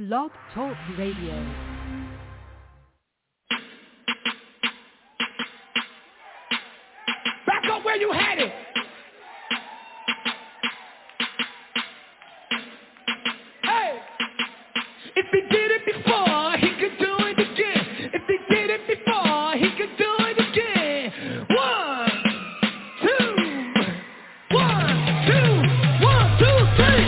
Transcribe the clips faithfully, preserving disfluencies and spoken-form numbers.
Blog Talk Radio. Back up where you had it. Hey, if he did it before, he could do it again. If he did it before, he could do it again. One, two, one, two, one, two, three.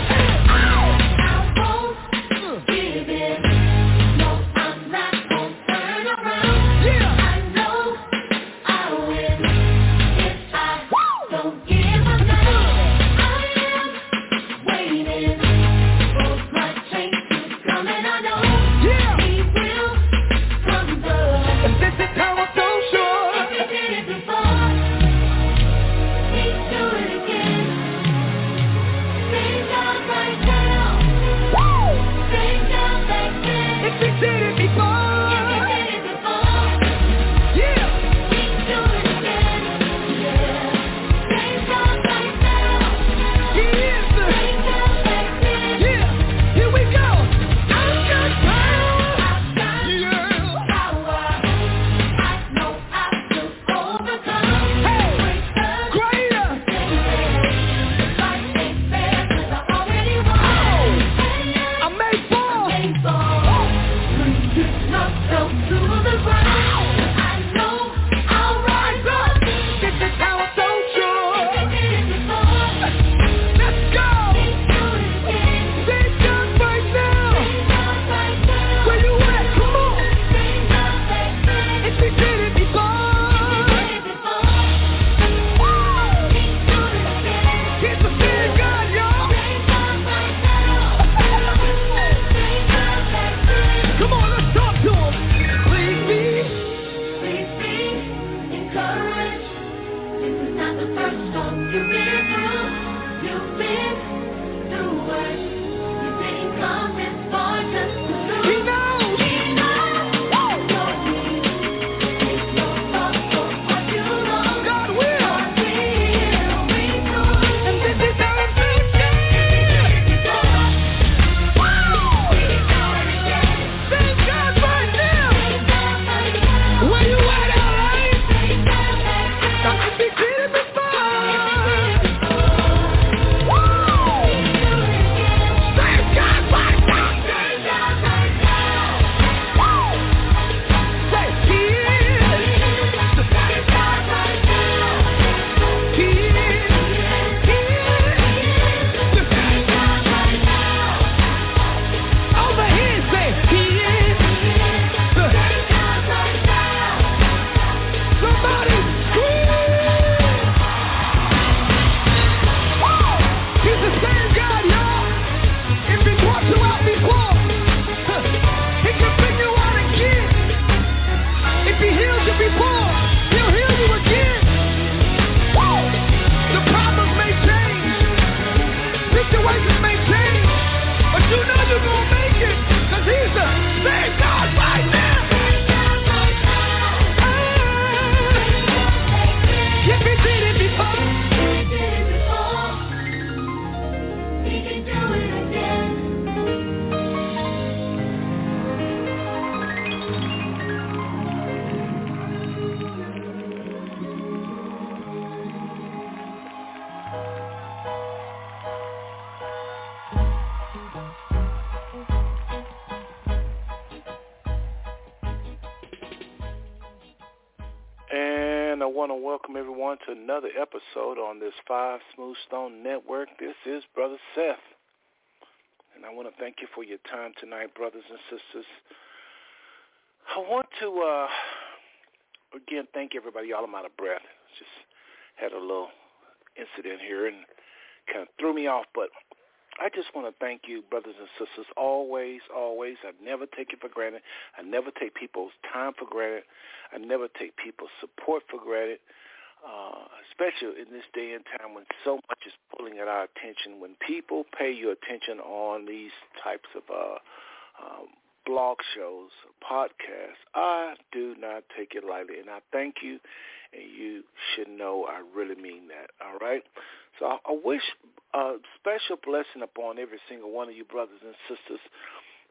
I won't give in. No, I'm not gonna turn around. Yeah, I know I'll win if I don't give up now. I am waiting for my change to come, and I know he will come through. And this is how I'm so sure. If he did it before, he'd do it again. Same God right now. Same God back then. If he did it before, if he did it before, yeah, he'd do it again. Yeah, same God right now. He is the same God back then. Yeah, here we go. I've got power. I've got yeah. power. I know how to overcome. Hey, greater. If I ain't fair, 'cause I already won. Oh, I'm made for. I'm made for. Bring this muscle to the ground. I know I'll rise up. This is how I'm so sure. If he did it before, let's go. He'd do it again. Same God right now. Same God right now. Where you at? Come on. Same God back then. If he did it before, if he did it before, woo, he'd do it again. He's the same God, y'all. Same God right now. Same God back then. Come on, let's talk to him. Please be, please be encouraged. This is not the first storm you've been through. You've been through worse. You didn't come this far just to lose. He knows. He knows your needs. Take no thought for what you lost. God will. God will bring through. And this is how I'm feeling. Before, woo, he can do it again. Thank God right now. Thank God right now. Where you at, L A? Thank God back then. Now, if he did it before, woo, he can do it again. Thank God right now. Thank God right now. Woo. Say, he is. Thank God right now. He is. He is. Thank God right now. Over here, say, he is. Thank God right now. Somebody scream. Woo. He's the same God, y'all. If he brought you out before, huh, he can bring you out again. If he healed you before, he'll heal you again. Woo. The problems may change, situations may change, but you know you're gonna make it, 'cause he's the same God right now. Ah, if he did it before, if he did it before, he can do it again. And I want to welcome everyone to another episode on this Five Smooth Stone Network. This is Brother Seth. And I want to thank you for your time tonight, brothers and sisters. I want to, uh, again, thank everybody. Y'all, I'm out of breath. Just had a little incident here and kind of threw me off. But I just want to thank you, brothers and sisters, always, always. I never take it for granted. I never take people's time for granted. I never take people's support for granted, uh, especially in this day and time when so much is pulling at our attention. When people pay you attention on these types of uh, um, blog shows, podcasts, I do not take it lightly, and I thank you, and you should know I really mean that, all right? So I, I wish a special blessing upon every single one of you brothers and sisters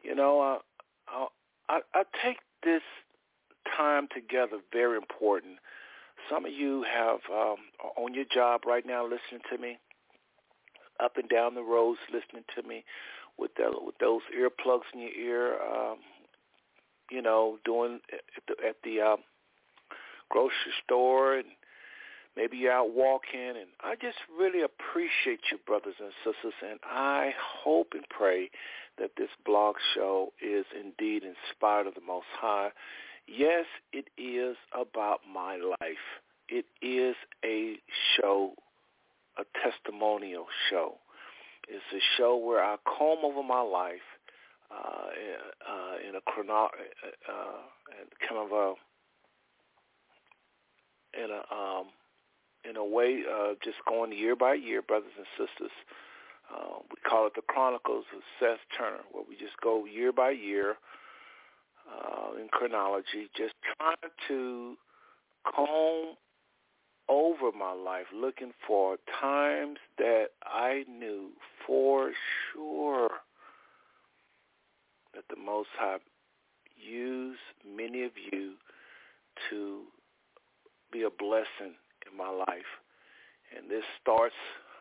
You know, uh, I, I, I take this time together very important. Some of you have um, are on your job right now listening to me, up and down the roads listening to me with, the, with those earplugs in your ear, um, you know, doing at the, at the um, grocery store, and maybe you're out walking. And I just really appreciate you, brothers and sisters, and I hope and pray that this blog show is indeed inspired of the Most High. Yes, it is about my life. It is a show, a testimonial show. It's a show where I comb over my life uh, uh, in a chrono, uh, kind of a in a um, in a way, uh, just going year by year, brothers and sisters. Uh, we call it the Chronicles of Seth Turner, where we just go year by year uh, in chronology, just trying to comb over my life, looking for times that I knew for sure that the Most High used many of you to be a blessing in my life. And this starts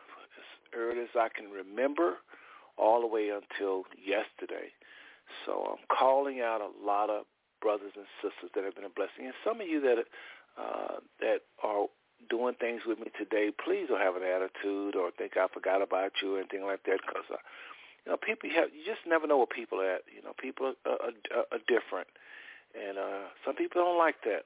as early as I can remember all the way until yesterday. So I'm calling out a lot of brothers and sisters that have been a blessing. And some of you that uh, that are doing things with me today, please don't have an attitude or think I forgot about you or anything like that, because uh, you know, people you, have, you just never know where people are at. You know, people are, are, are different, and uh, some people don't like that.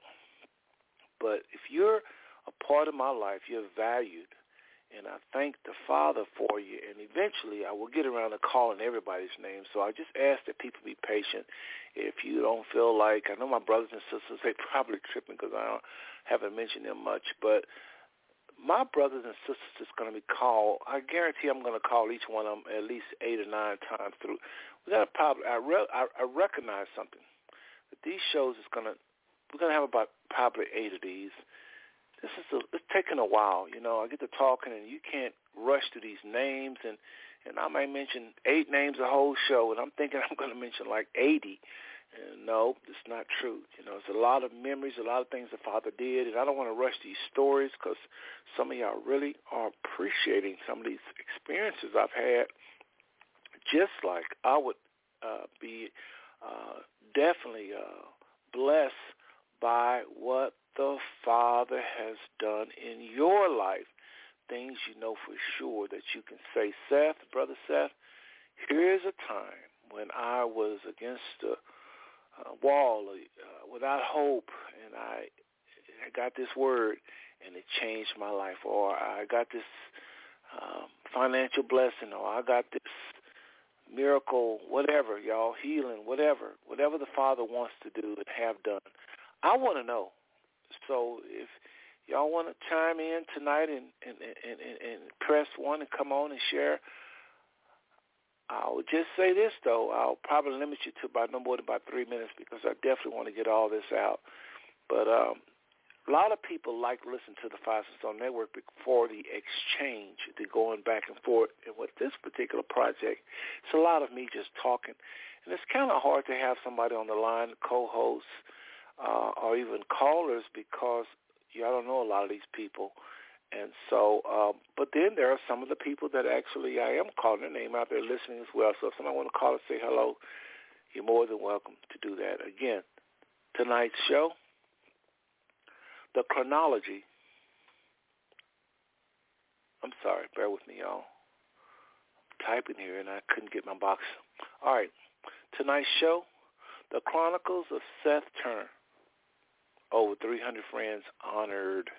But if you're a part of my life, you're valued, and I thank the Father for you. And eventually, I will get around to calling everybody's name. So I just ask that people be patient. If you don't feel like, I know my brothers and sisters, they probably tripping because I don't, haven't mentioned them much, but my brothers and sisters is going to be called. I guarantee I'm going to call each one of them at least eight or nine times through. We got to probably. I, re, I, I recognize something. That these shows is going to. We're going to have about probably eight of these. This is a, it's taking a while, you know. I get to talking, and you can't rush through these names, and, and I might mention eight names a whole show, and I'm thinking I'm going to mention like eighty. And no, it's not true. You know, it's a lot of memories, a lot of things the Father did, and I don't want to rush these stories because some of y'all really are appreciating some of these experiences I've had, just like I would uh, be uh, definitely uh, blessed by what the Father has done in your life, things you know for sure that you can say, Seth, Brother Seth, here's a time when I was against the uh, wall uh, without hope, and I, I got this word, and it changed my life, or I got this um, financial blessing, or I got this miracle, whatever, y'all, healing, whatever, whatever the Father wants to do and have done. I want to know. So if y'all want to chime in tonight and, and, and, and, and press one and come on and share, I would just say this, though. I'll probably limit you to about no more than about three minutes because I definitely want to get all this out. But um, a lot of people like to listen to the Five Stone Network for the exchange, the going back and forth. And with this particular project, it's a lot of me just talking. And it's kind of hard to have somebody on the line, co-host, Uh, or even callers, because y'all don't know a lot of these people. And so, um, but then there are some of the people that actually I am calling their name out there listening as well. So if somebody want to call and say hello, you're more than welcome to do that. Again, tonight's show, the chronology. I'm sorry, bear with me, y'all. I'm typing here and I couldn't get my box. All right, tonight's show, the Chronicles of Seth Turner. Over three hundred friends honored.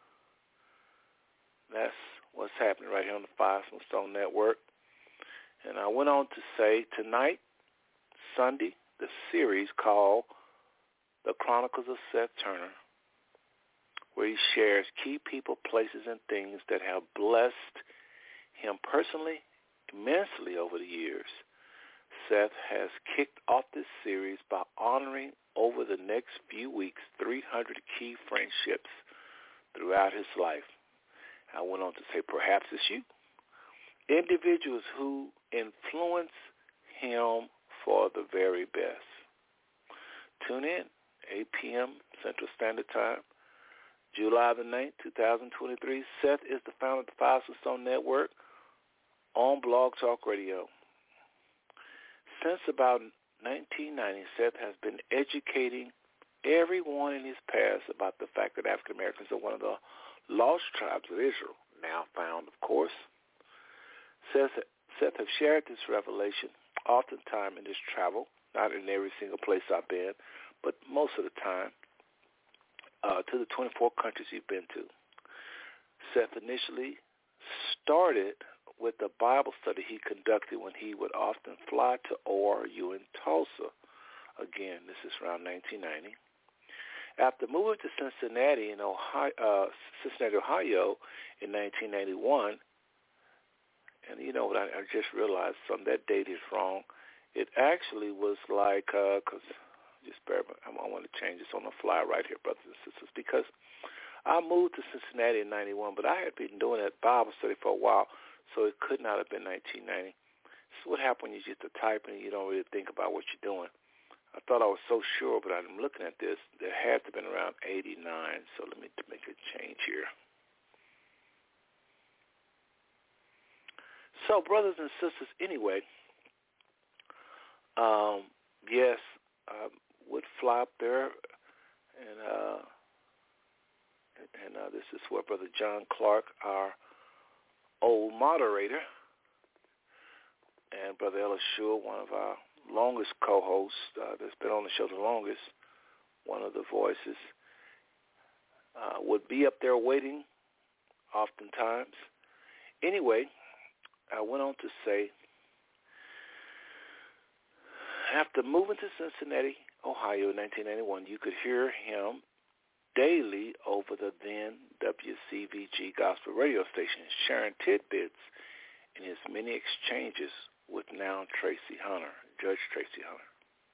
That's what's happening right here on the Five Stone Network. And I went on to say tonight, Sunday, the series called The Chronicles of Seth Turner, where he shares key people, places, and things that have blessed him personally, immensely over the years. Seth has kicked off this series by honoring over the next few weeks three hundred key friendships throughout his life. I went on to say perhaps it's you. Individuals who influence him for the very best. Tune in, eight p.m. Central Standard Time, July the ninth, twenty twenty-three. Seth is the founder of the Five Smooth Stone Network on Blog Talk Radio. Since about nineteen ninety, Seth has been educating everyone in his past about the fact that African Americans are one of the lost tribes of Israel, now found, of course. Seth, Seth has shared this revelation oftentimes in his travel, not in every single place I've been, but most of the time, uh, to the twenty-four countries he's been to. Seth initially started with the Bible study he conducted when he would often fly to O R U in Tulsa. Again, this is around nineteen ninety. After moving to Cincinnati in Ohio, uh, Cincinnati, Ohio in nineteen ninety-one, and you know what, I, I just realized some that date is wrong. It actually was like, because, uh, just bear with me, I want to change this on the fly right here, brothers and sisters, because I moved to Cincinnati in ninety-one, but I had been doing that Bible study for a while, so it could not have been nineteen ninety. This is what happens when you just type and you don't really think about what you're doing. I thought I was so sure, but I'm looking at this. There had to have been around eighty-nine, so let me make a change here. So, brothers and sisters, anyway, um, yes, I would fly up there, and uh, and uh, this is where Brother John Clark, our old moderator, and Brother Ellis Shule, one of our longest co-hosts uh, that's been on the show the longest, one of the voices, uh, would be up there waiting oftentimes. Anyway, I went on to say, after moving to Cincinnati, Ohio in nineteen ninety-one, you could hear him daily over the then W C V G gospel radio station, sharing tidbits in his many exchanges with now Tracy Hunter, Judge Tracy Hunter.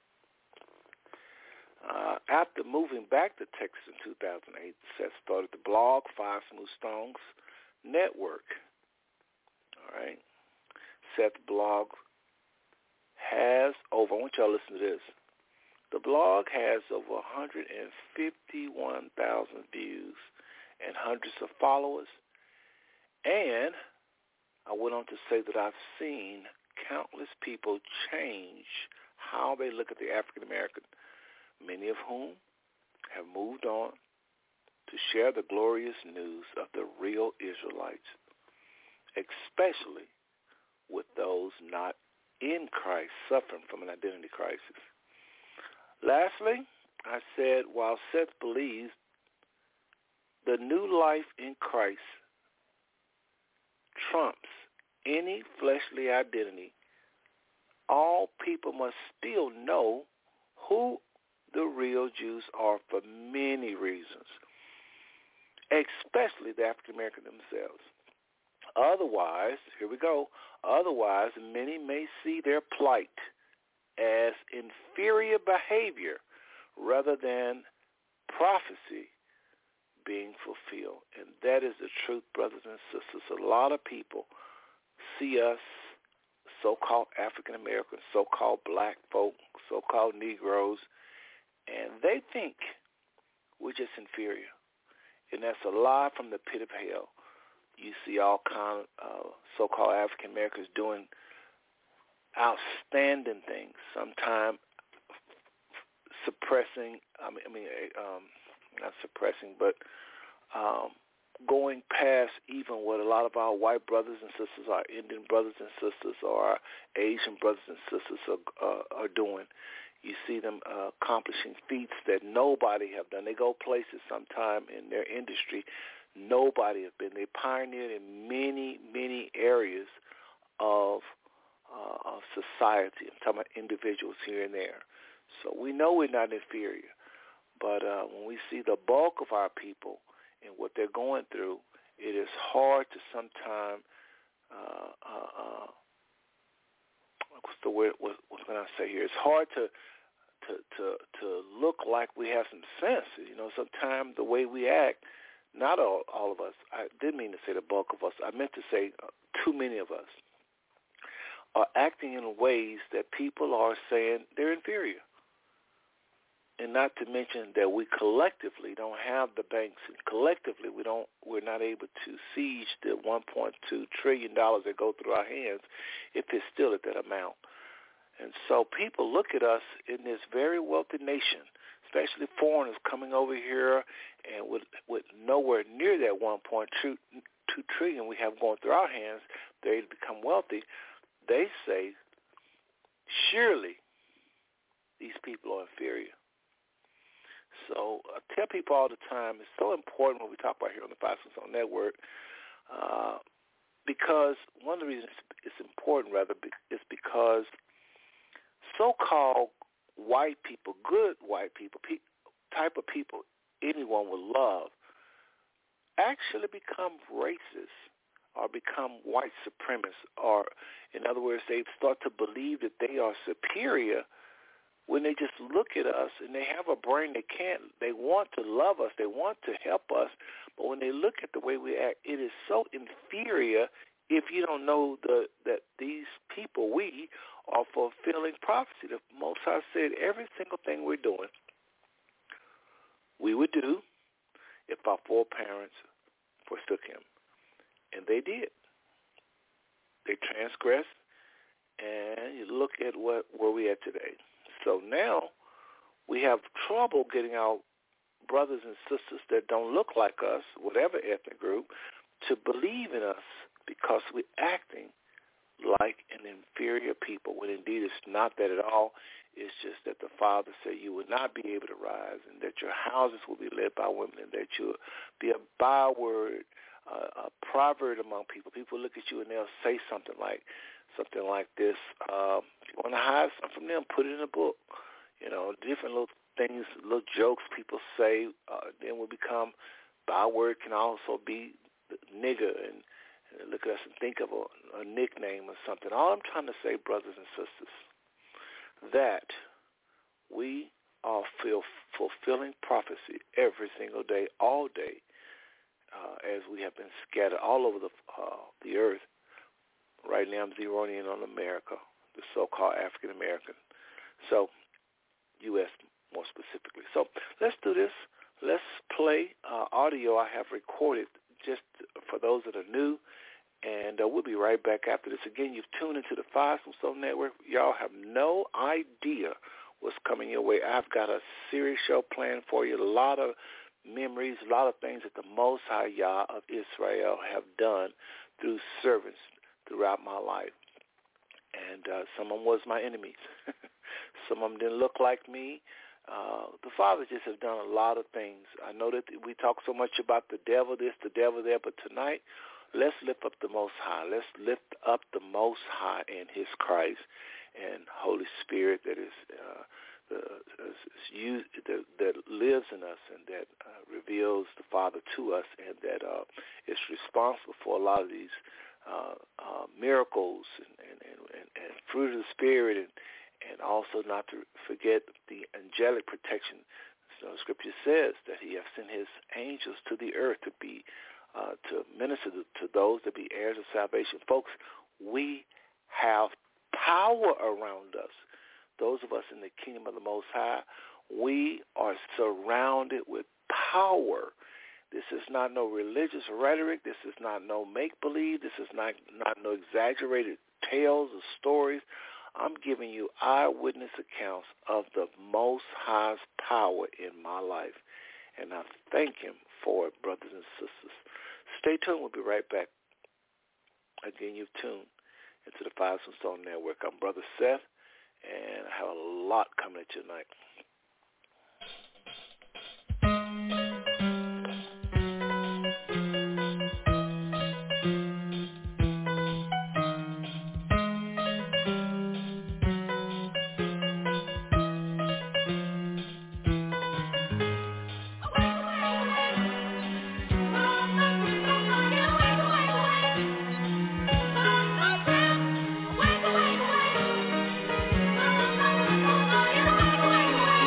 Uh, after moving back to Texas in two thousand eight, Seth started the blog Five Smooth Stones Network. All right. Seth's blog has over, I want y'all to listen to this. The blog has over one hundred fifty-one thousand views and hundreds of followers. And I went on to say that I've seen countless people change how they look at the African American, many of whom have moved on to share the glorious news of the real Israelites, especially with those not in Christ suffering from an identity crisis. Lastly, I said, while Seth believes the new life in Christ trumps any fleshly identity, all people must still know who the real Jews are for many reasons, especially the African American themselves. Otherwise, here we go, otherwise many may see their plight as inferior behavior rather than prophecy being fulfilled. And that is the truth, brothers and sisters. A lot of people see us, so-called African Americans, so-called black folk, so-called Negroes, and they think we're just inferior. And that's a lie from the pit of hell. You see all kind of uh, so-called African Americans doing outstanding things, sometimes suppressing, I mean, I mean um, not suppressing, but um, going past even what a lot of our white brothers and sisters, our Indian brothers and sisters, or our Asian brothers and sisters are, uh, are doing. You see them uh, accomplishing feats that nobody have done. They go places sometime in their industry nobody have been. They pioneered in many, many areas of uh, of society. I'm talking about individuals here and there. So we know we're not inferior. But uh, when we see the bulk of our people and what they're going through, it is hard to sometimes, uh, uh, uh, what's the word, what, what can I say here? It's hard to, to, to, to look like we have some sense. You know, sometimes the way we act, not all, all of us, I didn't mean to say the bulk of us, I meant to say uh, too many of us, are acting in ways that people are saying they're inferior. And not to mention that we collectively don't have the banks, and collectively we don't, we're not able to siege the one point two trillion dollars that go through our hands if it's still at that amount. And so people look at us in this very wealthy nation, especially foreigners coming over here and with, with nowhere near that one point two trillion dollars we have going through our hands, they become wealthy. They say, surely these people are inferior. So I tell people all the time, it's so important when we talk about here on the Five Smooth Stone Network, uh, because one of the reasons it's important, rather, is because so-called white people, good white people, pe- type of people anyone would love, actually become racist or become white supremacists, or in other words, they start to believe that they are superior when they just look at us and they have a brain they can't, they want to love us, they want to help us, but when they look at the way we act, it is so inferior if you don't know the, that these people, we, are fulfilling prophecy. The Most High said every single thing we're doing, we would do if our foreparents forsook him. And they did. They transgressed, and you look at what where we at today. So now we have trouble getting our brothers and sisters that don't look like us, whatever ethnic group, to believe in us because we're acting like an inferior people, when indeed it's not that at all. It's just that the Father said you will not be able to rise, and that your houses will be led by women, and that you'll be a byword, uh, a proverb among people. People look at you and they'll say something like something like this. Um, if you want to hide something from them, put it in a book. You know, different little things, little jokes people say, uh, then will become byword. Can also be nigger, and, and look at us and think of a, a nickname or something. All I'm trying to say, brothers and sisters, that we are feel, fulfilling prophecy every single day, all day, uh, as we have been scattered all over the uh, the earth. Right now I'm zeroing in on America, the so-called African American. So, U S more specifically. So let's do this. Let's play uh, audio I have recorded just for those that are new. And uh, we'll be right back after this. Again, you've tuned into the Five Smooth Stone Network. Y'all have no idea what's coming your way. I've got a serious show planned for you. A lot of memories, a lot of things that the Most High Yah of Israel have done through servants throughout my life. And uh, some of them was my enemies. Some of them didn't look like me. Uh, the Father just has done a lot of things. I know that we talk so much about the devil this, the devil there, but tonight, let's lift up the Most High. Let's lift up the Most High and his Christ and Holy Spirit that is uh, the, is, is used, that, that lives in us and that uh, reveals the Father to us, and that uh, is responsible for a lot of these uh, uh, miracles and, and, and, and, and fruit of the Spirit, and, and also not to forget the angelic protection. So the Scripture says that he has sent his angels to the earth to be Uh, to minister to, to those that be heirs of salvation. Folks, we have power around us. Those of us in the kingdom of the Most High, we are surrounded with power. This is not no religious rhetoric. This is not no make-believe. This is not, not no exaggerated tales or stories. I'm giving you eyewitness accounts of the Most High's power in my life, and I thank him for it, brothers and sisters. Stay tuned. We'll be right back. Again, you've tuned into the Five Smooth Stone Network. I'm Brother Seth, and I have a lot coming at you tonight. Wait, wait, wait.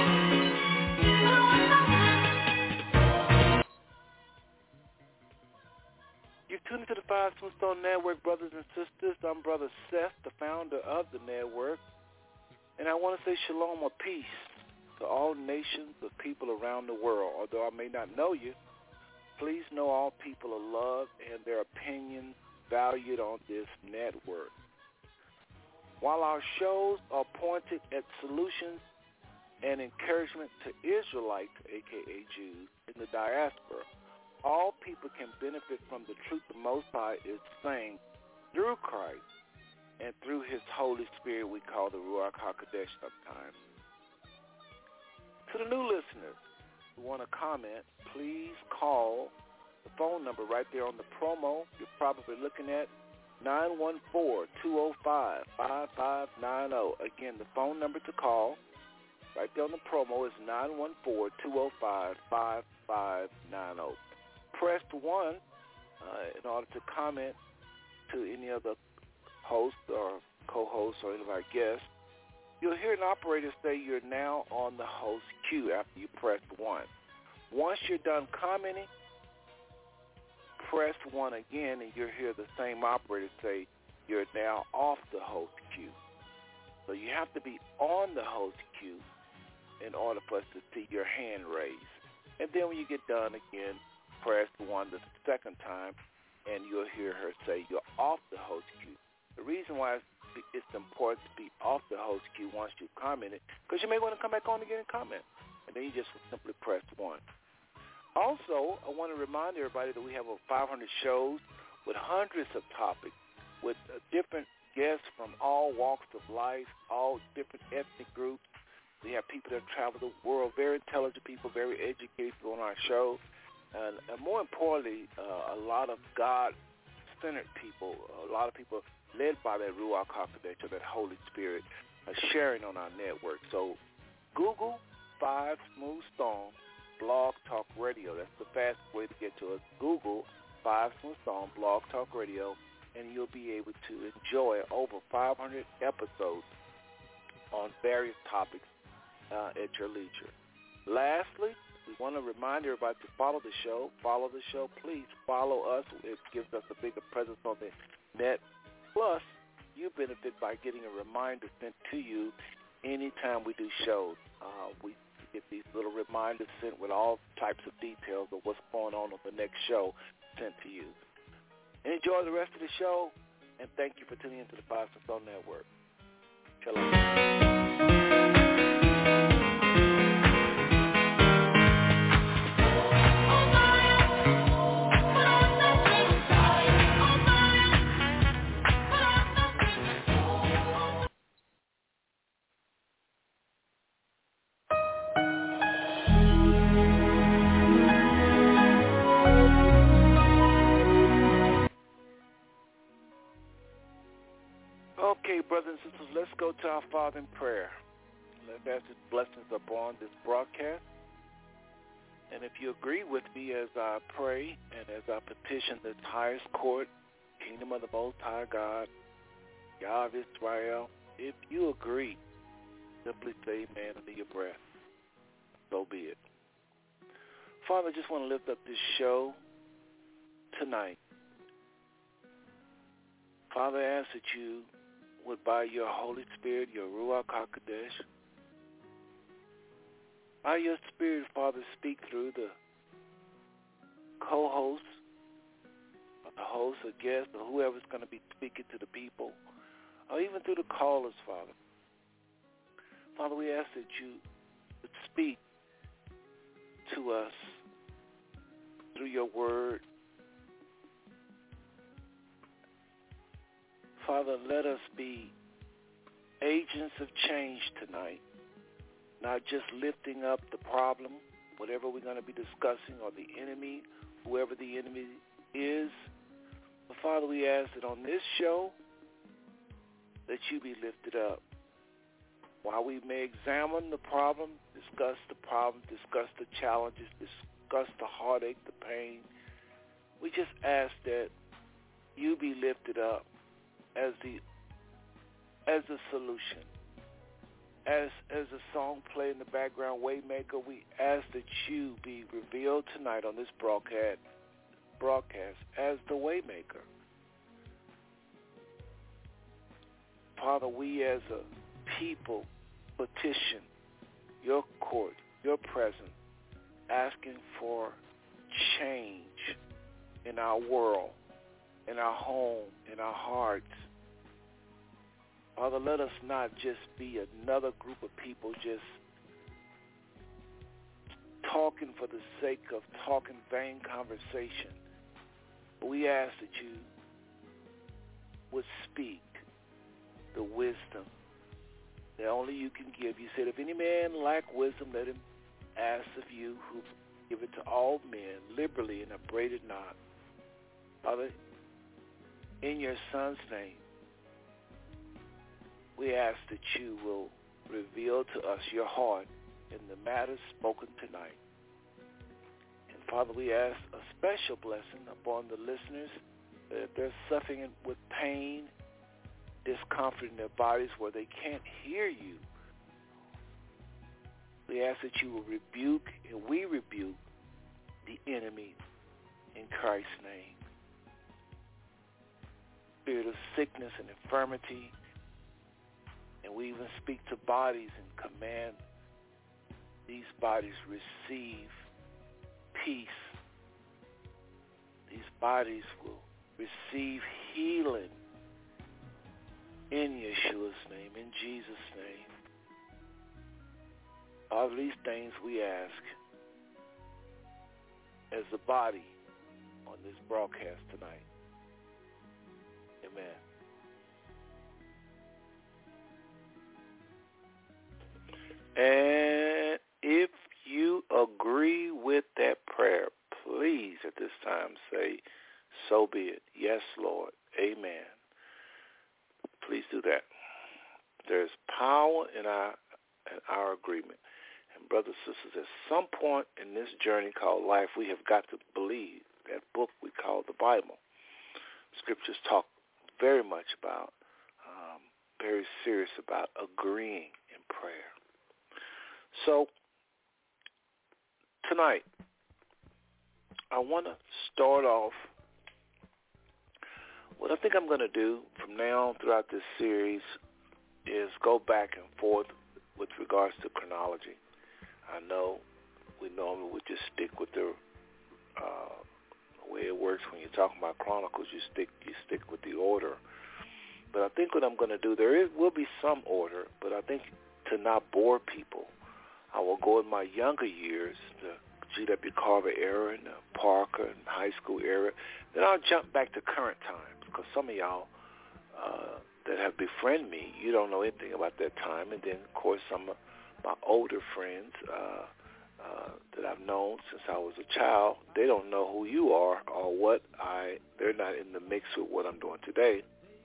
Five Smooth Stone Network, brothers and sisters. I'm Brother Seth, the founder of the network. And I want to say shalom or peace to all nations of people around the world. Although I may not know you, please know all people are loved and their opinions valued on this network. While our shows are pointed at solutions and encouragement to Israelites, a k a. Jews, in the diaspora, all people can benefit from the truth the Most High is saying through Christ and through his Holy Spirit we call the Ruach HaKodesh sometimes. To the new listeners who want to comment, please call the phone number right there on the promo. You're probably looking at nine one four, two oh five, five five nine oh. Again, the phone number to call right there on the promo is nine one four, two oh five, five five nine oh. Press one uh, in order to comment to any other host or co-host or any of our guests. You'll hear an operator say you're now on the host queue after you press one. Once you're done commenting, press one again and you'll hear the same operator say you're now off the host queue. So you have to be on the host queue in order for us to see your hand raised. And then when you get done again, press one the second time, and you'll hear her say you're off the host queue. The reason why it's important to be off the host queue once you've commented, because you may want to come back on again and comment, and then you just simply press one. Also, I want to remind everybody that we have over five hundred shows with hundreds of topics, with uh, different guests from all walks of life, all different ethnic groups. We have people that travel the world, very intelligent people, very educated on our show. And, and more importantly, uh, a lot of God-centered people, a lot of people led by that Ruach HaKodesh, or that Holy Spirit, are sharing on our network. So Google Five Smooth Stone Blog Talk Radio. That's the fastest way to get to us. Google Five Smooth Stone Blog Talk Radio, and you'll be able to enjoy over five hundred episodes on various topics uh, at your leisure. Lastly, we want to remind everybody to follow the show. Follow the show. Please follow us. It gives us a bigger presence on the net. Plus, you benefit by getting a reminder sent to you anytime we do shows. Uh, we get these little reminders sent with all types of details of what's going on on the next show sent to you. Enjoy the rest of the show, and thank you for tuning into the Five Smooth Stone Network. Shalom. Okay, brothers and sisters, let's go to our Father in prayer. Let's ask His blessings upon this broadcast. And if you agree with me as I pray and as I petition this highest court, Kingdom of the Most High God, Yah of Israel, if you agree, simply say amen under your breath. So be it. Father, I just want to lift up this show tonight. Father, I ask that you would, by your Holy Spirit, your Ruach HaKodesh, by your Spirit, Father, speak through the co-host, or the host, or guest, or whoever's going to be speaking to the people, or even through the callers, Father. Father, we ask that you would speak to us through your word. Father, let us be agents of change tonight, not just lifting up the problem, whatever we're going to be discussing, or the enemy, whoever the enemy is. But Father, we ask that on this show, that you be lifted up. While we may examine the problem, discuss the problem, discuss the challenges, discuss the heartache, the pain, we just ask that you be lifted up as the as the solution. As as the song play in the background, Waymaker, we ask that you be revealed tonight on this broadcast broadcast as the Waymaker. Father, we as a people petition your court, your presence, asking for change in our world, in our home, in our hearts. Father, let us not just be another group of people just talking for the sake of talking vain conversation. We ask that you would speak the wisdom that only you can give. You said, if any man lack wisdom, let him ask of you, who give it to all men liberally and upbraid it not. Father, in your Son's name, we ask that you will reveal to us your heart in the matters spoken tonight. And Father, we ask a special blessing upon the listeners that if they're suffering with pain, discomfort in their bodies where they can't hear you, we ask that you will rebuke, and we rebuke the enemy in Christ's name. Spirit of sickness and infirmity, and we even speak to bodies and command these bodies receive peace. These bodies will receive healing in Yeshua's name, in Jesus' name. All of these things we ask as the body on this broadcast tonight. Amen. And if you agree with that prayer, please at this time say, so be it. Yes, Lord. Amen. Please do that. There's power in our in our agreement. And brothers and sisters, at some point in this journey called life, we have got to believe that book we call the Bible. Scriptures talk very much about, um, very serious about agreeing in prayer. So tonight, I want to start off. What I think I'm going to do from now on throughout this series is go back and forth with regards to chronology. I know we normally would just stick with the uh, way it works when you're talking about Chronicles. You stick you stick with the order. But I think what I'm going to do, there is, will be some order, but I think to not bore people, I will go in my younger years, the G W Carver era and the Parker and high school era. Then I'll jump back to current times, because some of y'all uh, that have befriended me, you don't know anything about that time. And then, of course, some of my older friends uh, uh, that I've known since I was a child, they don't know who you are or what I, they're not in the mix with what I'm doing today.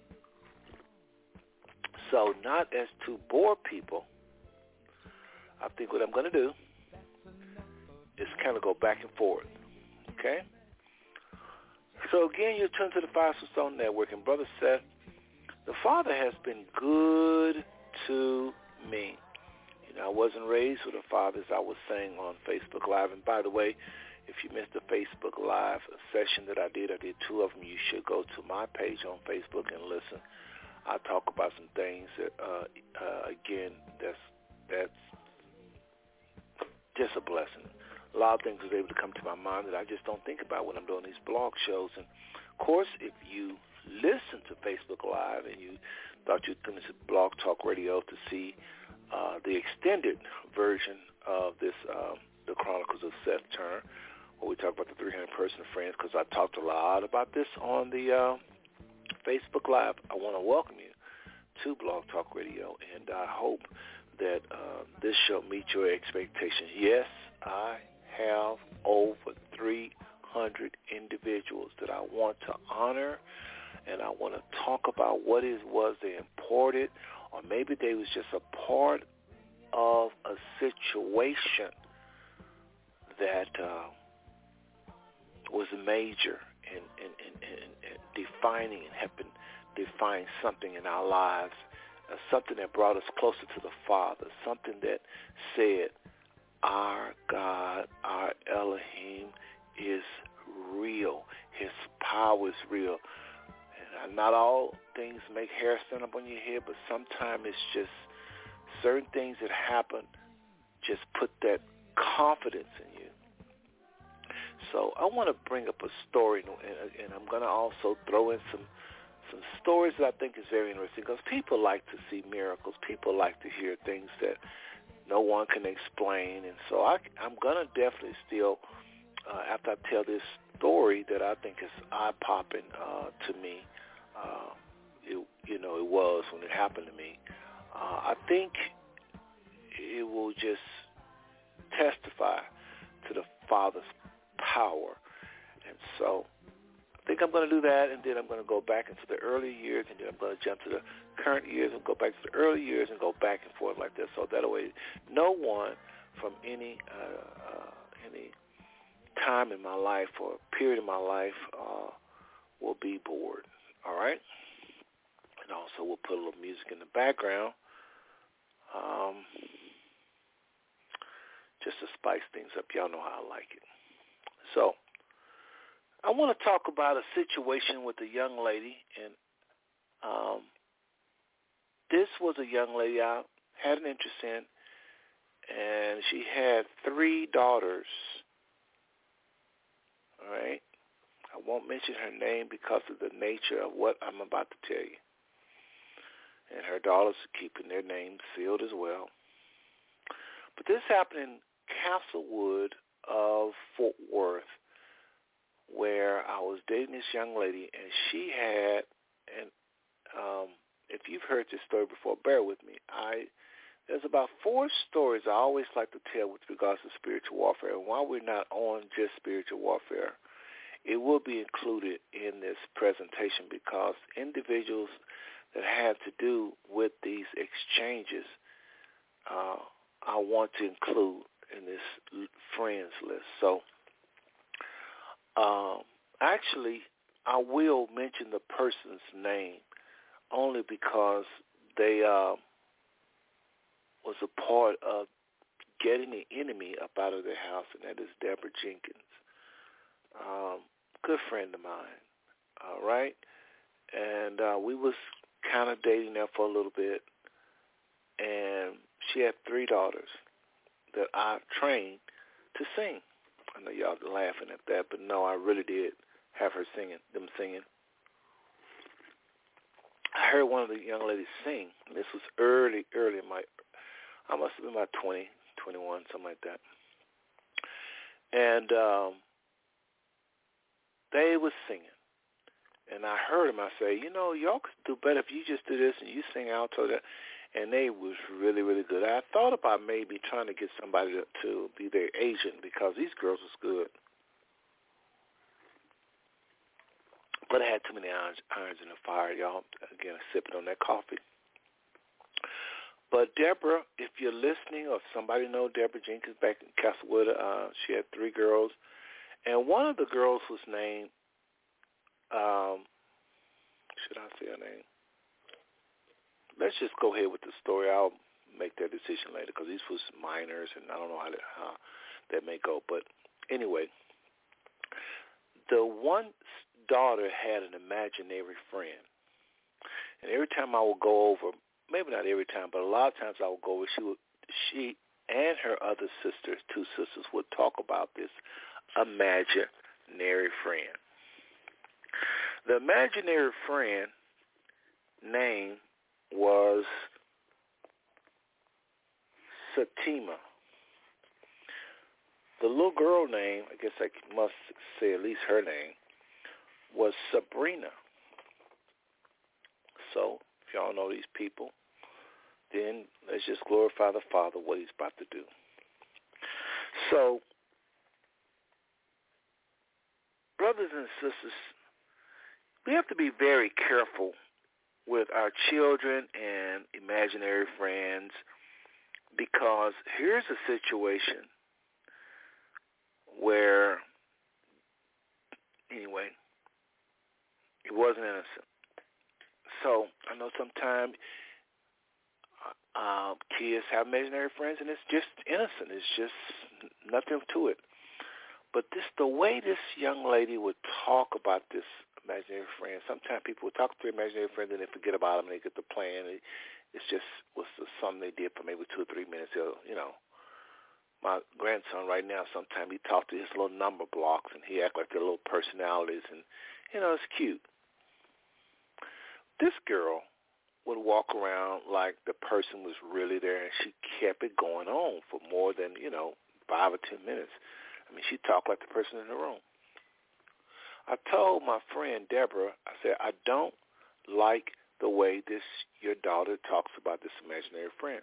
So not as to bore people, I think what I'm going to do is kind of go back and forth, okay? So again, you're tuned to the Five Smooth Stone Network, and Brother Seth, the Father has been good to me. You know, I wasn't raised with a father, as I was saying on Facebook Live. And by the way, if you missed the Facebook Live session that I did, I did two of them. You should go to my page on Facebook and listen. I talk about some things that, uh, uh, again, that's that's just a blessing. A lot of things was able to come to my mind that I just don't think about when I'm doing these blog shows. And, of course, if you listen to Facebook Live and you thought you'd tune into Blog Talk Radio to see uh, the extended version of this, um, the Chronicles of Seth Turner, where we talk about the three hundred person friends, because I talked a lot about this on the uh, Facebook Live, I want to welcome you to Blog Talk Radio, and I hope that uh, this shall meet your expectations. Yes, I have over three hundred individuals that I want to honor, and I want to talk about what it was they imported, or maybe they was just a part of a situation that uh, was major in, in, in, in, in defining and helping define something in our lives, uh, something that brought us closer to the Father, something that said, our God, our Elohim is real. His power is real. And Not all things make hair stand up on your head, but sometimes it's just certain things that happen just put that confidence in you. So I want to bring up a story, and, and I'm going to also throw in some some stories that I think is very interesting, because people like to see miracles. People like to hear things that no one can explain. And so I, I'm going to definitely still, uh, after I tell this story that I think is eye-popping uh, to me, uh, it, you know, it was when it happened to me, uh, I think it will just testify to the Father's power. And so I think I'm going to do that, and then I'm going to go back into the early years, and then I'm going to jump to the current years and go back to the early years and go back and forth like this. So that way no one from any uh, uh, any time in my life or period in my life uh, will be bored. All right? And also we'll put a little music in the background um, just to spice things up. Y'all know how I like it. So I want to talk about a situation with a young lady, and um, this was a young lady I had an interest in, and she had three daughters, all right? I won't mention her name because of the nature of what I'm about to tell you. And her daughters are keeping their names sealed as well. But this happened in Castlewood of Fort Worth, where I was dating this young lady, and she had, and um, if you've heard this story before, bear with me. I There's about four stories I always like to tell with regards to spiritual warfare. And while we're not on just spiritual warfare, it will be included in this presentation because individuals that have to do with these exchanges, uh, I want to include in this friends list. So, um, actually, I will mention the person's name only because they uh, was a part of getting the enemy up out of their house, and that is Deborah Jenkins. Um, good friend of mine, all right? And uh, we was kind of dating there for a little bit, and she had three daughters that I trained to sing. I know y'all are laughing at that, but no, I really did have her singing, them singing. I heard one of the young ladies sing. This was early, early in my, I must have been about twenty, twenty-one, something like that. And um, they was singing. And I heard them. I say, you know, y'all could do better if you just do this and you sing alto. That. And they was really, really good. I thought about maybe trying to get somebody to, to be their agent because these girls was good. But I had too many irons, irons in the fire, y'all. Again, sipping on that coffee. But Deborah, if you're listening, or if somebody know Deborah Jenkins back in Castlewood, uh, she had three girls. And one of the girls was named, um, should I say her name? Let's just go ahead with the story. I'll make that decision later because these was minors, and I don't know how that, how that may go. But anyway, the one daughter had an imaginary friend. And every time I would go over, maybe not every time, but a lot of times I would go over, she would, she and her other sisters, two sisters, would talk about this imaginary friend. The imaginary friend name was Satima. The little girl name, I guess I must say at least her name, was Sabrina. So, if y'all know these people, then let's just glorify the Father, what he's about to do. So, brothers and sisters, we have to be very careful with our children and imaginary friends because here's a situation where, anyway, it wasn't innocent. So I know sometimes uh, kids have imaginary friends, and it's just innocent. It's just nothing to it. But this, the way this young lady would talk about this imaginary friend. Sometimes people will talk to their imaginary friend and they forget about them and they get the plan. It, it's just was something they did for maybe two or three minutes. They'll, you know, my grandson right now, sometimes he talks to his little number blocks and he act like they're little personalities, and, you know, it's cute. This girl would walk around like the person was really there, and she kept it going on for more than, you know, five or ten minutes. I mean, she talked like the person in the room. I told my friend Deborah, I said, I don't like the way this your daughter talks about this imaginary friend.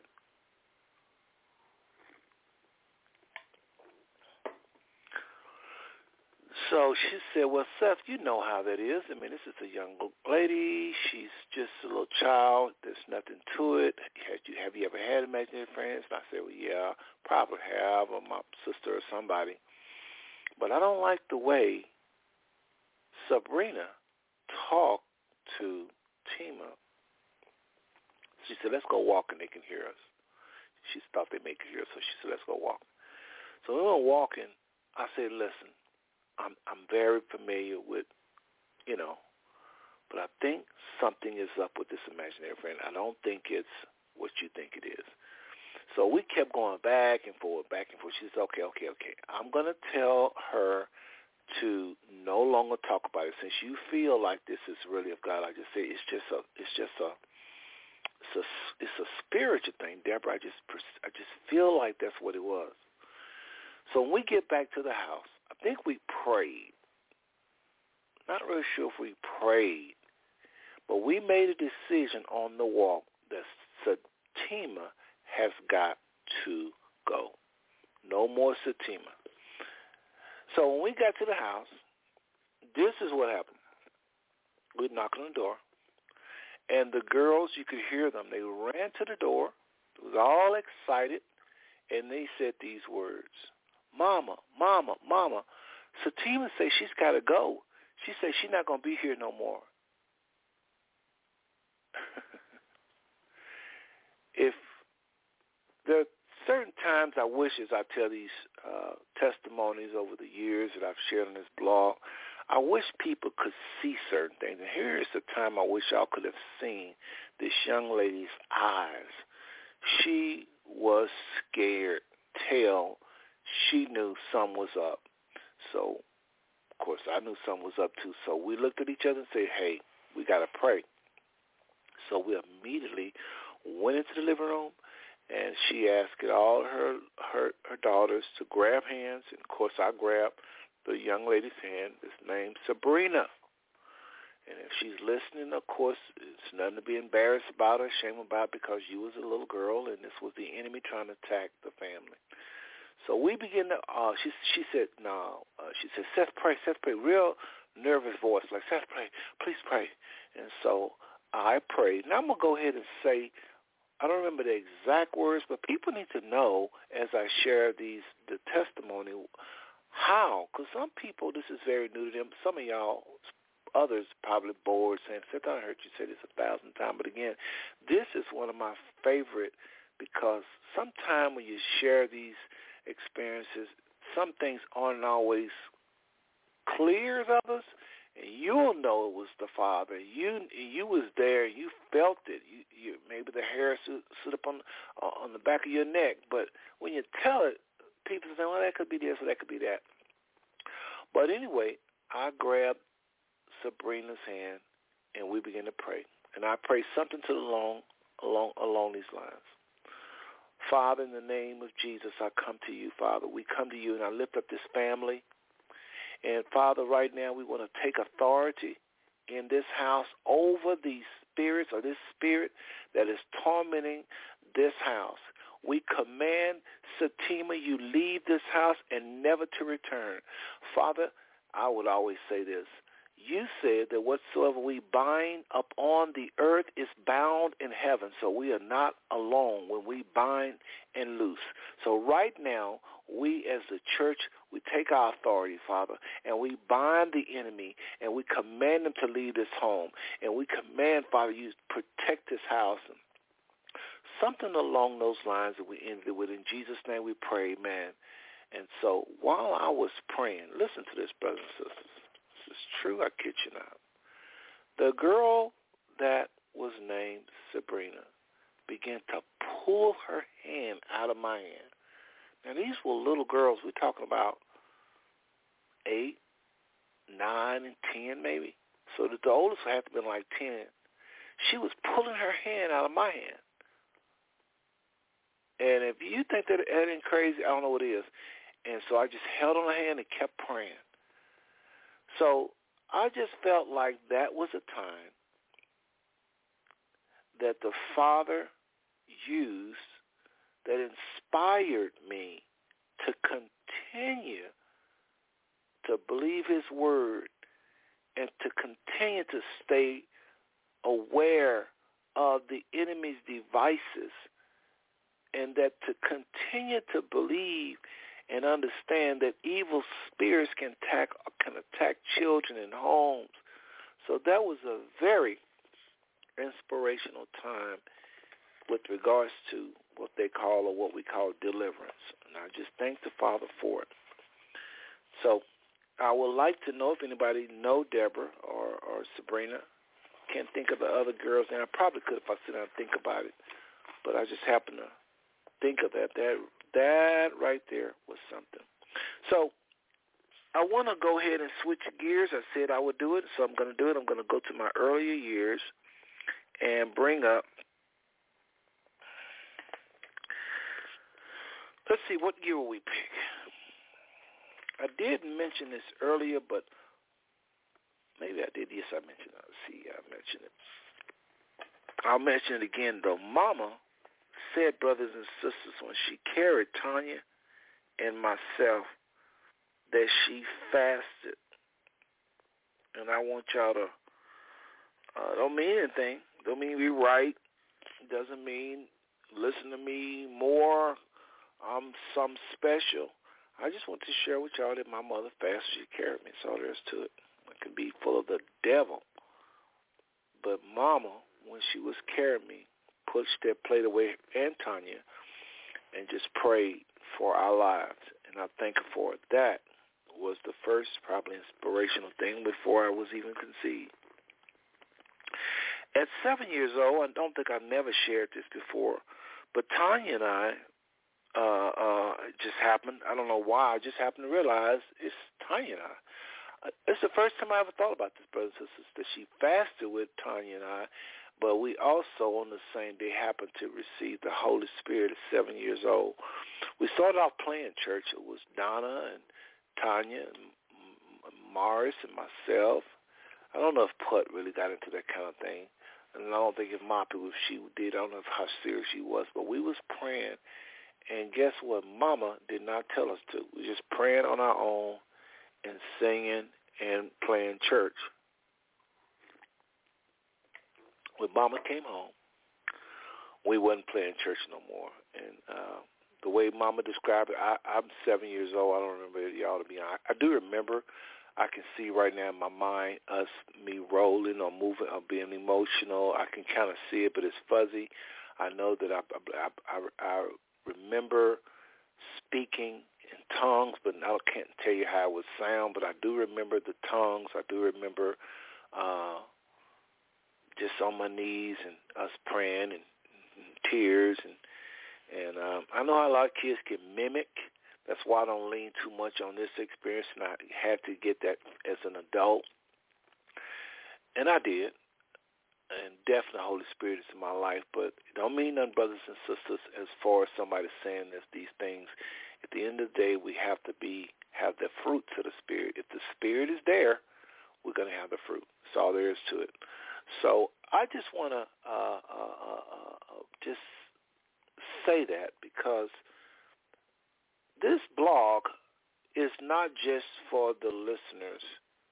So she said, well, Seth, you know how that is. I mean, this is a young lady. She's just a little child. There's nothing to it. Have you, have you ever had imaginary friends? And I said, well, yeah, probably have, or my sister or somebody. But I don't like the way Sabrina talked to Tima. She said, let's go walk and they can hear us. She thought they may hear us, so she said, let's go walk. So we were walking. I said, listen, I'm I'm very familiar with, you know, but I think something is up with this imaginary friend. I don't think it's what you think it is. So we kept going back and forth, back and forth. She said, okay, okay, okay. I'm going to tell her to no longer talk about it. Since you feel like this is really of God, I just say it's just a, it's just a, it's a, it's a spiritual thing, Deborah. I just, I just feel like that's what it was. So when we get back to the house, I think we prayed. Not really sure if we prayed, but we made a decision on the walk that Satima has got to go. No more Satima. So when we got to the house, this is what happened. We knocked on the door, and the girls, you could hear them. They ran to the door. They was all excited, and they said these words, Mama, Mama, Mama. Satima says she's got to go. She says she's not going to be here no more. If there are certain times I wish, as I tell these uh, testimonies over the years that I've shared on this blog, I wish people could see certain things. And here is the time I wish y'all could have seen this young lady's eyes. She was scared. Tell she knew something was up. So, of course, I knew something was up too. So we looked at each other and said, hey, we got to pray. So we immediately went into the living room, and she asked all her, her her daughters to grab hands. And, of course, I grabbed the young lady's hand. It's named Sabrina. And if she's listening, of course, it's nothing to be embarrassed about or ashamed about, because you was a little girl, and this was the enemy trying to attack the family. So we begin to, uh, she she said, no, uh, she said, Seth, pray, Seth, pray, real nervous voice, like, Seth, pray, please pray. And so I prayed. And I'm going to go ahead and say, I don't remember the exact words, but people need to know as I share these, the testimony, how, because some people, this is very new to them. Some of y'all, others probably bored saying, Seth, I heard you say this a thousand times. But again, this is one of my favorite, because sometimes when you share these experiences, some things aren't always clear as others, and you'll know it was the Father. You you was there. You felt it. You, you maybe the hair stood, stood up on uh, on the back of your neck. But when you tell it, people say, well, that could be this or that could be that. But anyway, I grabbed Sabrina's hand, and we began to pray. And I prayed something to the long, along along these lines. Father, in the name of Jesus, I come to you, Father. We come to you, and I lift up this family. And, Father, right now we want to take authority in this house over these spirits, or this spirit that is tormenting this house. We command, Satima, you leave this house and never to return. Father, I would always say this. You said that whatsoever we bind upon the earth is bound in heaven. So we are not alone when we bind and loose. So right now, we as the church, we take our authority, Father, and we bind the enemy, and we command them to leave this home. And we command, Father, you protect this house. Something along those lines that we ended with. In Jesus' name we pray, amen. And so while I was praying, listen to this, brothers and sisters. This is true, I kid you not. The girl that was named Sabrina began to pull her hand out of my hand. Now, these were little girls. We're talking about eight, nine, and ten maybe. So that the oldest had to have been like ten. She was pulling her hand out of my hand. And if you think that that ain't crazy, I don't know what it is. And so I just held on her hand and kept praying. So I just felt like that was a time that the Father used that inspired me to continue to believe his word and to continue to stay aware of the enemy's devices, and that to continue to believe and understand that evil spirits can attack can attack children in homes. So that was a very inspirational time with regards to what they call or what we call deliverance. And I just thank the Father for it. So I would like to know if anybody know Deborah or, or Sabrina. Can't think of the other girls, and I probably could if I sit down and think about it. But I just happen to think of that. That that right there was something. So I want to go ahead and switch gears. I said I would do it, so I'm going to do it. I'm going to go to my earlier years and bring up, let's see, what year will we pick? I did mention this earlier, but maybe I did. Yes, I mentioned it. Let's see, I mentioned it. I'll mention it again, though. Mama said, brothers and sisters, when she carried Tanya and myself, that she fasted. And I want y'all to, uh, don't mean anything. Don't mean we right. Doesn't mean listen to me more. I'm some special. I just want to share with y'all that my mother fasted. She carried me. That's all there is to it. It can be full of the devil. But Mama, when she was carrying me, pushed that plate away, and Tanya, and just prayed for our lives. And I thank her for it. That was the first probably inspirational thing before I was even conceived. At seven years old, I don't think I've never shared this before, but Tanya and I, uh, uh, it just happened. I don't know why. I just happened to realize it's Tanya and I. It's the first time I ever thought about this, brothers and sisters, that she fasted with Tanya and I, but we also on the same day happened to receive the Holy Spirit at seven years old. We started off playing church. It was Donna and Tanya and Morris and myself. I don't know if Putt really got into that kind of thing, and I don't think if Moppy, if she did, I don't know how serious she was, but we was praying, and guess what? Mama did not tell us to. We were just praying on our own and singing and playing church. When Mama came home, we wasn't playing church no more. And uh, the way Mama described it, I, I'm seven years old. I don't remember y'all to be honest. I do remember. I can see right now in my mind us, me rolling or moving or being emotional. I can kind of see it, but it's fuzzy. I know that I, I, I, I remember speaking in tongues, but I can't tell you how it would sound, but I do remember the tongues. I do remember uh, just on my knees and us praying and, and tears. And, and um, I know how a lot of kids can mimic. That's why I don't lean too much on this experience, and I had to get that as an adult. And I did. And definitely the Holy Spirit is in my life, but it don't mean nothing, brothers and sisters, as far as somebody saying this, these things. At the end of the day, we have to be have the fruits of the Spirit. If the Spirit is there, we're going to have the fruit. That's all there is to it. So I just want to uh, uh, uh, just say that, because this blog is not just for the listeners.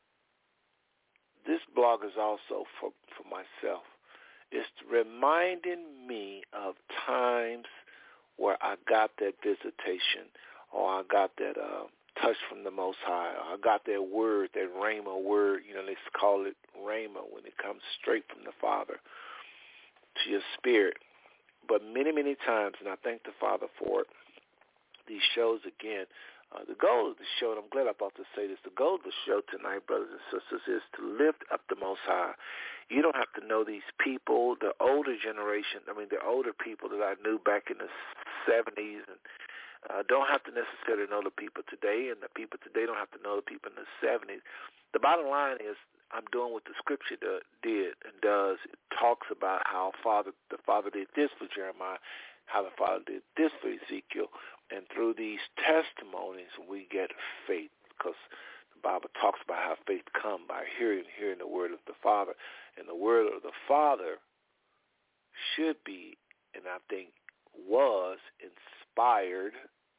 This blog is also for, for myself. It's reminding me of times where I got that visitation, or I got that uh, touch from the Most High, or I got that word, that rhema word. You know, they call it rhema when it comes straight from the Father to your spirit. But many, many times, and I thank the Father for it, these shows again. Uh, the goal of the show, and I'm glad I'm about to say this, the goal of the show tonight, brothers and sisters, is to lift up the Most High. You don't have to know these people, the older generation, I mean the older people that I knew back in the seventies, and uh, don't have to necessarily know the people today, and the people today don't have to know the people in the seventies. The bottom line is I'm doing what the Scripture do, did and does. It talks about how Father, the Father did this for Jeremiah, how the Father did this for Ezekiel, and through these testimonies we get faith, because the Bible talks about how faith comes by hearing, hearing the word of the Father, and the word of the Father should be, and I think was, inspired.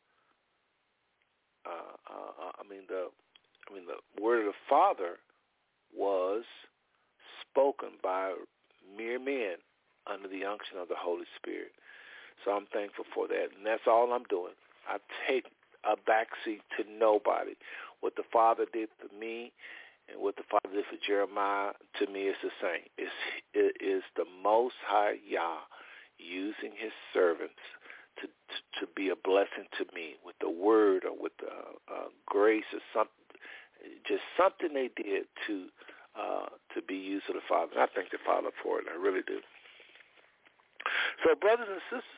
Uh, uh, I mean the, I mean the word of the Father was spoken by mere men under the unction of the Holy Spirit. So I'm thankful for that, and that's all I'm doing. I take a backseat to nobody. What the Father did for me and what the Father did for Jeremiah, to me, is the same. It's, it is the Most High Yah using his servants to, to, to be a blessing to me with the word or with the uh, grace or something, just something they did to uh, to be used to the Father. And I thank the Father for it. I really do. So, brothers and sisters,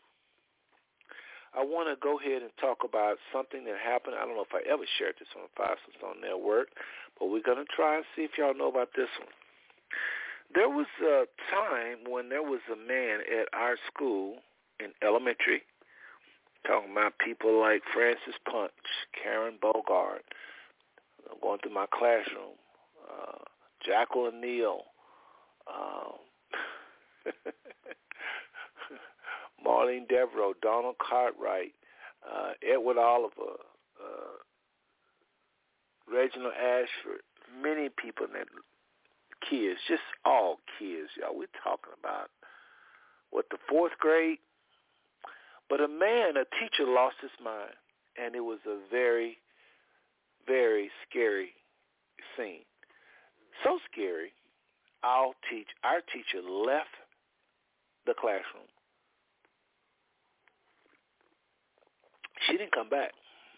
I want to go ahead and talk about something that happened. I don't know if I ever shared this on Five Smooth Stone Network, but we're going to try and see if y'all know about this one. There was a time when there was a man at our school in elementary, talking about people like Francis Punch, Karen Bogart, going through my classroom, uh, Jacqueline Neal, um, Marlene Devereaux, Donald Cartwright, uh, Edward Oliver, uh, Reginald Ashford, many people, that kids, just all kids, y'all. We're talking about, what, the fourth grade? But a man, a teacher, lost his mind, and it was a very, very scary scene. So scary, our, teach, our teacher left the classroom. She didn't come back.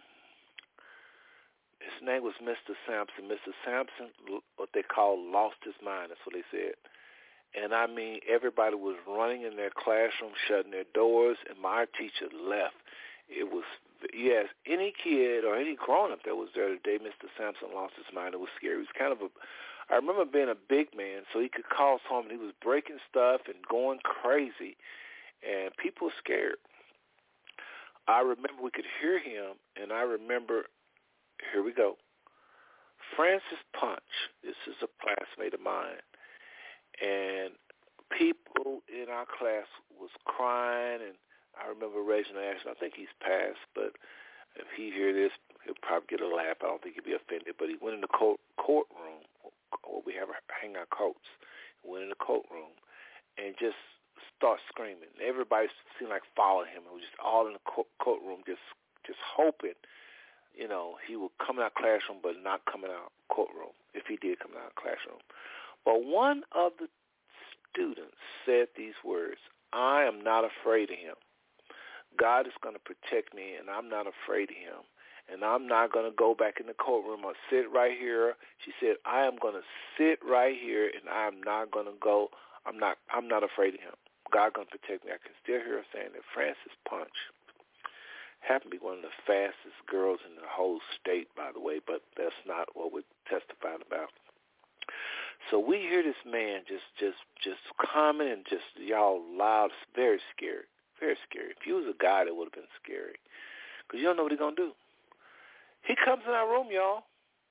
His name was Mister Sampson. Mister Sampson, what they call, lost his mind. That's what they said. And, I mean, everybody was running in their classroom, shutting their doors, and my teacher left. It was, yes, any kid or any grown-up that was there the day Mister Sampson lost his mind, it was scary. It was kind of a, I remember being a big man, so he could cause harm, and he was breaking stuff and going crazy, and people were scared. I remember we could hear him, and I remember, here we go, Francis Punch, this is a classmate of mine, and people in our class was crying, and I remember Reginald Ashford, I think he's passed, but if he hear this, he'll probably get a laugh. I don't think he'll be offended, but he went in the court, courtroom where we have hang our coats. He went in the courtroom and just start screaming. Everybody seemed like following him. It was just all in the court, courtroom, just just hoping, you know, he would come out of classroom, but not coming out courtroom if he did come out of classroom. But one of the students said these words, "I am not afraid of him. God is going to protect me, and I'm not afraid of him. And I'm not going to go back in the courtroom or sit right here." She said, "I am going to sit right here, and I'm not going to go. I'm not I'm not afraid of him. God going to protect me." I can still hear her saying that. Francis Punch happened to be one of the fastest girls in the whole state, by the way, but that's not what we're testifying about. So we hear this man just just just coming and just, y'all, loud, very scary, very scary. If he was a guy, that would have been scary, because you don't know what he's going to do. He comes in our room, y'all.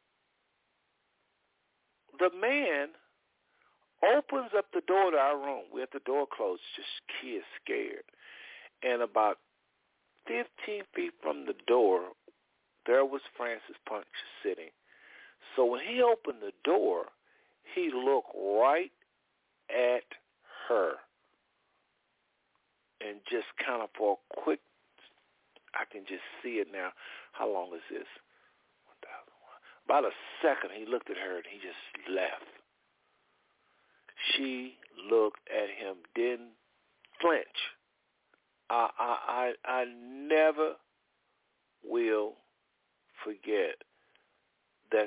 The man opens up the door to our room. We had the door closed, just kids scared. And about fifteen feet from the door, there was Francis Punch sitting. So when he opened the door, he looked right at her. And just kind of for a quick, I can just see it now. How long is this? About a second, he looked at her and he just left. She looked at him, didn't flinch. I, I, I, I never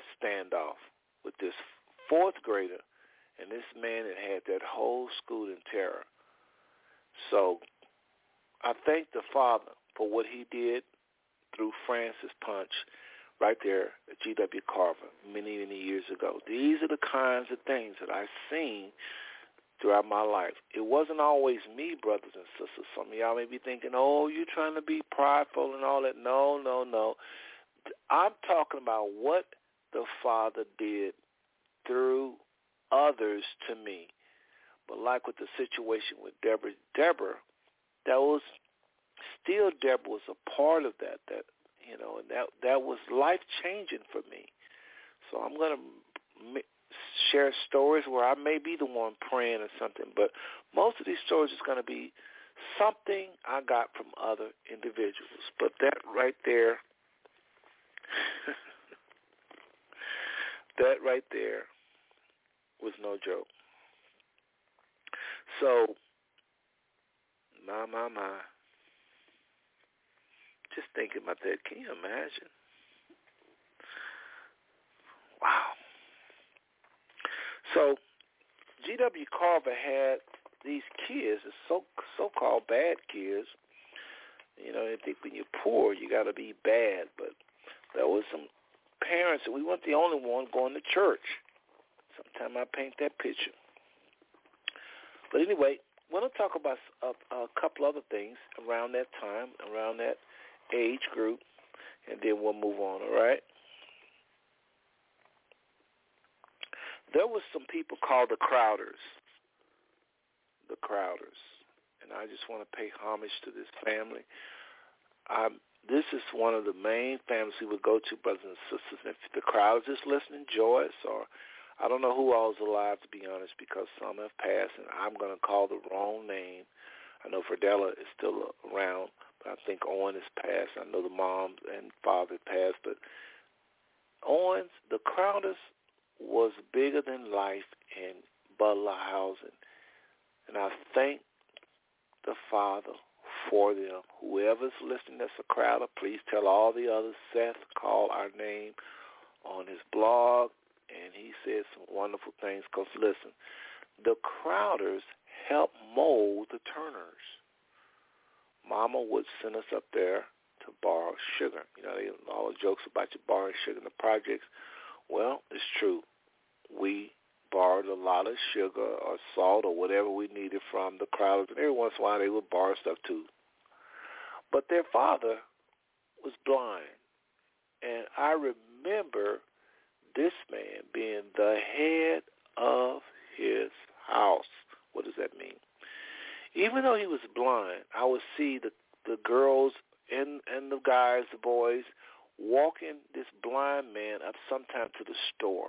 that standoff with this fourth grader, and this man had had that whole school in terror. So I thank the Father for what he did through Francis Punch right there at G W Carver many, many years ago. These are the kinds of things that I've seen throughout my life. It wasn't always me, brothers and sisters. Some of y'all may be thinking, oh, you're trying to be prideful and all that. No, no, no. I'm talking about what the Father did through others to me. But like with the situation with Deborah, Deborah, that was still Deborah was a part of that, that you know, and that that was life-changing for me. So I'm going to share stories where I may be the one praying or something, but most of these stories is going to be something I got from other individuals. But that right there, that right there was no joke. So, my, my, my. Just thinking about that, can you imagine? Wow. So, G W Carver had these kids, so, so-called bad kids. You know, they think when you're poor, you got to be bad. But there was some parents, and we weren't the only one going to church. Sometimes I paint that picture. But anyway, I want to talk about a, a couple other things around that time, around that age group, and then we'll move on, all right? There was some people called the Crowders, the Crowders, and I just want to pay homage to this family. Um, this is one of the main families we would go to, brothers and sisters. And if the Crowders is listening, Joyce, or I don't know who all is alive, to be honest, because some have passed, and I'm going to call the wrong name. I know Fidela is still around, but I think Owen is passed. I know the mom and father passed, but Owens, the Crowders, was bigger than life in Butler housing. And I thank the Father for them. Whoever's listening that's a Crowder, please tell all the others. Seth called our name on his blog, and he said some wonderful things. Because, listen, the Crowders helped mold the Turners. Mama would send us up there to borrow sugar. You know, they, all the jokes about you borrowing sugar in the projects. Well, it's true. We borrowed a lot of sugar or salt or whatever we needed from the Crowders, and every once in a while they would borrow stuff too. But their father was blind, and I remember this man being the head of his house. What does that mean? Even though he was blind, I would see the the girls and, and the guys, the boys, walking this blind man up sometime to the store.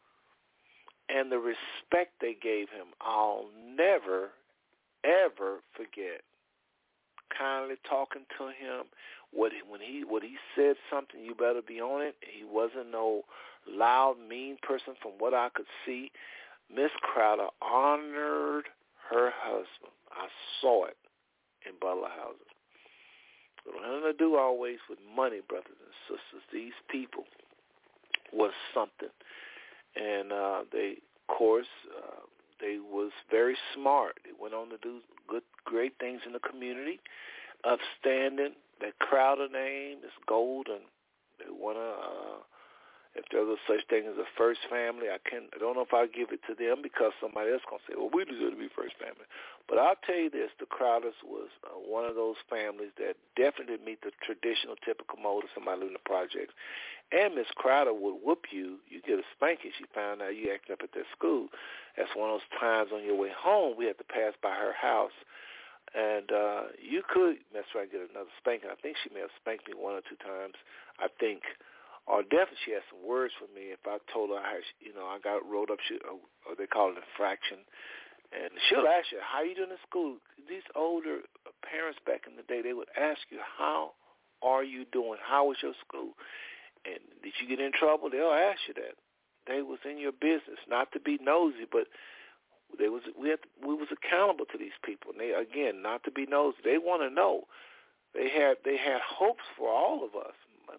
And the respect they gave him, I'll never, ever forget. Kindly talking to him. What when he what he said something, you better be on it. He wasn't no loud, mean person from what I could see. Miss Crowder honored her husband. I saw it in Butler housing. It had nothing to do always with money, brothers and sisters. These people was something. And uh, they, of course, uh, they was very smart. They went on to do good, great things in the community, upstanding. That Crowder name is golden. They want to, uh, if there's a such thing as a first family, I can I don't know if I'll give it to them because somebody else going to say, well, we deserve to be first family. But I'll tell you this, the Crowders was uh, one of those families that definitely meet the traditional, typical mold of somebody living in the projects. And Miss Crowder would whoop you. You get a spanking. She found out you acting up at that school. That's one of those times on your way home, we had to pass by her house. And uh, you could mess around and get another spanking. I think she may have spanked me one or two times, I think. Or definitely she had some words for me if I told her, how she, you know, I got rolled up, she, or they call it infraction. And she'll ask you, how are you doing in school? These older parents back in the day, they would ask you, how are you doing? How was your school? And did you get in trouble? They'll ask you that. They was in your business, not to be nosy, but they was we had we was accountable to these people. And they, again, not to be nosy. They want to know. They had they had hopes for all of us.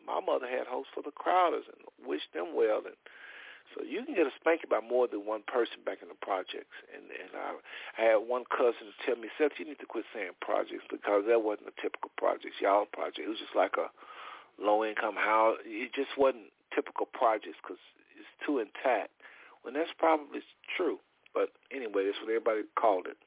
my mother had hopes for the Crowders and wished them well. And so you can get a spanking by more than one person back in the projects. And, and I, I had one cousin tell me, Seth, you need to quit saying projects because that wasn't a typical projects. Y'all project. It was just like a low-income house. It just wasn't typical projects because it's too intact. When that's probably true. But anyway, that's what everybody called it.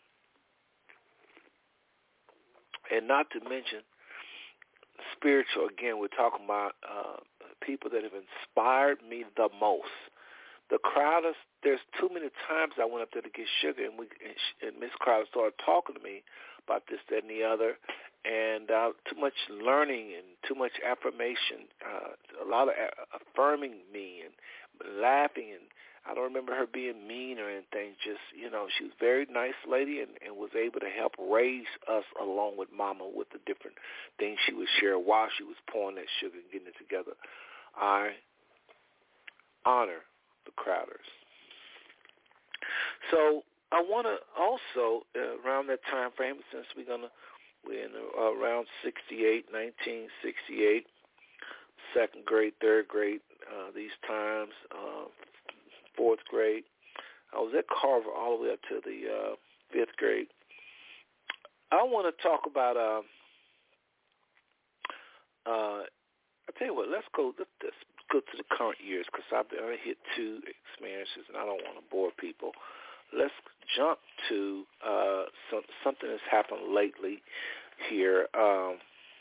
And not to mention, spiritual, again, we're talking about uh, people that have inspired me the most. The Crowders, there's too many times I went up there to get sugar, and we and Miss Crowder started talking to me about this, that, and the other, and uh, too much learning and too much affirmation, uh, a lot of a- affirming me and laughing, and I don't remember her being mean or anything. Just, you know, she was a very nice lady and, and was able to help raise us along with Mama with the different things she would share while she was pouring that sugar and getting it together. I honor the Crowders. So I want to also, uh, around that time frame, since we're going to, we're in uh, around sixty-eight, nineteen sixty-eight, second grade, third grade, uh, these times, uh, fourth grade. I was at Carver all the way up to the uh, fifth grade. I want to talk about, uh, uh, I'll tell you what, let's go, let's, let's go to the current years because I've already hit two experiences and I don't want to bore people. Let's jump to uh, some, something that's happened lately here. Um,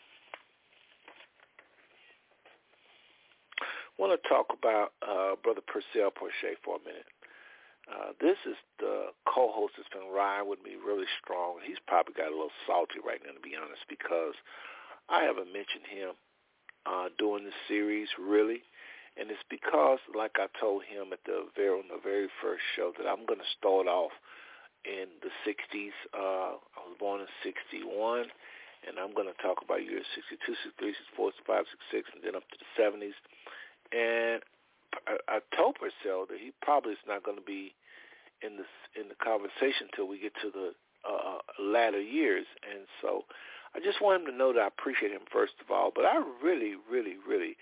I want to talk about uh, Brother Purcell Porche for a minute. Uh, this is the co-host that's been riding with me really strong. He's probably got a little salty right now, to be honest, because I haven't mentioned him uh, during this series, really. And it's because, like I told him at the very, on the very first show, that I'm going to start off in the sixties. Uh, I was born in sixty-one, and I'm going to talk about years sixty-two, sixty-three, sixty-four, sixty-five, sixty-six, and then up to the seventies. And I, I told Purcell that he probably is not going to be in the in the conversation until we get to the uh, latter years. And so I just want him to know that I appreciate him, first of all. But I really, really, really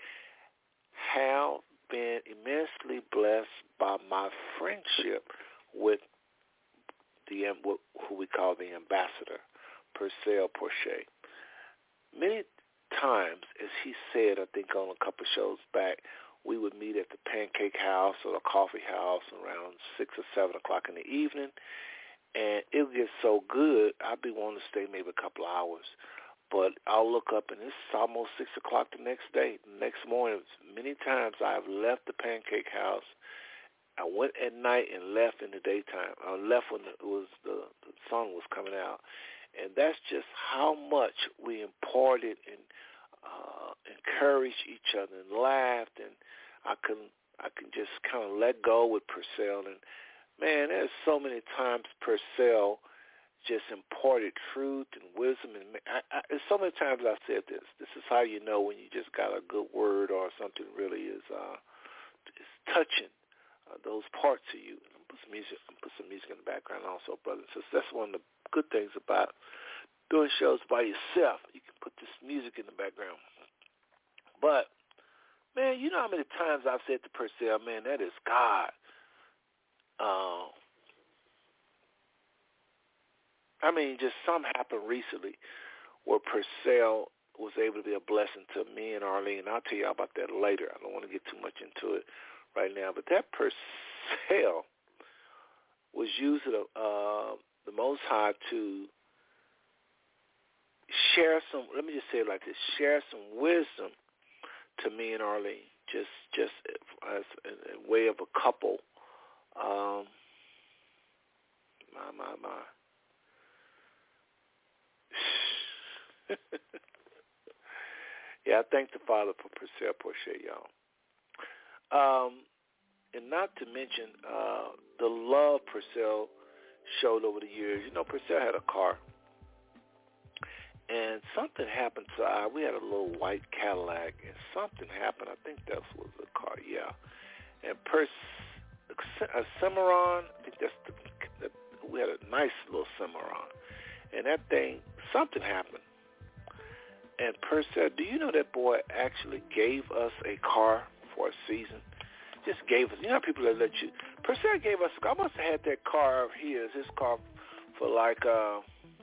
have been immensely blessed by my friendship with the who we call the ambassador, Purcell Porche. Many times, as he said, I think on a couple of shows back, we would meet at the Pancake House or the Coffee House around six or seven o'clock in the evening, and it would get so good, I'd be wanting to stay maybe a couple of hours. But I'll look up, and it's almost six o'clock the next day. The next morning, many times I have left the Pancake House. I went at night and left in the daytime. I left when it was the, the sun was coming out. And that's just how much we imparted and uh, encouraged each other and laughed. And I can I can just kind of let go with Purcell. And, man, there's so many times Purcell just imparted truth and wisdom. And I, I, there's so many times I said this. This is how you know when you just got a good word or something really is uh, is touching uh, those parts of you. And put some music, put some music in the background also, brothers and sisters. That's one of the good things about doing shows by yourself. You can put this music in the background. But, man, you know how many times I've said to Purcell, man, that is God. Uh, I mean, just something happened recently where Purcell was able to be a blessing to me and Arlene. I'll tell you about that later. I don't want to get too much into it right now. But that Purcell was using uh, the Most High to share some, let me just say it like this, share some wisdom to me and Arlene, just just as a way of a couple. Um, my, my, my. Yeah, I thank the Father for Purcell Porche, y'all. Um, and not to mention uh, the love Purcell showed over the years. You know, Purcell had a car, and something happened to our, we had a little white Cadillac, and something happened. I think that was the car, yeah. And Purcell, a Cimarron, I think that's the, the, we had a nice little Cimarron. And that thing, something happened. And Purcell, do you know that boy actually gave us a car for a season? Just gave us. You know how people that let you. Purcell gave us. I must have had that car of his, his car, for like uh,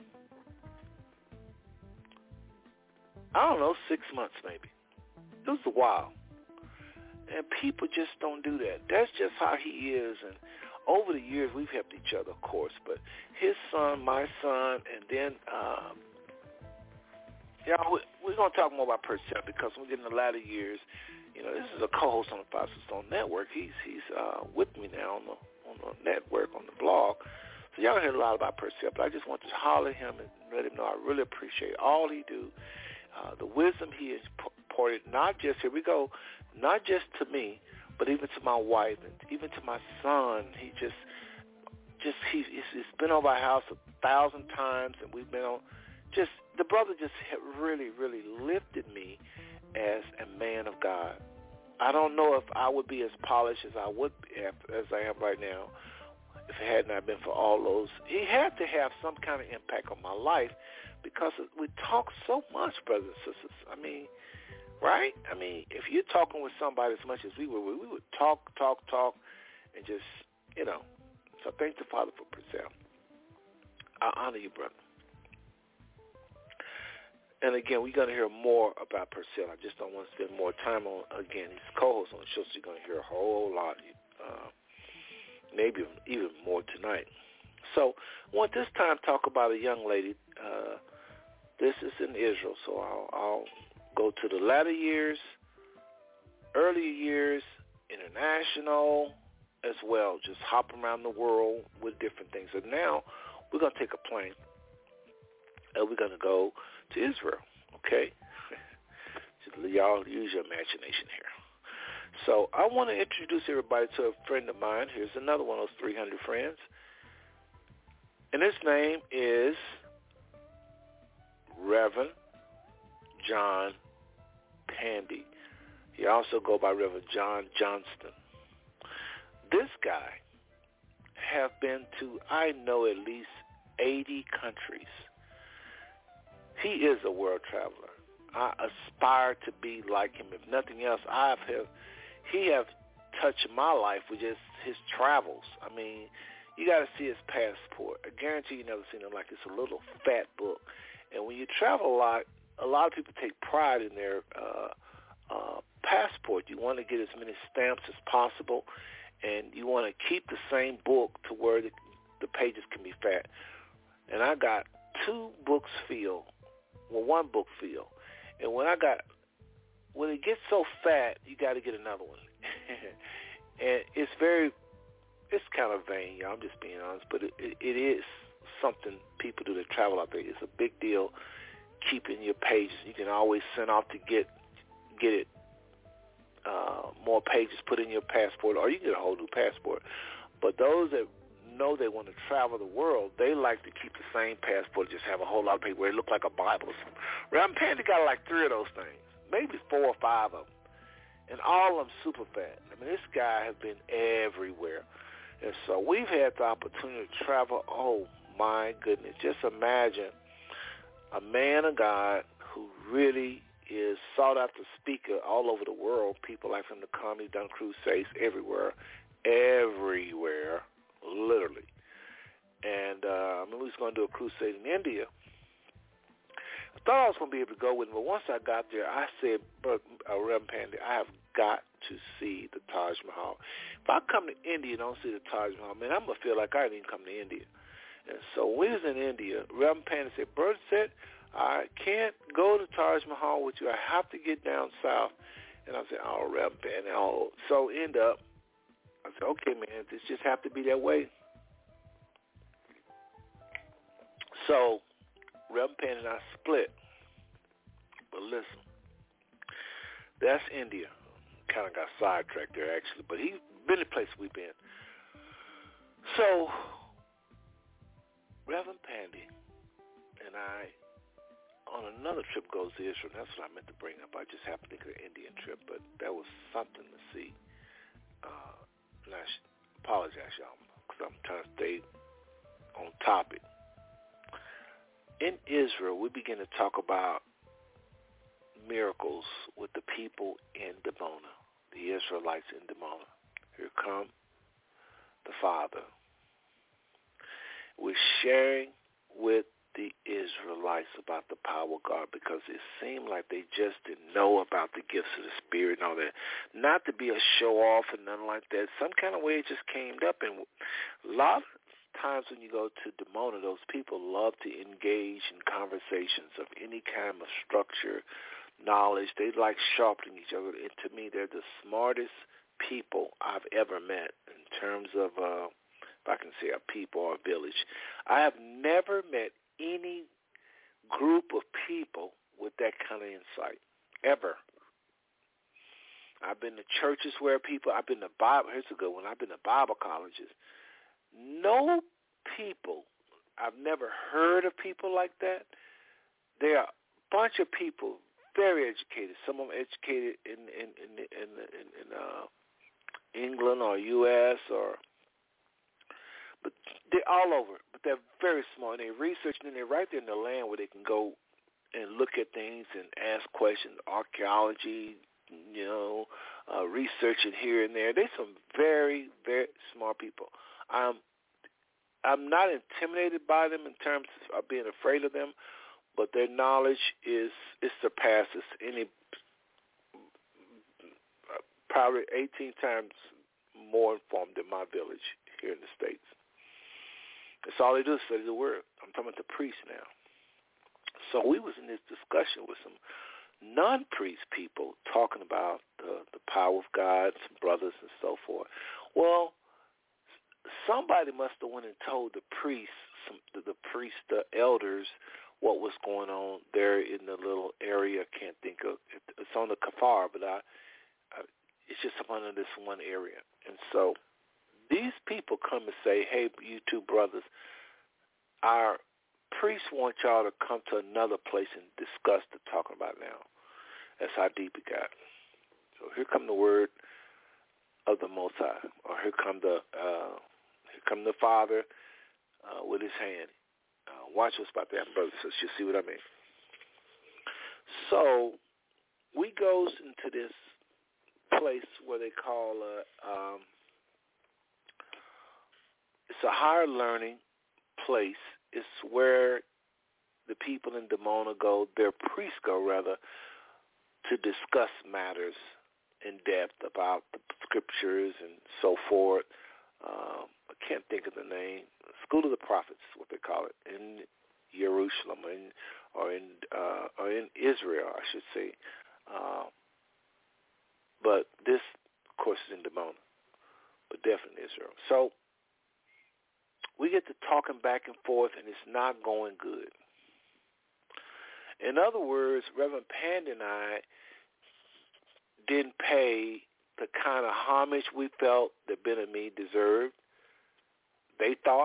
I don't know, six months maybe. It was a while. And people just don't do that. That's just how he is. And over the years, we've helped each other, of course. But his son, my son, and then, um, yeah, we're going to talk more about Purcell because we're getting the latter years. You know, this is a co-host on the Five Stone Network. He's he's uh, with me now on the on the network, on the blog. So y'all heard a lot about Purcell, but I just want to holler at him and let him know I really appreciate all he do, uh, the wisdom he has imparted, not just, here we go, not just to me, but even to my wife and even to my son. He just, just he, he's been over our house a thousand times, and we've been on, just, the brother just really, really lifted me as a man of God. I don't know if I would be as polished as I would be, as I am right now, if it had not been for all those. He had to have some kind of impact on my life because we talk so much, brothers and sisters. I mean, right? I mean, if you're talking with somebody as much as we were, we would talk, talk, talk, and just, you know. So thank the Father for Purcell. I honor you, brother. And again, we're going to hear more about Purcell. I just don't want to spend more time on, again, he's co-host on the show, so you're going to hear a whole lot, uh, maybe even more tonight. So I want this time to talk about a young lady. Uh, this is in Israel, so I'll, I'll go to the latter years, earlier years, international as well, just hop around the world with different things. And now we're going to take a plane, and we're going to go to Israel, okay? Just y'all use your imagination here. So I want to introduce everybody to a friend of mine. Here's another one of those three hundred friends. And his name is Reverend John Pandy. He also go by Reverend John Johnston. This guy have been to, I know, at least eighty countries. He is a world traveler. I aspire to be like him. If nothing else, I have, he have touched my life with just his travels. I mean, you got to see his passport. I guarantee you never seen him like it's a little fat book. And when you travel a lot, a lot of people take pride in their uh, uh, passport. You want to get as many stamps as possible, and you want to keep the same book to where the, the pages can be fat. And I got two books filled. Well, one book filled. And when I got, when it gets so fat, you got to get another one. And it's very, it's kind of vain, y'all. I'm just being honest, but it, it, it is something people do to travel out there. It's a big deal keeping your pages. You can always send off to get get it uh, more pages put in your passport, or you can get a whole new passport. But those that know they want to travel the world, they like to keep the same passport, just have a whole lot of paper. It look like a Bible or something. Reverend Pandy got like three of those things, maybe four or five of them, and all of them super fat. I mean, this guy has been everywhere. And so we've had the opportunity to travel. Oh, my goodness. Just imagine a man of God who really is sought after speaker all over the world. People like him to come. He's done crusades everywhere, everywhere, literally. And uh, I mean, we was going to do a crusade in India. I thought I was going to be able to go with him, but once I got there, I said, uh, Reverend Pandy, I have got to see the Taj Mahal. If I come to India and don't see the Taj Mahal, man, I'm going to feel like I didn't even come to India. And so when we was in India, Reverend Pandy said, Bert said, I can't go to Taj Mahal with you. I have to get down south. And I said, oh, Reverend Pandy. Oh. So end up, I said, okay, man, this just have to be that way. So Reverend Pandy and I split. But listen, that's India. Kind of got sidetracked there, actually. But he's been the place we've been. So Reverend Pandy and I, on another trip, goes to Israel. That's what I meant to bring up. I just happened to get an Indian trip, but that was something to see. Uh, and I apologize, y'all, because I'm trying to stay on topic. In Israel, we begin to talk about miracles with the people in Dimona, the Israelites in Dimona. Here come the Father. We're sharing with the Israelites about the power of God because it seemed like they just didn't know about the gifts of the Spirit and all that. Not to be a show-off and nothing like that. Some kind of way it just came up. And a lot of times when you go to Dimona, those people love to engage in conversations of any kind of structure, knowledge. They like sharpening each other. And to me, they're the smartest people I've ever met in terms of, uh, if I can say a people or a village. I have never met any group of people with that kind of insight, ever. I've been to churches where people, I've been to Bible, here's a good one, I've been to Bible colleges. No people, I've never heard of people like that. There are a bunch of people, very educated, some of them educated in, in, in, in, in, in uh, England or U S or but they're all over. But they're very smart. And they research, and they're right there in the land where they can go and look at things and ask questions, archaeology, you know, uh, researching here and there. They're some very, very smart people. I'm, I'm not intimidated by them in terms of being afraid of them, but their knowledge is it surpasses any, uh, probably eighteen times more informed than my village here in the States. That's all they do is study the word. I'm talking about the priests now. So we was in this discussion with some non-priest people talking about the, the power of God, some brothers and so forth. Well, somebody must have went and told the priests, some, the, the priests, the elders, what was going on there in the little area. I can't think of it. It's on the Kafar, but I, I, it's just up under this one area. And so these people come and say, hey, you two brothers, our priests want y'all to come to another place and discuss the talking about now. That's how deep it got. So here come the word of the Most High, or here come the uh, here come the Father uh, with his hand. Uh, watch what's about to happen, brothers. So you see what I mean. So we goes into this place where they call a um, it's a higher learning place. It's where the people in Dimona go, their priests go rather, to discuss matters in depth about the scriptures and so forth. Um, I can't think of the name. School of the Prophets is what they call it in Jerusalem, or in or in, uh, or in Israel, I should say. Uh, but this, of course, is in Dimona, but definitely Israel. So we get to talking back and forth, and it's not going good. In other words, Reverend Panda and I didn't pay the kind of homage we felt that Ben and me deserved. They thought.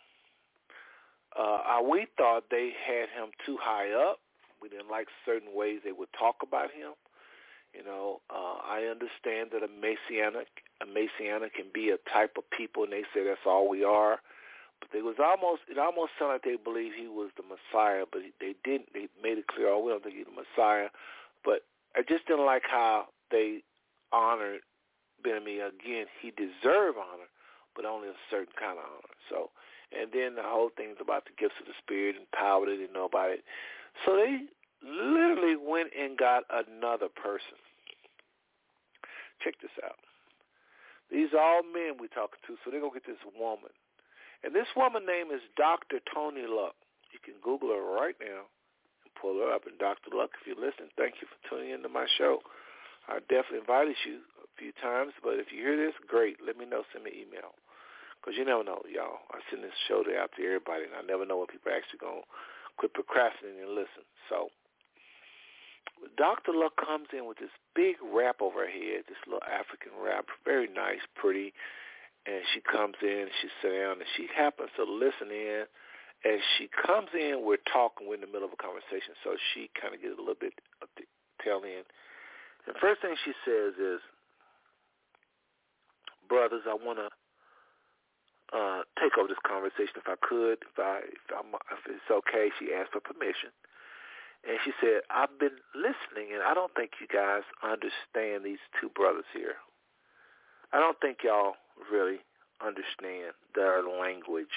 Uh, we thought they had him too high up. We didn't like certain ways they would talk about him. You know, uh, I understand that a Messianic, a Messianic can be a type of people, and they say that's all we are. But they was almost, it almost sounded like they believed he was the Messiah, but they didn't. They made it clear, oh, we don't think he's the Messiah. But I just didn't like how they honored Ben-Ami. Again, he deserved honor, but only a certain kind of honor. So, and then the whole thing's about the gifts of the Spirit and power. They didn't know about it. So they literally went and got another person. Check this out. These are all men we're talking to, so they're going to get this woman. And this woman's name is Doctor Tony Luck. You can Google her right now and pull her up. And Doctor Luck, if you're listening, thank you for tuning into my show. I definitely invited you a few times, but if you hear this, great. Let me know. Send me an email. Because you never know, y'all. I send this show out to everybody, and I never know when people are actually going to quit procrastinating and listen. So Doctor Luck comes in with this big wrap over her head, this little African wrap, very nice, pretty. And she comes in, she sits down, and she happens to listen in. As she comes in, we're talking, we're in the middle of a conversation, so she kind of gets a little bit of the tail end. The first thing she says is, brothers, I want to uh, take over this conversation if I could, if, I, if, I'm, if it's okay. She asked for permission. And she said, I've been listening, and I don't think you guys understand these two brothers here. I don't think y'all really understand their language.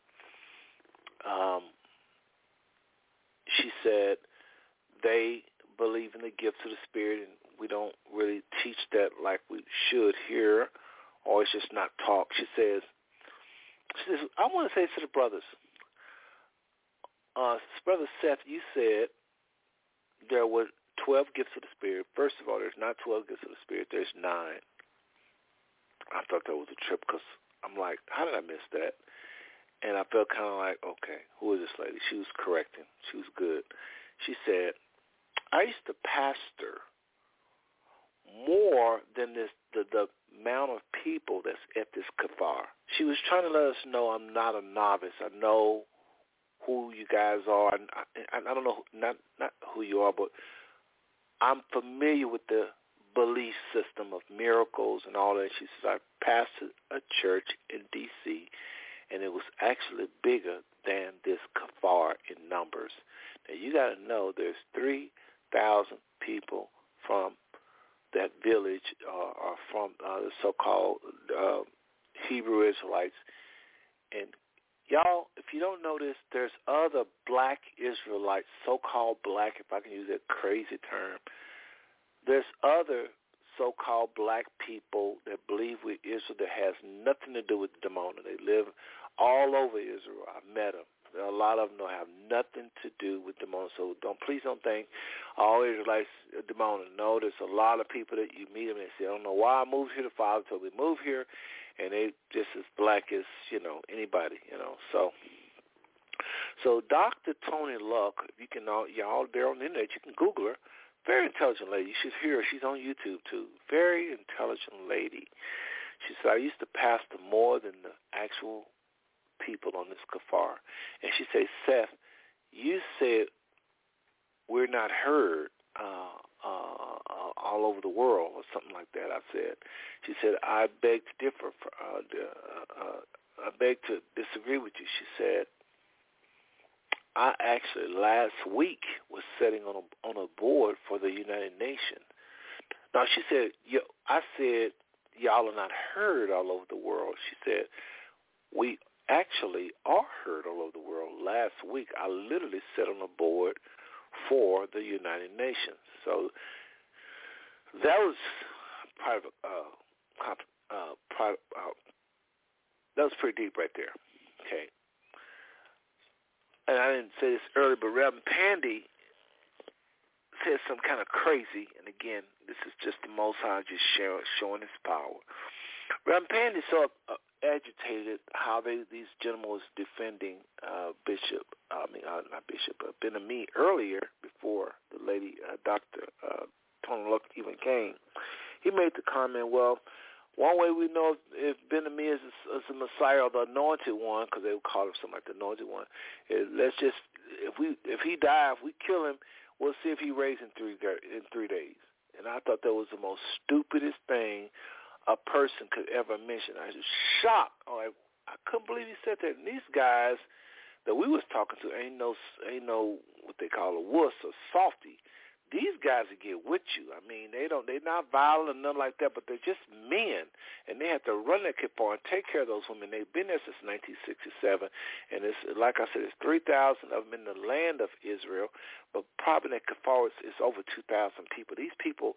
Um, she said they believe in the gifts of the Spirit, and we don't really teach that like we should here, or it's just not taught. She says, she says I want to say to the brothers, uh, Brother Seth, you said there were twelve gifts of the Spirit. First of all, there's not twelve gifts of the Spirit. There's nine. I thought that was a trip because I'm like, how did I miss that? And I felt kind of like, okay, who is this lady? She was correcting. She was good. She said, I used to pastor more than this the, the amount of people that's at this kafar. She was trying to let us know I'm not a novice. I know who you guys are. I, I, I don't know, not not who you are, but I'm familiar with the belief system of miracles and all that. She says, I pastored a church in D C, and it was actually bigger than this kafar in numbers. Now, you got to know there's three thousand people from that village uh, are from uh, the so-called uh, Hebrew Israelites. And y'all, if you don't know this, there's other black Israelites, so-called black, if I can use that crazy term. There's other so-called black people that believe with Israel that has nothing to do with Dimona. They live all over Israel. I met them. A lot of them don't have nothing to do with Dimona. So don't please don't think all Israelites are Dimona. No, there's a lot of people that you meet them and they say, I don't know why I moved here. The father told me to move here, and they just as black as, you know, anybody, you know. So so Doctor Tony Luck, you can all y'all there on the internet, you can Google her. Very intelligent lady. You should hear her. She's on YouTube too. Very intelligent lady. She said, I used to pastor more than the actual people on this kafar. And she said, Seth, you said we're not heard uh, uh, uh, all over the world or something like that, I said. She said, I beg to differ. For, uh, uh, uh, I beg to disagree with you. She said, I actually last week was sitting on a, on a board for the United Nations. Now, she said, Yo, I said, y'all are not heard all over the world. She said, we actually are heard all over the world. Last week, I literally sat on a board for the United Nations. So that was private, uh, uh, private, uh, that was pretty deep right there. Okay. And I didn't say this earlier, but Reverend Pandy said something kind of crazy. And again, this is just the Most High just showing, showing his power. Reverend Pandy so uh, agitated how they these gentlemen was defending uh, Bishop, I mean, uh, not Bishop, but Ben-Ami earlier before the lady, uh, Doctor Uh, Tony Luck even came. He made the comment, well, one way we know if Ben-Ami is, is the Messiah or the Anointed One, because they would call him something like the Anointed One, is let's just if we if he die, if we kill him, we'll see if he raised in three in three days. And I thought that was the most stupidest thing a person could ever mention. I was shocked. I'm like, I couldn't believe he said that. And these guys that we was talking to ain't no ain't no what they call a wuss or softy. These guys will get with you. I mean, they don't, they're not violent or nothing like that, but they're just men, and they have to run that kippa and take care of those women. They've been there since nineteen sixty-seven, and it's like I said, it's three thousand of them in the land of Israel, but probably that kippa is, is over two thousand people. These people,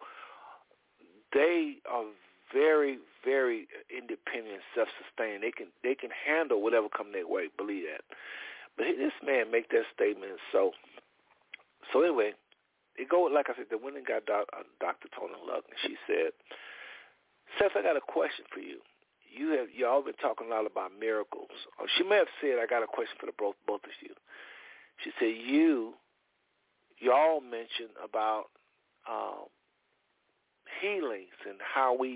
they are very, very independent, self-sustained. They can they can handle whatever come their way. Believe that. But this man make that statement. So, so anyway. It go like I said. The women got doc, uh, Doctor Tony Luck, and she said, "Seth, I got a question for you. You have y'all been talking a lot about miracles. Or she may have said, I got a question for the both both of you. She said, you y'all mentioned about um, healings and how we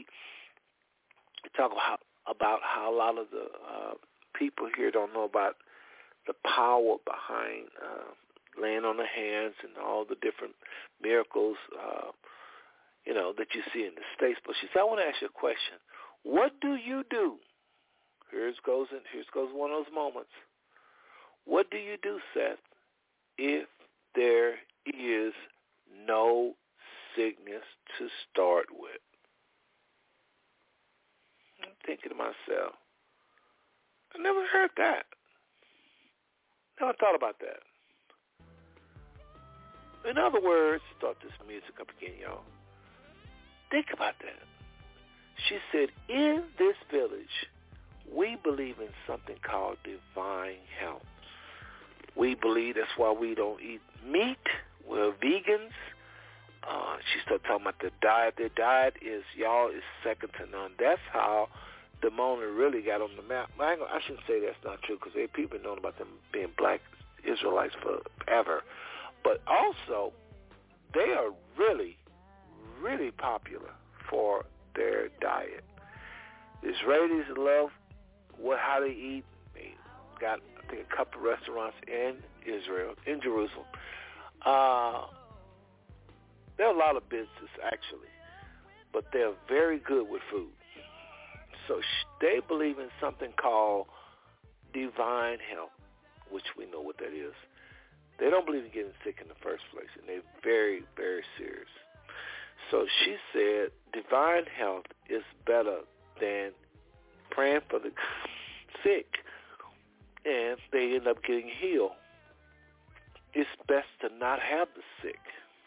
talk about about how a lot of the uh, people here don't know about the power behind." Uh, laying on the hands and all the different miracles, uh, you know, that you see in the States. But she said, I want to ask you a question. What do you do? Here's goes in, here's goes one of those moments. What do you do, Seth, if there is no sickness to start with. I'm thinking to myself, I never heard that. Never thought about that. In other words, start this music up again, y'all. Think about that. She said, in this village, we believe in something called divine health. We believe that's why we don't eat meat. We're vegans. Uh, she started talking about the diet. Their diet is, y'all, is second to none. That's how Damona really got on the map. I, ain't gonna, I shouldn't say that's not true because people have known about them being black Israelites forever. But also, they are really, really popular for their diet. The Israelis love what how they eat. They got, I think, a couple of restaurants in Israel, in Jerusalem. Uh, there are a lot of businesses, actually, but they're very good with food. So they believe in something called divine health, which we know what that is. They don't believe in getting sick in the first place, and they're very, very serious. So she said divine health is better than praying for the sick, and they end up getting healed. It's best to not have the sick.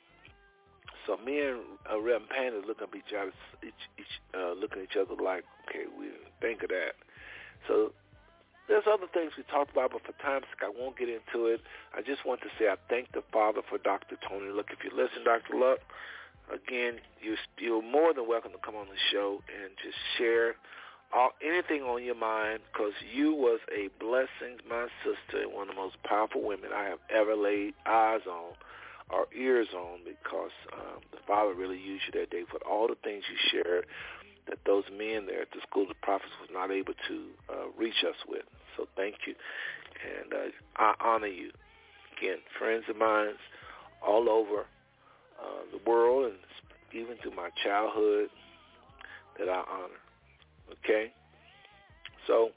So me and uh, Reverend Panda looking at each other, each, each, uh, looking at each other like, okay, we didn't think of that. So there's other things we talked about, but for time's sake, I won't get into it. I just want to say I thank the Father for Doctor Tony. Look, if you listen, Doctor Luck, again, you're, you're more than welcome to come on the show and just share all, anything on your mind, because you was a blessing, my sister, and one of the most powerful women I have ever laid eyes on or ears on, because um, the Father really used you that day for all the things you shared that those men there at the School of the Prophets was not able to uh, reach us with. So thank you, and uh, I honor you. Again, friends of mine all over uh, the world and even through my childhood that I honor. Okay? So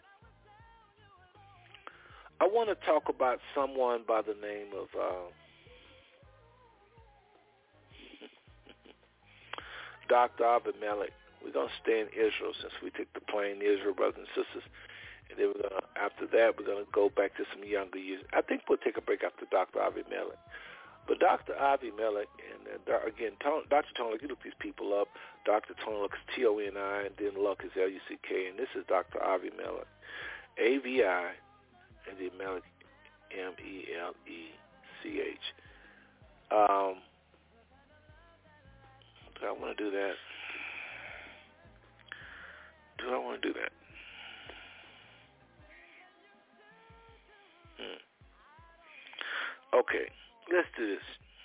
I want to talk about someone by the name of uh, Doctor Avimelech. We're going to stay in Israel since we took the plane to Israel, brothers and sisters. And then we're gonna, after that, we're going to go back to some younger years. I think we'll take a break after Doctor Avimelech. But Doctor Avimelech, and uh, again, Tony, Doctor Tony, you look these people up. Doctor Tony Luck is T O N I, and then Luck is L U C K. And this is Doctor Avimelech, A V I, and then Melech, M E L E C H. Um, do I want to do that? Do I want to do that? Hmm. Okay, let's do this.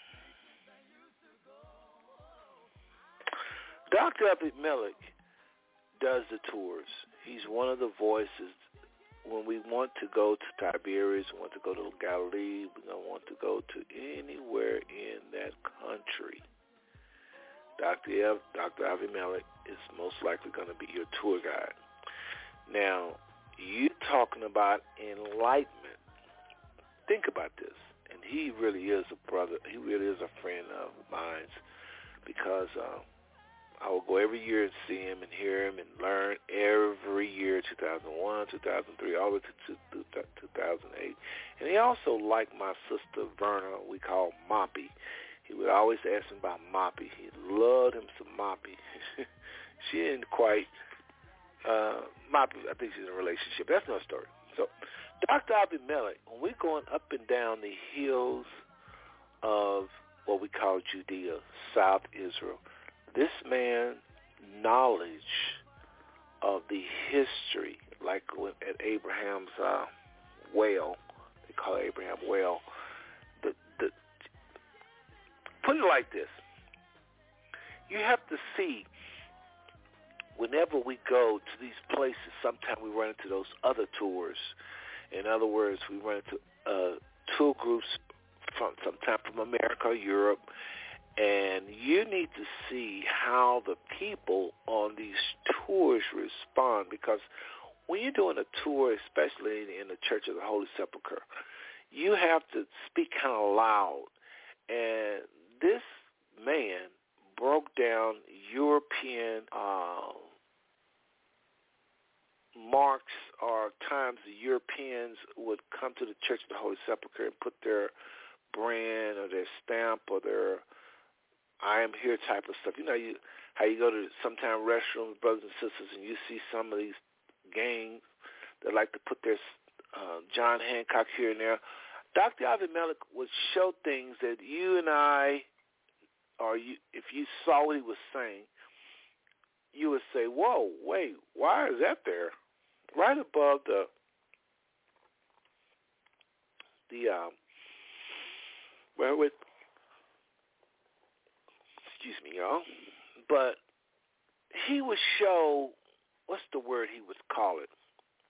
Doctor Avimelech does the tours. He's one of the voices. When we want to go to Tiberias, we want to go to Galilee, we don't want to go to anywhere in that country, Doctor Ev, Doctor Avimelech is most likely going to be your tour guide. Now, you talking about enlightenment. Think about this. And he really is a brother. He really is a friend of mine, because uh, I will go every year and see him and hear him and learn every year, two thousand one, two thousand three, all the way to two thousand eight. And he also liked my sister Verna, we call Moppy. He would always ask him about Moppy. He loved him some Moppy. She didn't quite, uh, Moppy, I think she's in a relationship. That's another story. So, Doctor Avimelech, when we're going up and down the hills of what we call Judea, South Israel, this man's knowledge of the history, like at Abraham's uh, well, they call it Abraham well, the, the, put it like this. You have to see, whenever we go to these places, sometimes we run into those other tours. In other words, we run into uh, tour groups from sometimes from America or Europe, and you need to see how the people on these tours respond, because when you're doing a tour, especially in the Church of the Holy Sepulchre, you have to speak kind of loud, And this man broke down European uh, marks or times the Europeans would come to the Church of the Holy Sepulchre and put their brand or their stamp or their I am here type of stuff. You know you how you go to sometime restrooms, brothers and sisters, and you see some of these gangs that like to put their uh, John Hancock here and there. Doctor Avimelech would show things that you and I, or you, if you saw what he was saying, you would say, whoa, wait, why is that there? Right above the, the um, where would, excuse me, y'all, but he would show, what's the word he would call it?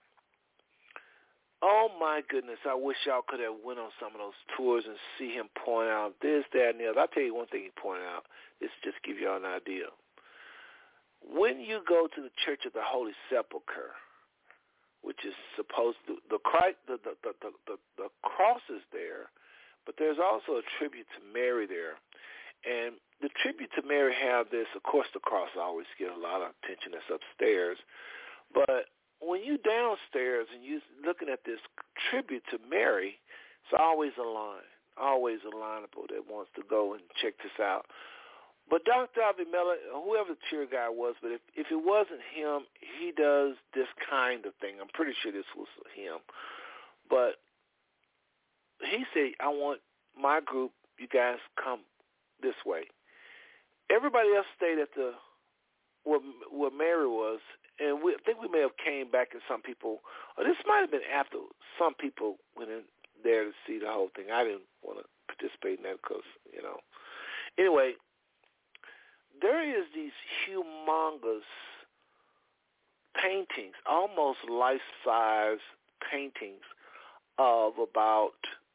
Oh, my goodness, I wish y'all could have went on some of those tours and see him point out this, that, and the other. I'll tell you one thing he pointed out. This just give y'all an idea. When you go to the Church of the Holy Sepulchre, which is supposed to, the, the, the, the, the, the, the cross is there, but there's also a tribute to Mary there. And the tribute to Mary have this, of course the cross always gets a lot of attention that's upstairs, but when you downstairs and you looking at this tribute to Mary, it's always a line, always a lineable that wants to go and check this out. But Doctor Avimelech, whoever the tour guy was, but if, if it wasn't him, he does this kind of thing. I'm pretty sure this was him. But he said, I want my group, you guys come this way. Everybody else stayed at the where, where Mary was, and we, I think we may have came back and some people, or this might have been after some people went in there to see the whole thing. I didn't want to participate in that because, you know. Anyway, there is these humongous paintings, almost life-size paintings of about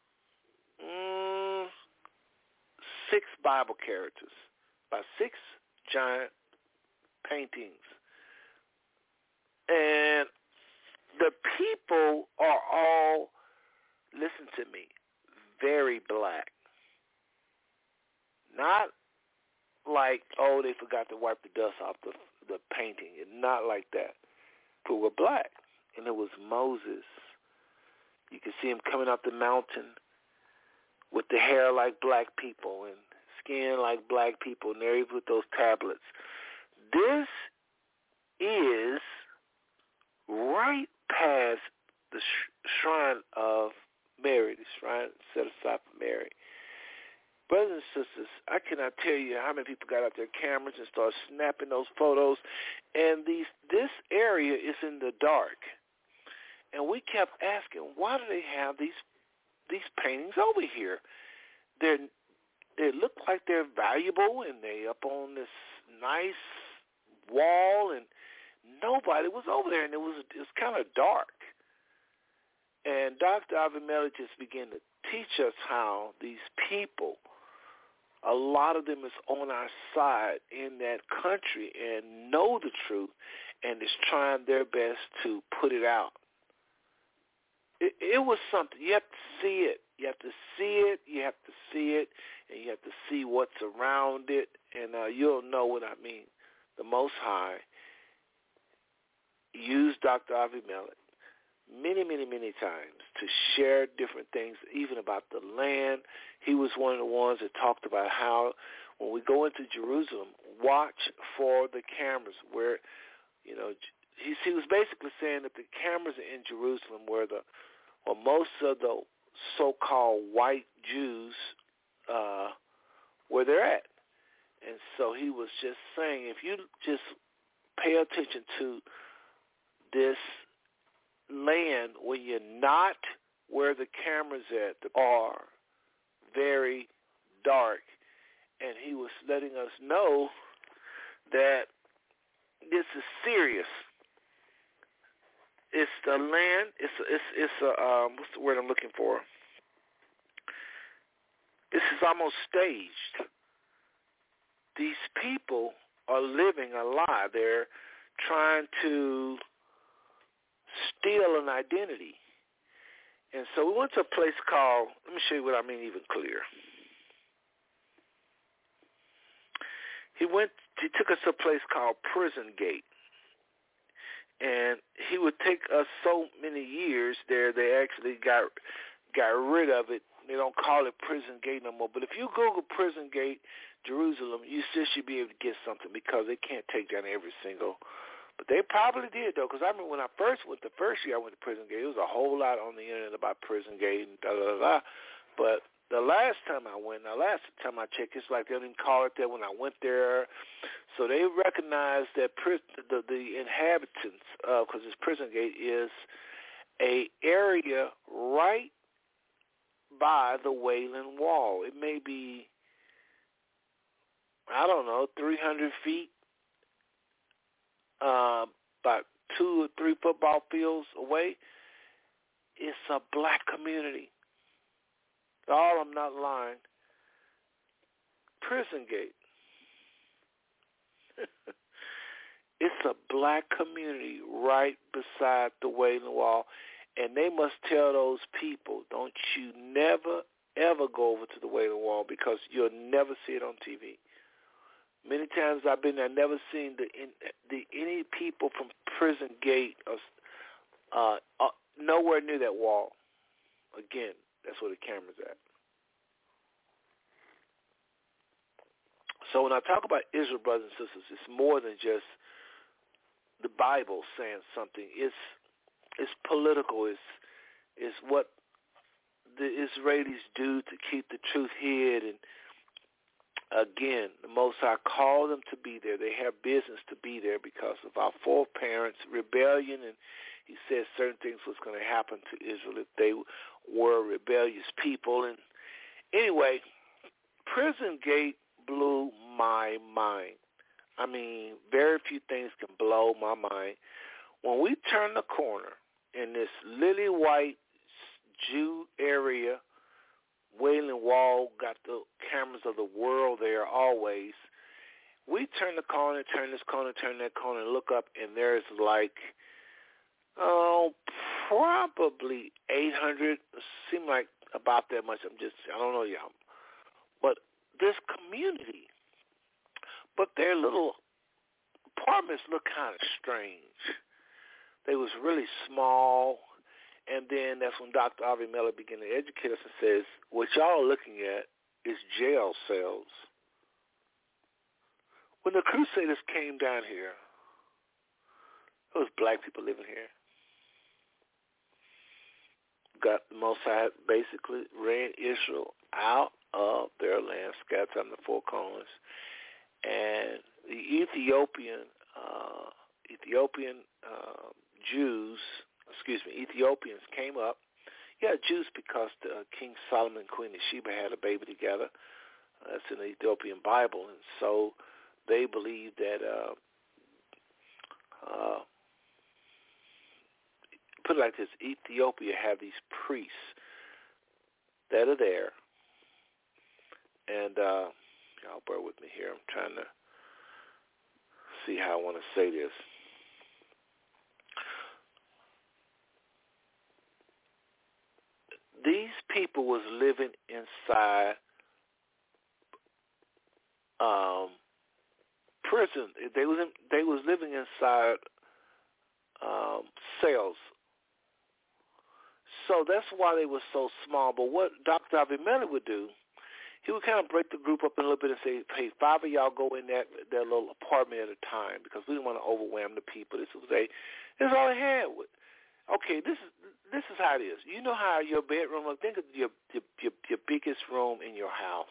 mm, six Bible characters, about six giant paintings. And the people are all, listen to me, very black. Not like, oh, they forgot to wipe the dust off the the painting. Not like that. But we're black. And it was Moses. You can see him coming up the mountain with the hair like black people and skin like black people, and there he with those tablets. This is right past the sh- shrine of Mary, the shrine set aside for Mary. Brothers and sisters, I cannot tell you how many people got out their cameras and started snapping those photos. And these this area is in the dark. And we kept asking, why do they have these these paintings over here? They're they look like they're valuable, and they up on this nice wall, and nobody was over there, and it was it was kind of dark. And Doctor Avimelech just began to teach us how these people, a lot of them is on our side in that country and know the truth and is trying their best to put it out. It, it was something. You have to see it. You have to see it. You have to see it, and you have to see what's around it, and uh, you'll know what I mean. The Most High used Doctor Avimelech many, many, many times to share different things, even about the land. He was one of the ones that talked about how when we go into Jerusalem, watch for the cameras where, you know, he, he was basically saying that the cameras are in Jerusalem where the, or most of the so-called white Jews, uh, where they're at. And so he was just saying, if you just pay attention to this land when you're not where the cameras at are very dark, and he was letting us know that this is serious. It's the land. It's a, it's it's a um, what's the word I'm looking for? This is almost staged. These people are living a lie. They're trying to steal an identity. And so we went to a place called, let me show you what I mean even clearer. he went. He took us to a place called Prison Gate, and he would take us so many years there. They actually got got rid of it. They don't call it Prison Gate no more. But if you Google Prison Gate, Jerusalem, you still should be able to get something because they can't take down every single. But they probably did, though, because I remember when I first went, the first year I went to Prison Gate, it was a whole lot on the internet about Prison Gate and da-da-da-da. But the last time I went, the last time I checked, it's like they didn't call it that when I went there. So they recognized that pri- the, the inhabitants, because uh, this Prison Gate is a area right by the Wailing Wall. It may be, I don't know, three hundred feet. Uh, about two or three football fields away. It's a black community. All I'm not lying. Prison Gate. It's a black community right beside the Wailing Wall, and they must tell those people, don't you never, ever go over to the Wailing Wall because you'll never see it on T V. Many times I've been there, never seen the, in, the any people from Prison Gate or, uh, uh, nowhere near that wall. Again, that's where the camera's at. So when I talk about Israel, brothers and sisters, it's more than just the Bible saying something. It's it's political. It's it's what the Israelis do to keep the truth hid. And again, the Most High called them to be there. They have business to be there because of our foreparents' rebellion, and he said certain things was going to happen to Israel if they were a rebellious people. And anyway, Prison Gate blew my mind. I mean, very few things can blow my mind. When we turn the corner in this lily white Jew area, Wailing Wall got the cameras of the world there always. We turn the corner, turn this corner, turn that corner, and look up, and there's like, oh, probably eight hundred. Seem like about that much. I'm just, I don't know, y'all. But this community, but their little apartments look kind of strange. They was really small. And then that's when Doctor Avi Melly began to educate us and says, what y'all are looking at is jail cells. When the Crusaders came down here, there was black people living here. Got the Most High basically ran Israel out of their land, scattered them the four corners. And the Ethiopian, uh, Ethiopian uh, Jews, excuse me, Ethiopians came up. Yeah, Jews because uh, King Solomon and Queen of Sheba had a baby together. Uh, that's in the Ethiopian Bible. And so they believed that, uh, uh, put it like this, Ethiopia have these priests that are there. And uh, y'all bear with me here. I'm trying to see how I want to say this. These people was living inside um, prison. They was in, they was living inside um, cells. So that's why they were so small. But what Doctor Avimelech would do, he would kind of break the group up in a little bit and say, hey, five of y'all go in that, that little apartment at a time because we didn't want to overwhelm the people. This was a, this is all they had. Okay, this is this is how it is. You know how your bedroom looks. Think of your, your your your biggest room in your house.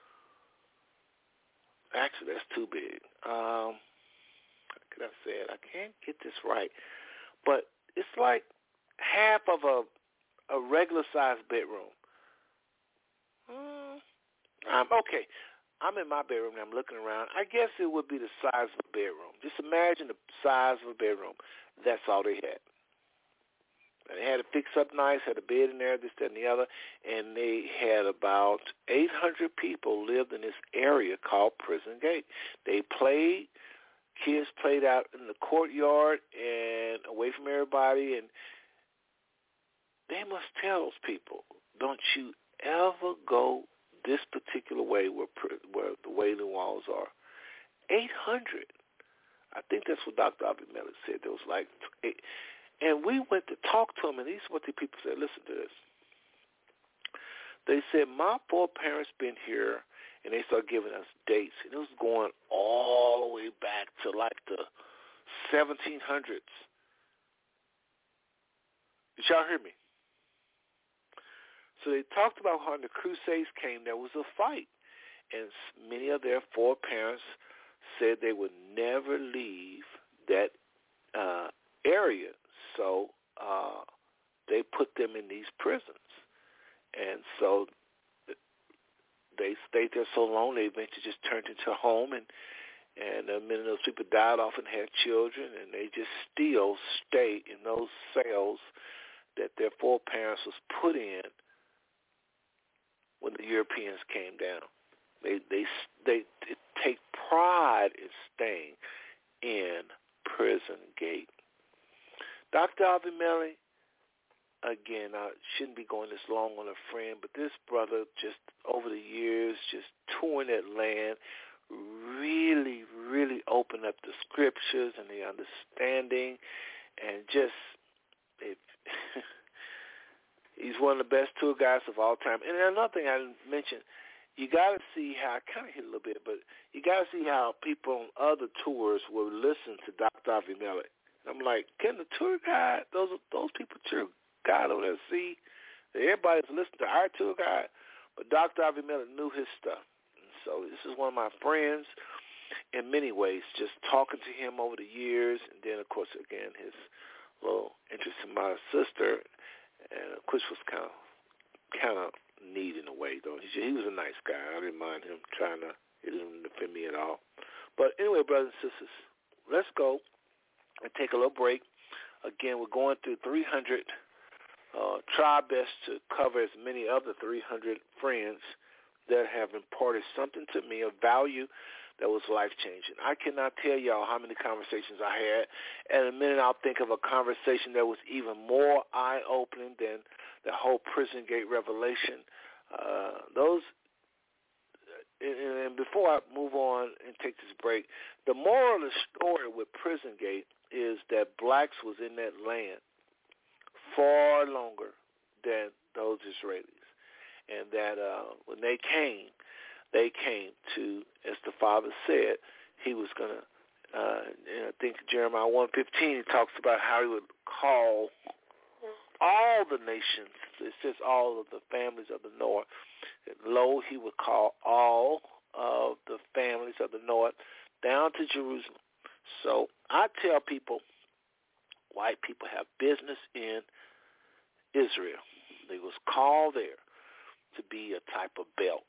Actually, that's too big. Um, how could I say it? I can't get this right. But it's like half of a a regular-sized bedroom. Hmm. Um, okay, I'm in my bedroom and I'm looking around. I guess it would be the size of a bedroom. Just imagine the size of a bedroom. That's all they had. They had it fixed up nice, had a bed in there, this, that, and the other, and they had about eight hundred people lived in this area called Prison Gate. They played, kids played out in the courtyard and away from everybody, and they must tell those people, don't you ever go this particular way where where the Wailing Walls are. eight hundred. I think that's what Doctor Avimelech said. There was like eight. And we went to talk to him, and these are what the people said. Listen to this. They said, my foreparents been here, and they started giving us dates. And it was going all the way back to like the seventeen hundreds. Did y'all hear me? So they talked about how when the Crusades came, there was a fight. And many of their foreparents said they would never leave that uh, area. So uh, they put them in these prisons. And so they stayed there so long, they eventually just turned into a home. And, and uh, many of those people died off and had children, and they just still stay in those cells that their foreparents was put in when the Europeans came down. They they they, they take pride in staying in Prison Gate. Doctor Avimelech, again, I shouldn't be going this long on a friend, but this brother just over the years just touring that land, really, really opened up the scriptures and the understanding, and just it, he's one of the best tour guides of all time. And another thing I didn't mention, you got to see how, I kind of hit a little bit, but you got to see how people on other tours will listen to Doctor Avimelech. I'm like, can the tour guide, those those people tour guide over there see that everybody's listening to our tour guide, but Doctor Avimelech knew his stuff. And so this is one of my friends in many ways, just talking to him over the years, and then, of course, again, his little interest in my sister, and which was kind of kind of neat in a way, though. He, he was a nice guy. I didn't mind him trying to, he didn't offend me at all. But anyway, brothers and sisters, let's go and take a little break. Again, we're going through three hundred. Uh, try our best to cover as many other three hundred friends that have imparted something to me of value that was life-changing. I cannot tell y'all how many conversations I had. And in a minute, I'll think of a conversation that was even more eye-opening than the whole Prison Gate revelation. Uh, those, and, and before I move on and take this break, the moral of the story with Prison Gate is that blacks was in that land far longer than those Israelis. And that uh, when they came, they came to, as the Father said, he was going to, uh, I think Jeremiah one fifteen, he talks about how he would call all the nations. It says all of the families of the north. Lo, he would call all of the families of the north down to Jerusalem. So I tell people, white people have business in Israel. They was called there to be a type of belt.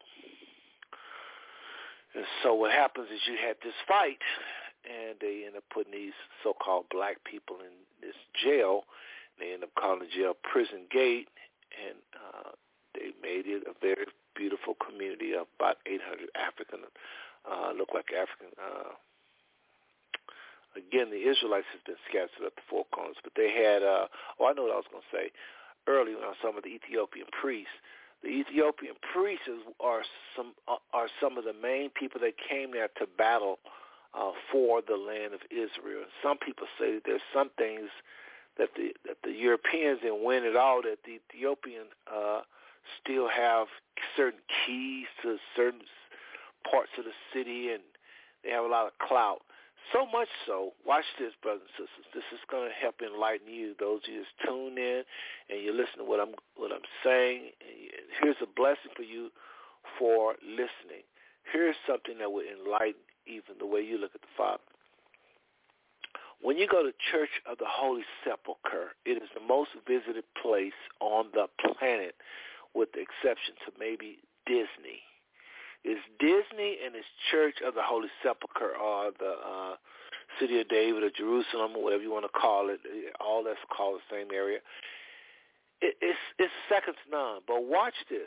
And so what happens is you had this fight, and they end up putting these so-called black people in this jail. They end up calling the jail Prison Gate, and uh, they made it a very beautiful community of about eight hundred African, uh, look like African. Uh, again, the Israelites has been scattered up the four corners, but they had, uh, oh, I know what I was going to say earlier when I was talking about the Ethiopian priests. The Ethiopian priests are some are some of the main people that came there to battle uh, for the land of Israel. Some people say that there's some things that the that the Europeans didn't win at all, that the Ethiopians uh, still have certain keys to certain parts of the city, and they have a lot of clout. So much so, watch this, brothers and sisters. This is going to help enlighten you, those who just tune in and you listen to what I'm what I'm saying. Here's a blessing for you for listening. Here's something that will enlighten even the way you look at the Father. When you go to Church of the Holy Sepulchre, it is the most visited place on the planet, with the exception to maybe Disney. It's Disney and it's Church of the Holy Sepulchre, or the uh, City of David or Jerusalem, or whatever you want to call it. All that's called the same area. It, it's, it's second to none. But watch this.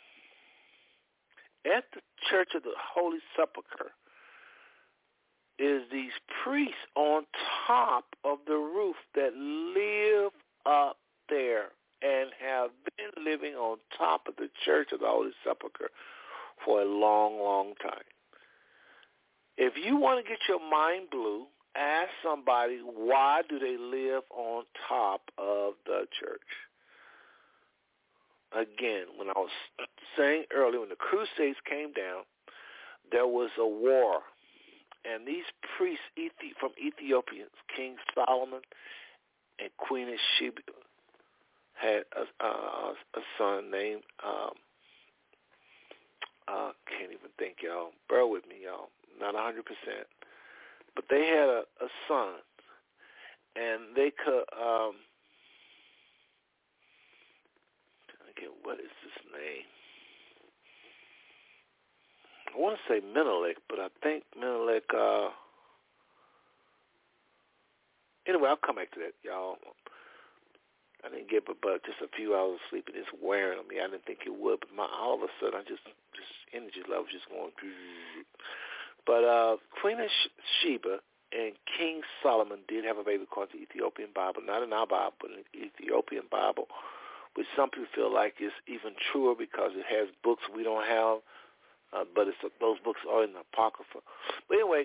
At the Church of the Holy Sepulchre is these priests on top of the roof that live up there and have been living on top of the Church of the Holy Sepulchre for a long, long time. If If you want to get your mind blew, ask somebody, why do they live on top of the church? Again, when I was saying earlier, when the Crusades came down, there was a war. And these priests from Ethiopia, King Solomon and Queen Sheba, had a, uh, a son named, um, uh, can't even think, y'all. Bear with me, y'all. Not one hundred percent. But they had a, a son, and they could, um, again, what is his name? I want to say Menelik, but I think Menelik, uh, anyway, I'll come back to that, y'all. I didn't get but, but just a few hours of sleep, and it's wearing on me. I didn't think it would, but my, all of a sudden, I just, just energy level just going. But uh, Queen of Sheba and King Solomon did have a baby called the Ethiopian Bible, not in our Bible, but in the Ethiopian Bible, which some people feel like is even truer because it has books we don't have, uh, but it's, those books are in the Apocrypha. But anyway,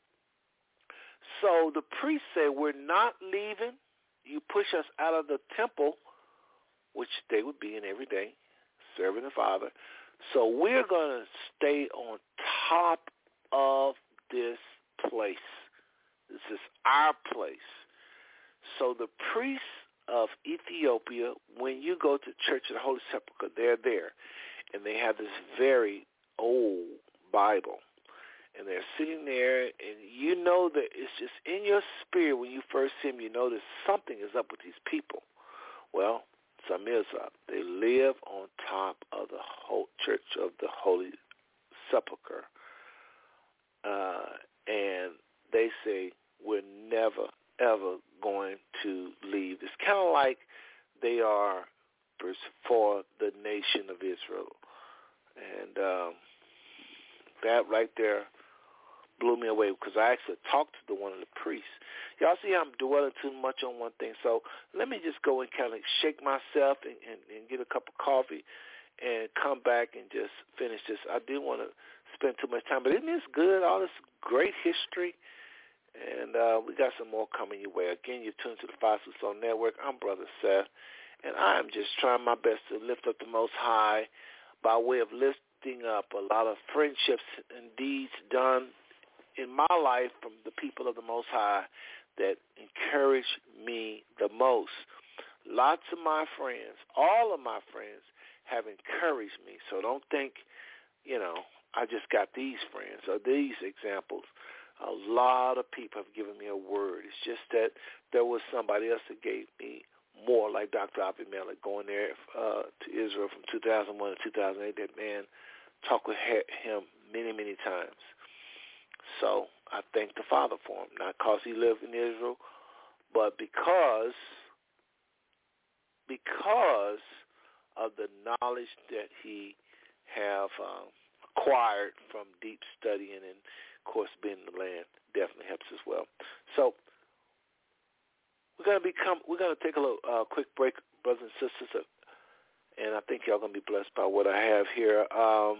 so the priest said, we're not leaving. You push us out of the temple, which they would be in every day, serving the Father. So we're going to stay on top of this place. This is our place. So the priests of Ethiopia, when you go to Church of the Holy Sepulchre, they're there. And they have this very old Bible. And they're sitting there, and you know that it's just in your spirit when you first see them, you know that something is up with these people. Well, some is up. They live on top of the whole Church of the Holy Sepulchre. Uh, and they say, we're never, ever going to leave. It's kind of like they are for the nation of Israel. And um, that right there blew me away because I actually talked to the one of the priests. Y'all see how I'm dwelling too much on one thing. So let me just go and kind of shake myself and, and, and get a cup of coffee and come back and just finish this. I didn't want to spend too much time, but isn't this good, all this great history? And uh, we got some more coming your way. Again, you're tuned to the Five Smooth Stone Network. I'm Brother Seth, and I am just trying my best to lift up the Most High by way of lifting up a lot of friendships and deeds done in my life from the people of the Most High that encourage me the most. Lots of my friends, all of my friends, have encouraged me. So don't think, you know, I just got these friends or these examples. A lot of people have given me a word. It's just that there was somebody else that gave me more, like Doctor Avi Melech going there uh, to Israel from two thousand one to two thousand eight. That man talked with him many, many times. So I thank the Father for him, not because he lived in Israel, but because because of the knowledge that he have um, acquired from deep studying and, of course, being in the land definitely helps as well. So we're gonna become we're gonna take a little uh, quick break, brothers and sisters, and I think y'all gonna be blessed by what I have here. Um,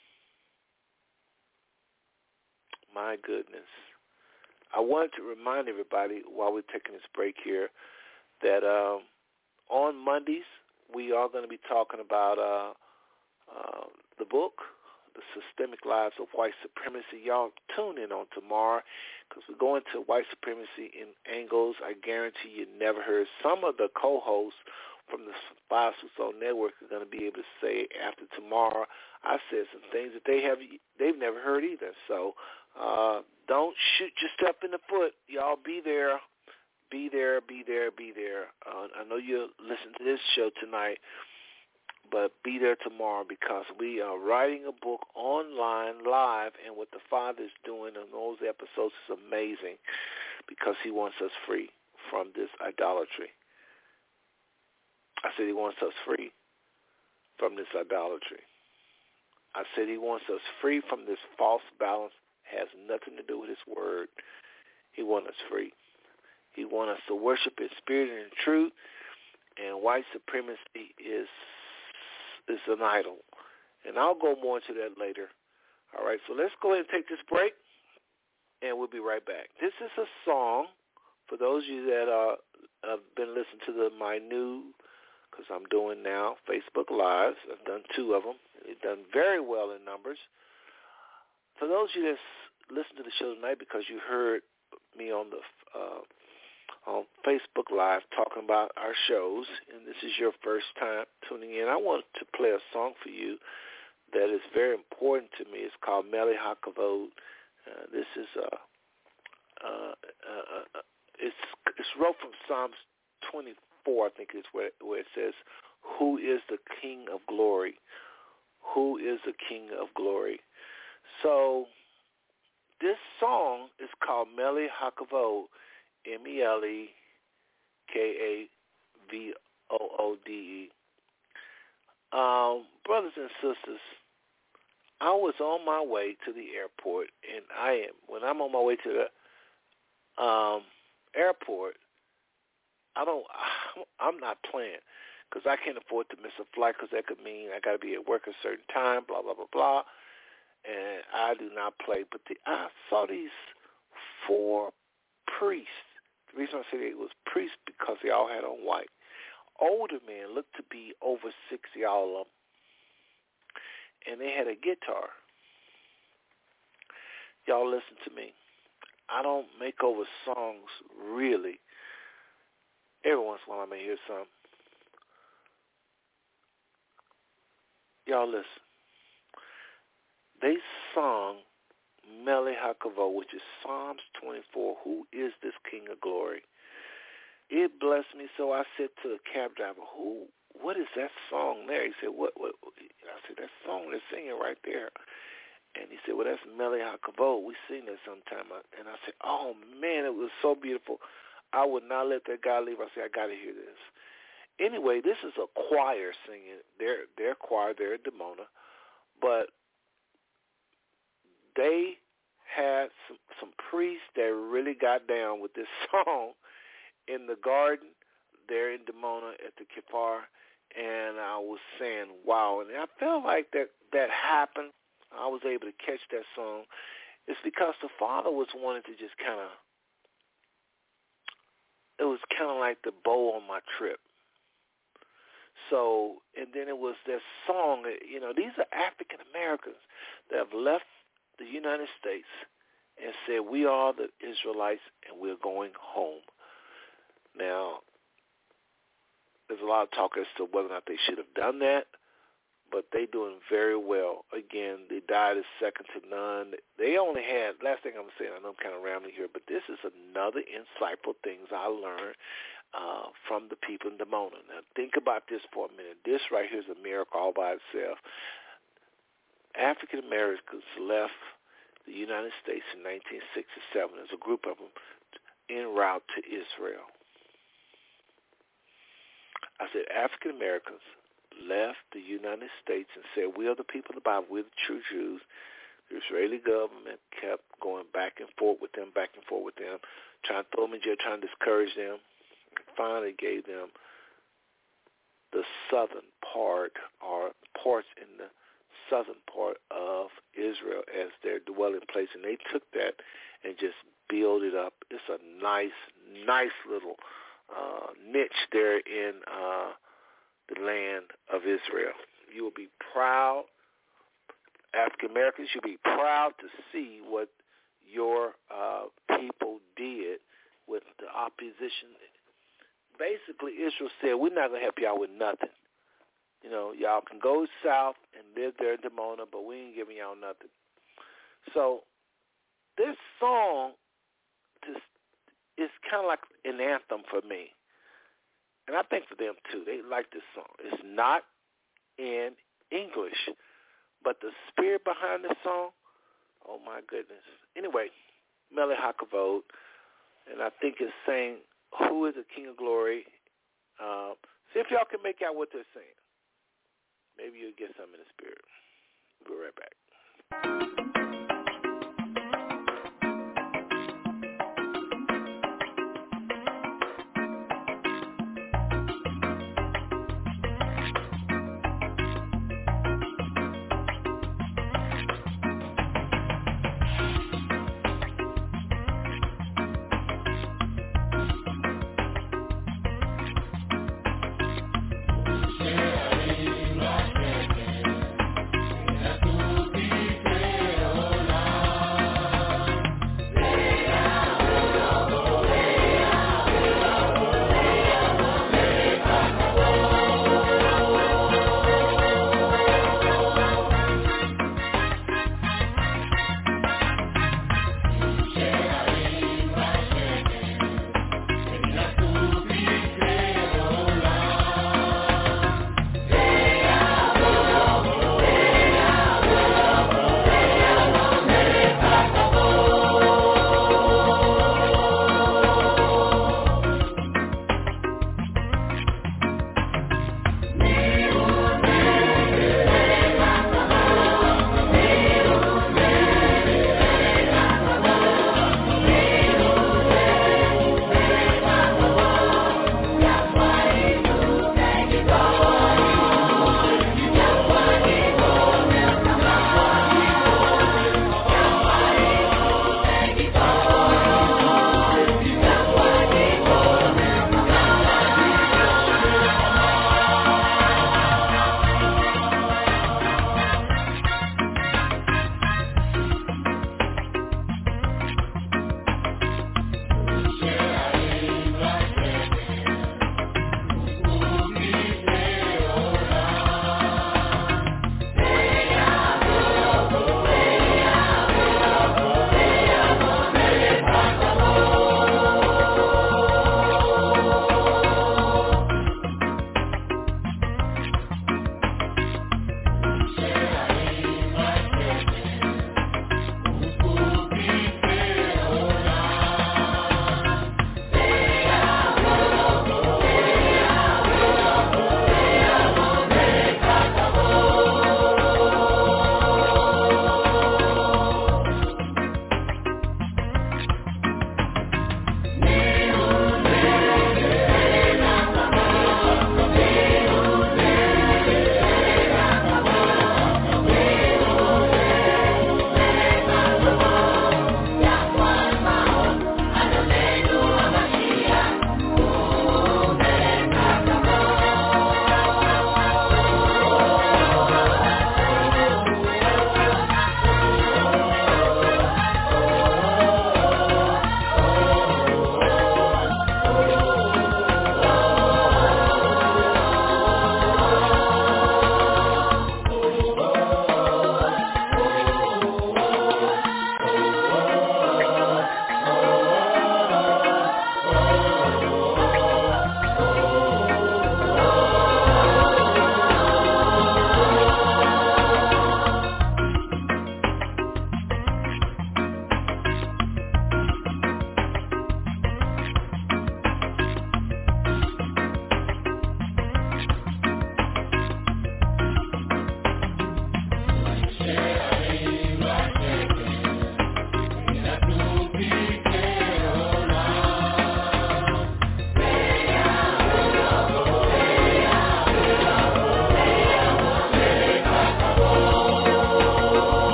My goodness. I wanted to remind everybody while we're taking this break here that um, on Mondays we are going to be talking about uh, uh, the book, The Systemic Lives of White Supremacy. Y'all tune in on tomorrow because we're going to white supremacy in angles I guarantee you never heard. Some of the co-hosts from the Five Smooth Stone Network are going to be able to say after tomorrow I said some things that they have they've never heard either. So uh, don't shoot yourself in the foot. Y'all be there, be there, be there, be there. Uh, I know you'll listen to this show tonight, but be there tomorrow because we are writing a book online live, and what the Father's doing in those episodes is amazing because he wants us free from this idolatry. I said he wants us free from this idolatry. I said he wants us free from this false balance. Has nothing to do with his word. He wants us free. He wants us to worship in spirit and in truth, and white supremacy is is an idol. And I'll go more into that later. All right, so let's go ahead and take this break. and we'll be right back. This is a song for those of you that uh, have been listening to the my new, because I'm doing now Facebook Lives. I've done two of them. They've done very well in numbers. For those of you that's listened to the show tonight because you heard me on the uh, on Facebook Live talking about our shows, and this is your first time tuning in, I want to play a song for you that is very important to me. It's called Mele HaKavod. Uh, this is uh, uh, uh, uh, it's it's wrote from Psalms twenty-four, I think is where where it says, "Who is the King of Glory? Who is the King of Glory?" So this song is called Mele HaKavod, M E L E K A V O O D E. Um, brothers and sisters, I was on my way to the airport, and I am, when I'm on my way to the um, airport, I don't, I'm not playing, because I can't afford to miss a flight, because that could mean I got to be at work a certain time, blah, blah, blah, blah, and I do not play. But the, I saw these four priests. The reason I say it was priests because they all had on white. Older men looked to be over sixty, all of them, and they had a guitar. Y'all listen to me. I don't make over songs, really. Every once in a while I may hear some. Y'all listen. They sung Mele HaKavod, which is Psalms twenty-four, Who is this King of Glory? It blessed me, so I said to the cab driver, "Who? What is that song there?" He said, what, what? I said, "That song they're singing right there." And he said, "Well, that's Mele HaKavod. We sing that sometime." And I said, "Oh, man, it was so beautiful. I would not let that guy leave." I said, "I got to hear this." Anyway, this is a choir singing. They're, they're choir. They're at Dimona. But they had some, some priests that really got down with this song in the garden there in Dimona at the Kippur, and I was saying, wow. And I felt like that that happened. I was able to catch that song. It's because the Father was wanting to just kind of, it was kind of like the bow on my trip. So, and then it was that song, you know, these are African Americans that have left the United States and said, we are the Israelites and we're going home. Now, there's a lot of talk as to whether or not they should have done that, but they're doing very well. Again, they died as second to none. They only had, last thing I'm saying, I know I'm kind of rambling here, but this is another insightful things I learned uh, from the people in Dimona. Now, think about this for a minute. This right here is a miracle all by itself. African Americans left the United States in nineteen sixty-seven as a group of them en route to Israel. I said African Americans left the United States and said, we are the people of the Bible, we're the true Jews. The Israeli government kept going back and forth with them, back and forth with them, trying to throw them in jail, trying to discourage them, and finally gave them the southern part, or parts in the southern part of Israel as their dwelling place, and they took that and just built it up. It's a nice, nice little Uh, niche there in uh, the land of Israel. You will be proud, African Americans, you'll be proud to see what your uh, people did with the opposition. Basically, Israel said, we're not going to help y'all with nothing. You know, y'all can go south and live there in Dimona, but we ain't giving y'all nothing. So this song just it's kind of like an anthem for me. And I think for them, too. They like this song. It's not in English, but the spirit behind the song, oh, my goodness. Anyway, Mele HaKavod, and I think it's saying, who is the King of Glory? Uh, see if y'all can make out what they're saying. Maybe you'll get some in the spirit. We'll be right back.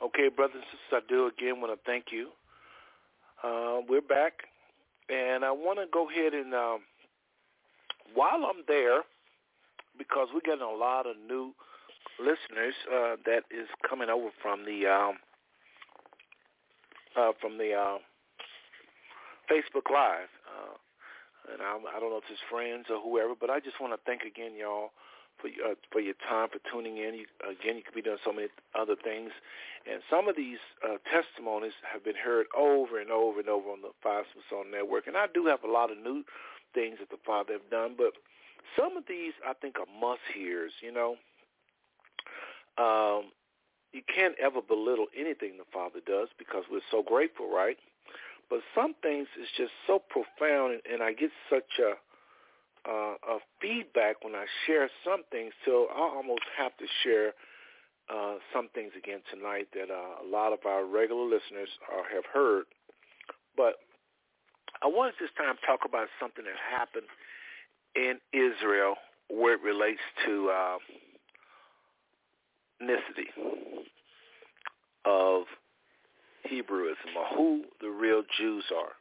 Okay, brothers and sisters, I do again want to thank you. Uh, we're back, and I want to go ahead and, um, while I'm there, because we're getting a lot of new listeners uh, that is coming over from the um, uh, from the uh, Facebook Live, uh, and I, I don't know if it's friends or whoever, but I just want to thank again, y'all, for uh, for your time, for tuning in. You, again, you could be doing so many other things, and some of these uh, testimonies have been heard over and over and over on the Five Smooth Network, and I do have a lot of new things that the Father have done, but some of these I think are must-hears, you know. Um, you can't ever belittle anything the Father does because we're so grateful, right? But some things is just so profound, and, and I get such a, uh, a feedback when I share some things, so I almost have to share uh, some things again tonight that uh, a lot of our regular listeners are, have heard. But I want to this time talk about something that happened in Israel where it relates to uh, ethnicity of Hebrewism, or who the real Jews are.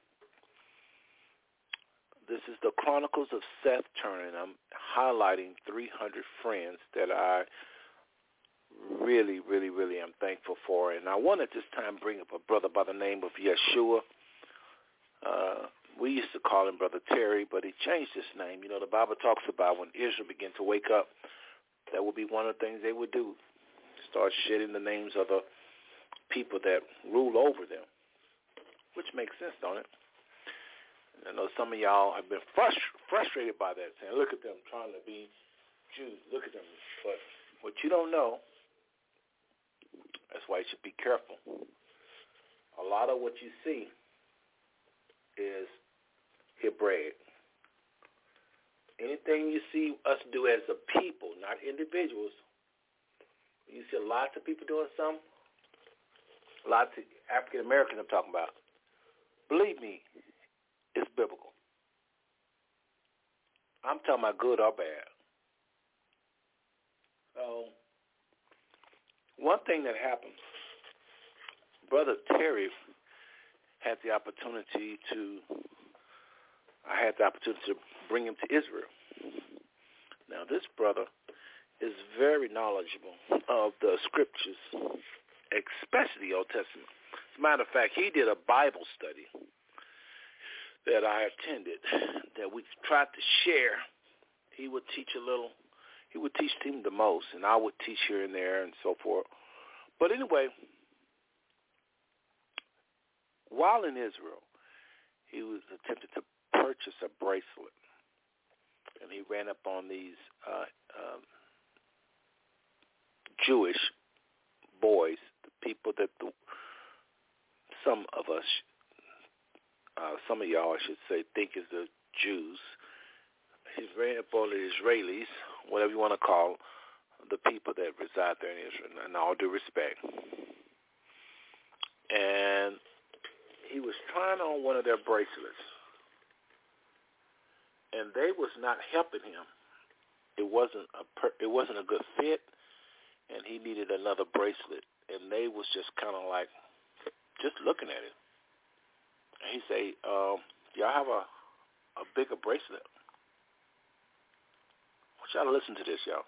This is the Chronicles of Seth Turner, and I'm highlighting three hundred friends that I really, really, really am thankful for. And I want at this time bring up a brother by the name of Yeshua. Uh, we used to call him Brother Terry, but he changed his name. You know, the Bible talks about when Israel began to wake up, that would be one of the things they would do, start shedding the names of the people that rule over them, which makes sense, don't it? And I know some of y'all have been frust- frustrated by that, saying, look at them trying to be Jews, look at them. But what you don't know, that's why you should be careful. A lot of what you see is Hebraic. Anything you see us do as a people, not individuals, you see lots of people doing something, lots of African Americans I'm talking about. Believe me, it's biblical. I'm talking about good or bad. So, one thing that happened, Brother Terry had the opportunity to, I had the opportunity to bring him to Israel. Now, this brother is very knowledgeable of the scriptures, especially the Old Testament. As a matter of fact, he did a Bible study that I attended that we tried to share. He would teach a little. He would teach him the most, and I would teach here and there and so forth. But anyway, while in Israel, he was attempting to purchase a bracelet, and he ran up on these uh, um, Jewish boys, the people that the, some of us, uh, some of y'all, I should say, think is the Jews. He ran up on the Israelis, whatever you want to call the people that reside there in Israel, in all due respect. And he was trying on one of their bracelets, and they was not helping him. It wasn't a per, it wasn't a good fit, and he needed another bracelet, and they was just kind of like just looking at it. And he say, um, "Y'all have a a bigger bracelet." I want y'all to listen to this, y'all.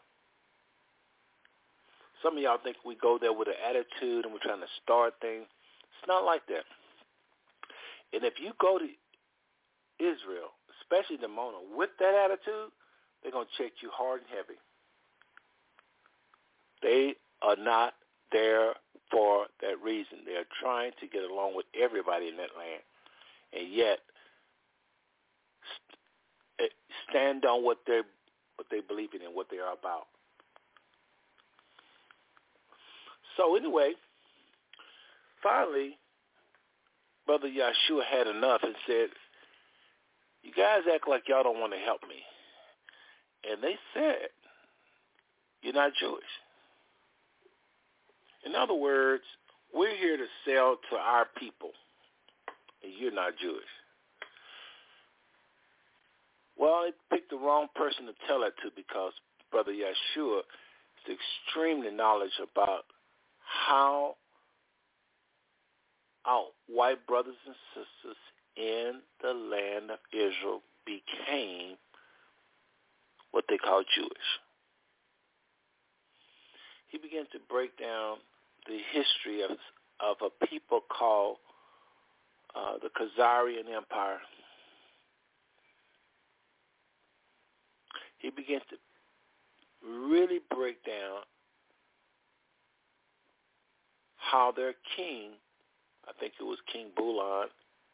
Some of y'all think we go there with an attitude and we're trying to start things. It's not like that. And if you go to Israel, especially the Mona, with that attitude, they're going to check you hard and heavy. They are not there for that reason. They're trying to get along with everybody in that land, and yet st- stand on what they what they believe in and what they are about. So anyway, finally, Brother Yeshua had enough and said, "You guys act like y'all don't want to help me." And they said, "You're not Jewish." In other words, we're here to sell to our people, and you're not Jewish. Well, it picked the wrong person to tell that to, because Brother Yeshua is extremely knowledgeable about how white brothers and sisters in the land of Israel became what they call Jewish. He began to break down the history of, of a people called uh, the Khazarian Empire. He began to really break down how their king, I think it was King Bulan,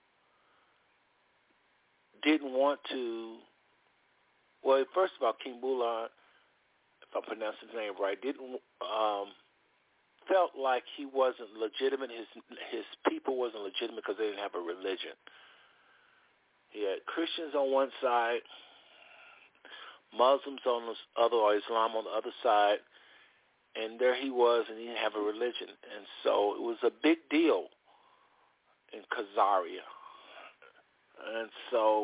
didn't want to, well, first of all, King Bulan, if I pronounce his name right, didn't, um, felt like he wasn't legitimate, his his people wasn't legitimate because they didn't have a religion. He had Christians on one side, Muslims on the other, or Islam on the other side, and there he was, and he didn't have a religion. And so it was a big deal in Khazaria. And so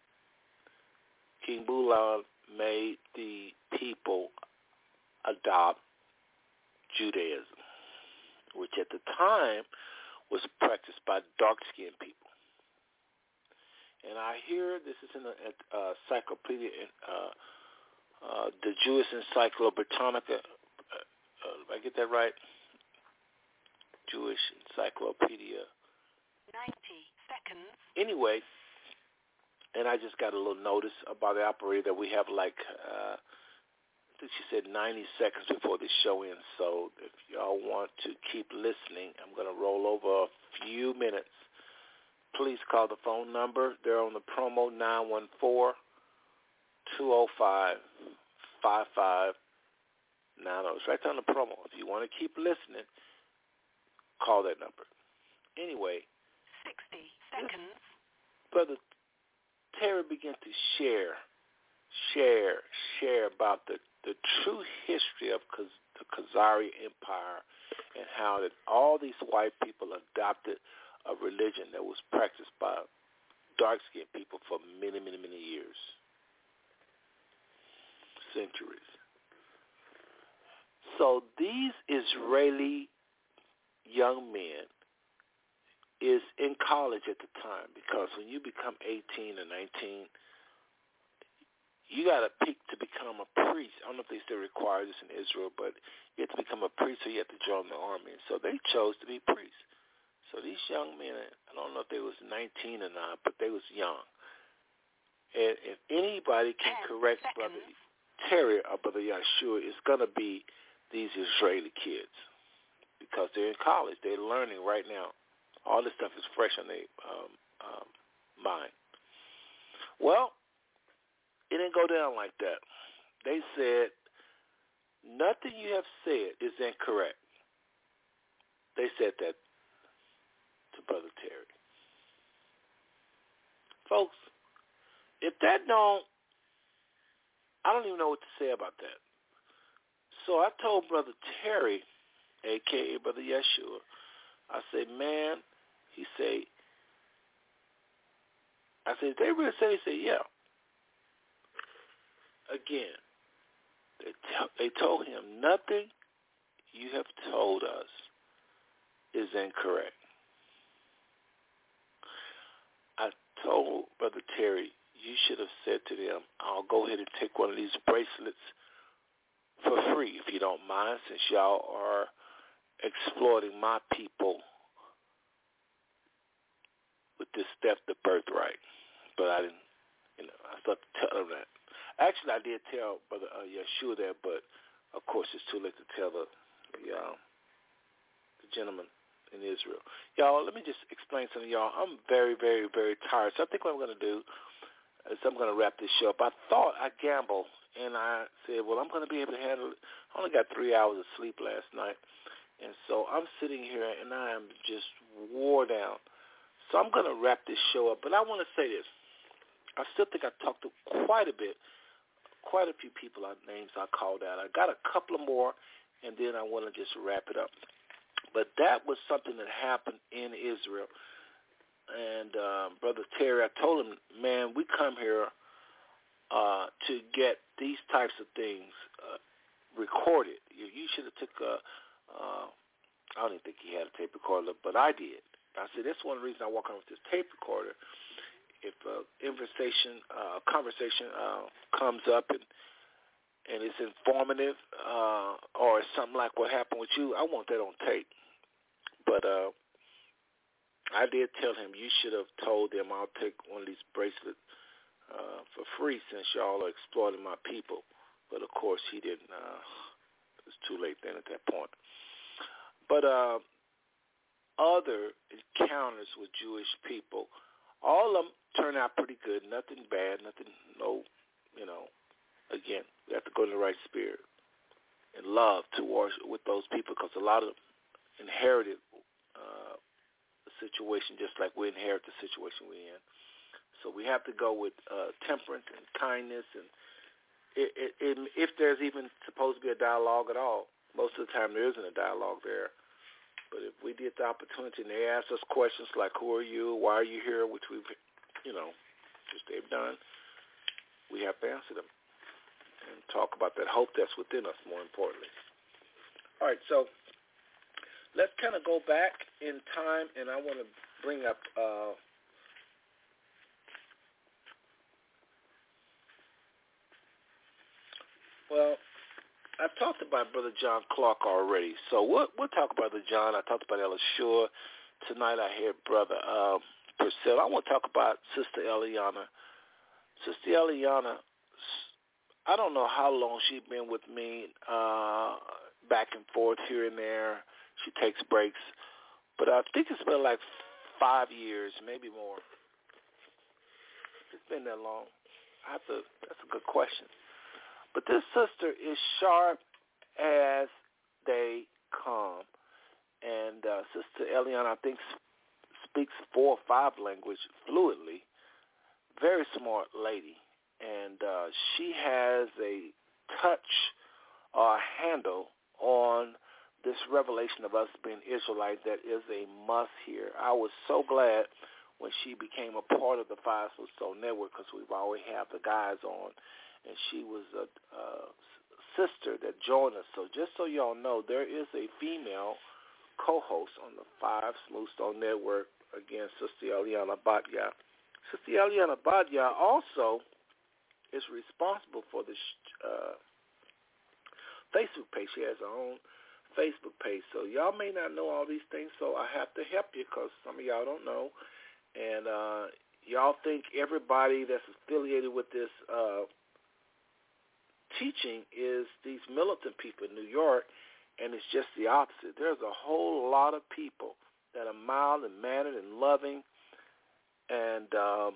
King Bulan made the people adopt Judaism, which at the time was practiced by dark-skinned people. And I hear, this is in the uh, encyclopedia, uh, uh, the Jewish Encyclopedia Britannica. Uh, did I get that right? Jewish Encyclopedia. ninety seconds. Anyway, and I just got a little notice about the operator that we have like, uh, I think she said ninety seconds before the show ends. So if y'all want to keep listening, I'm going to roll over a few minutes. Please call the phone number. They're on the promo, nine one four, two oh five, five five nine oh. It's right down the promo. If you want to keep listening, call that number. Anyway, sixty seconds. Brother Terry began to share, share, share about the, the true history of Khaz- the Khazari Empire and how that all these white people adopted a religion that was practiced by dark-skinned people for many, many, many years, centuries. So these Israeli young men is in college at the time, because when you become eighteen or nineteen, you got to pick to become a priest. I don't know if they still require this in Israel, but you have to become a priest, or you have to join the army. So they chose to be priests. So these young men, I don't know if they was nineteen or not, but they was young. And if anybody can correct Brother Terry or Brother Yeshua, it's going to be these Israeli kids, because they're in college. They're learning right now. All this stuff is fresh on their um, um, mind. Well, it didn't go down like that. They said, nothing you have said is incorrect. They said that to Brother Terry. Folks, if that don't, I don't even know what to say about that. So I told Brother Terry, a k a. Brother Yeshua, I said, man, he said, I said, they really said, he said, yeah. Again, they, t- they told him, nothing you have told us is incorrect. I told Brother Terry, you should have said to them, I'll go ahead and take one of these bracelets for free, if you don't mind, since y'all are exploiting my people with this theft of birthright. But I didn't, you know, I thought to tell him that. Actually, I did tell Brother uh, Yeshua that, but of course it's too late to tell the, the, uh, the gentleman in Israel. Y'all, let me just explain something to y'all. I'm very, very, very tired. So I think what I'm going to do is I'm going to wrap this show up. I thought I gambled, and I said, well, I'm going to be able to handle it. I only got three hours of sleep last night. And so I'm sitting here, and I am just wore down. So I'm going to wrap this show up. But I want to say this. I still think I talked to quite a bit, quite a few people, names I called out. I got a couple of more, and then I want to just wrap it up. But that was something that happened in Israel. And um, Brother Terry, I told him, man, we come here uh, to get these types of things uh, recorded. You, you should have took a, uh, I don't even think he had a tape recorder, but I did. I said, that's one of the reasons I walk around with this tape recorder. If a conversation, uh, conversation uh, comes up and and it's informative, uh, or it's something like what happened with you, I want that on tape. But uh, I did tell him, you should have told them I'll take one of these bracelets uh, for free since y'all are exploiting my people. But, of course, he didn't. Uh, it was too late then at that point. But uh, other encounters with Jewish people, all of them turned out pretty good. Nothing bad, nothing, no, you know. Again, we have to go to the right spirit and love towards with those people, because a lot of them inherited uh, the situation just like we inherit the situation we're in. So we have to go with uh, temperance and kindness, and it, it, it, if there's even supposed to be a dialogue at all, most of the time there isn't a dialogue there. But if we get the opportunity and they ask us questions like, who are you, why are you here, which we've, you know, which they've done, we have to answer them and talk about that hope that's within us, more importantly. All right, so let's kind of go back in time, and I want to bring up uh, well, I talked about Brother John Clark already, so we'll, we'll talk about Brother John. I talked about Ella Shore. Tonight I hear Brother uh, Purcell. I want to talk about Sister Eliana. Sister Eliana, I don't know how long she's been with me, uh, back and forth here and there. She takes breaks. But I think it's been like five years, maybe more. It's been that long. I have to, that's a good question. But this sister is sharp as they come. And uh, Sister Eliana, I think, speaks four or five languages fluently. Very smart lady. And uh, she has a touch or a handle on this revelation of us being Israelite that is a must here. I was so glad when she became a part of the Five Smooth Stone Network, because we've always had the guys on, and she was a, a sister that joined us. So just so y'all know, there is a female co-host on the Five Smooth Stone Network, again, Sister Eliana Badia. Sister Eliana Badia also is responsible for the uh, Facebook page. She has her own Facebook page. So y'all may not know all these things, so I have to help you, because some of y'all don't know. And uh, y'all think everybody that's affiliated with this uh, teaching is these militant people in New York, and it's just the opposite. There's a whole lot of people that are mild and mannered and loving and um,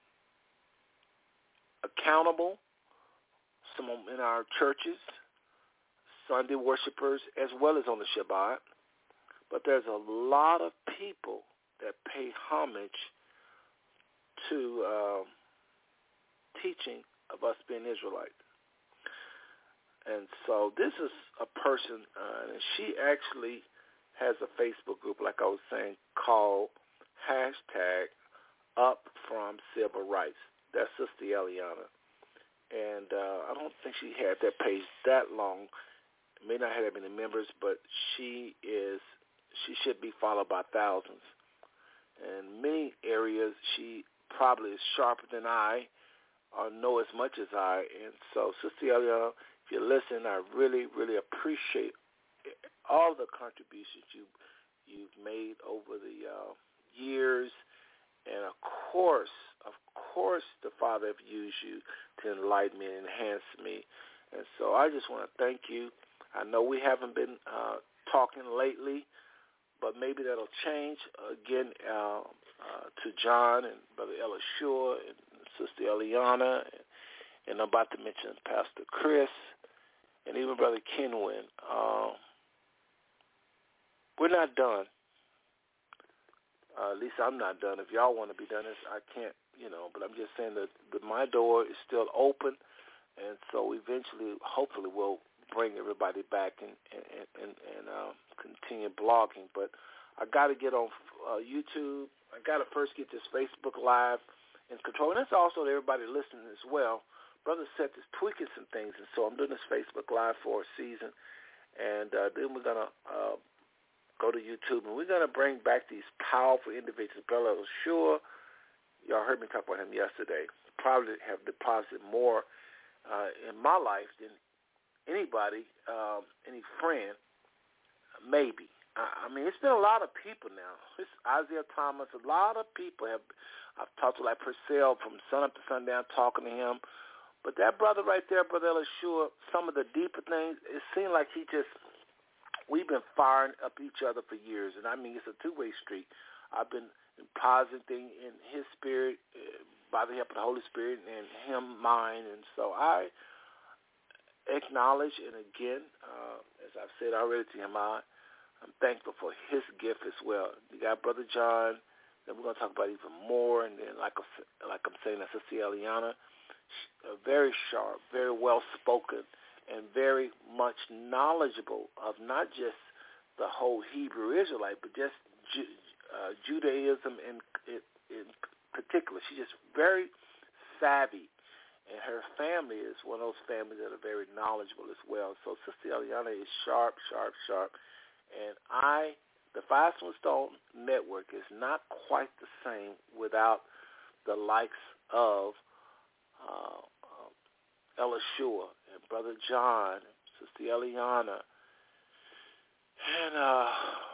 accountable, some in our churches, Sunday worshipers, as well as on the Shabbat. But there's a lot of people that pay homage to uh, teaching of us being Israelite. And so this is a person, uh, and she actually has a Facebook group, like I was saying, called hashtag Up From Civil Rights. That's Sister Eliana. And uh, I don't think she had that page that long. May not have that many members, but she is, she should be followed by thousands. In many areas, she probably is sharper than I, or know as much as I. And so, Sister Eliana, if you listen, I really, really appreciate all the contributions you, you've made over the uh, years. And, of course, of course, the Father have used you to enlighten me and enhance me. And so I just want to thank you. I know we haven't been uh, talking lately, but maybe that'll change. Again, uh, uh, to John and Brother Ella Shore and Sister Eliana, and, and I'm about to mention Pastor Chris and even Brother Kenwin. Uh, we're not done. Uh, at least I'm not done. If y'all want to be done, I can't, you know, but I'm just saying that, that my door is still open, and so eventually, hopefully, we'll bring everybody back and and, and, and uh, continue blogging. But I got to get on uh, YouTube. I got to first get this Facebook Live in control, and that's also to everybody listening as well. Brother Seth is tweaking some things, and so I'm doing this Facebook Live for a season, and uh, then we're going to uh, go to YouTube, and we're going to bring back these powerful individuals. Brother Sure, y'all heard me talk about him yesterday. Probably have deposited more uh, in my life than anybody, um, any friend, maybe. I, I mean, it's been a lot of people now. It's Isaiah Thomas. A lot of people have. I've talked to like Purcell from sun up to sundown, talking to him. But that brother right there, Brother Elishua, some of the deeper things, it seemed like he just. We've been firing up each other for years, and I mean, it's a two-way street. I've been positing in his spirit uh, by the help of the Holy Spirit and him mine, and so I acknowledge, and again, uh, as I've said already to him, I, I'm thankful for his gift as well. You got Brother John, that we're going to talk about even more, and then like, a, like I'm saying, that's Sister Eliana, very sharp, very well-spoken, and very much knowledgeable of not just the whole Hebrew Israelite, but just Ju- uh, Judaism in, in, in particular. She's just very savvy, and her family is one of those families that are very knowledgeable as well. So Sister Eliana is sharp, sharp, sharp, and I, the Five Smooth Stone Network is not quite the same without the likes of uh, uh, Elishua and Brother John, Sister Eliana, and uh,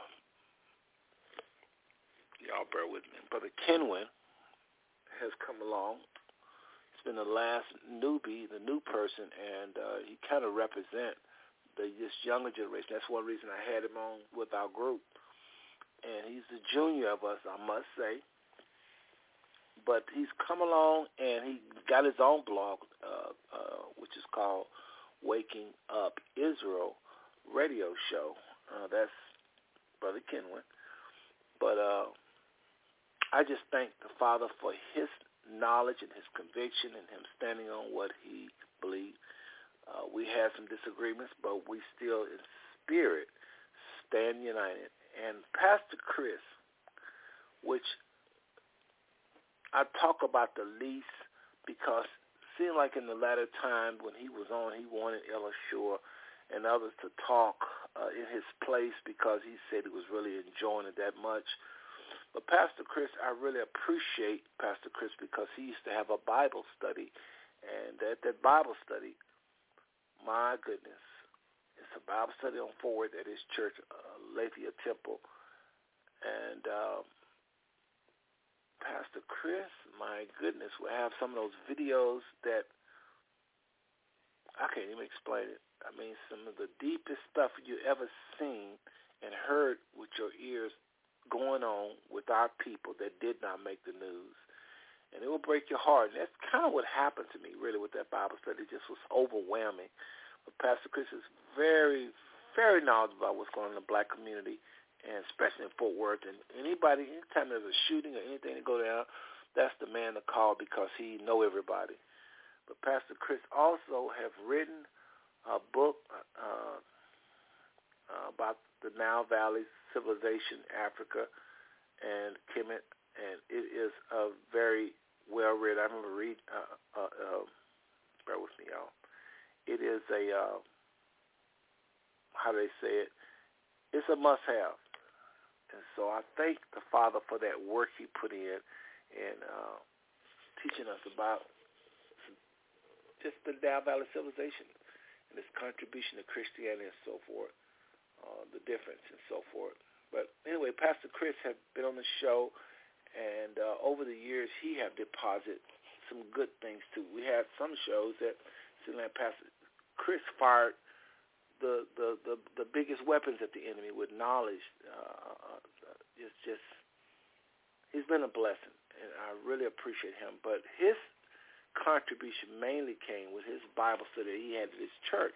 y'all bear with me. Brother Kenwin has come along. He's been the last newbie, the new person, and uh, he kind of represents the this younger generation. That's one reason I had him on with our group. And he's the junior of us, I must say. But he's come along, and he got his own blog, uh, uh, which is called Waking Up Israel Radio Show. Uh, that's Brother Kenwin. But uh, I just thank the Father for his knowledge and his conviction and him standing on what he believed. Uh, we had some disagreements, but we still, in spirit, stand united. And Pastor Chris, which I talk about the least because it seemed like in the latter time when he was on, he wanted Elishua and others to talk uh, in his place because he said he was really enjoying it that much. But Pastor Chris, I really appreciate Pastor Chris because he used to have a Bible study. And that, that Bible study, my goodness, it's a Bible study on forward at his church, uh, Lafayette Temple. And um, Pastor Chris, my goodness, will have some of those videos that I can't even explain it. I mean, some of the deepest stuff you ever seen and heard with your ears going on with our people that did not make the news. And it will break your heart. And that's kind of what happened to me, really, with that Bible study. It just was overwhelming. But Pastor Chris is very, very knowledgeable about what's going on in the black community, and especially in Fort Worth. And anybody, anytime there's a shooting or anything to go down, that's the man to call because he know everybody. But Pastor Chris also have written a book uh, uh, about the Nile Valley civilization, Africa, and Kemet, and it is a very well read. I remember read. Uh, uh, uh, bear with me, y'all. It is a uh, how do they say it? It's a must-have. And so I thank the Father for that work he put in in uh, teaching us about just the Nile Valley civilization and its contribution to Christianity and so forth, uh, the difference and so forth. But anyway, Pastor Chris has been on the show, and uh, over the years he have deposited some good things too. We had some shows that seemed like Pastor Chris fired the, the, the, the biggest weapons at the enemy with knowledge. Uh, it's just, he's been a blessing, and I really appreciate him. But his contribution mainly came with his Bible study that he had at his church.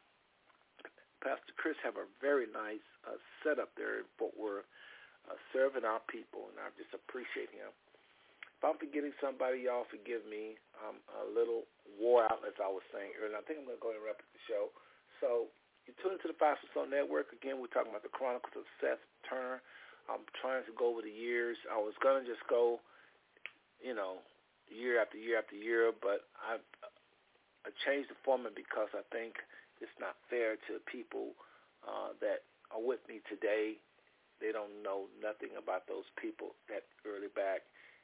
Pastor Chris have a very nice uh, setup there in Fort Worth, uh, serving our people, and I just appreciate him. If I'm forgetting somebody, y'all forgive me. I'm a little wore out, as I was saying earlier. I think I'm going to go ahead and wrap up the show. So you tune into the Five Smooth Stone Network. Again, we're talking about the Chronicles of Seth Turner. I'm trying to go over the years. I was going to just go, you know, year after year after year, but I, I changed the format because I think it's not fair to people uh, that are with me today they don't know nothing about those people that early back.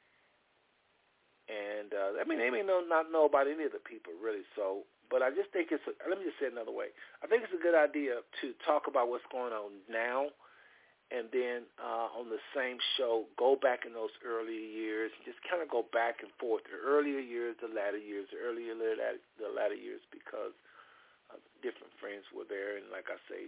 And, uh, I mean, they may know, not know about any of the people, really. So, but I just think it's, a, let me just say it another way. I think it's a good idea to talk about what's going on now, and then uh, on the same show, go back in those earlier years, just kind of go back and forth, the earlier years, the latter years, the earlier, the latter years, because uh, different friends were there, and like I say,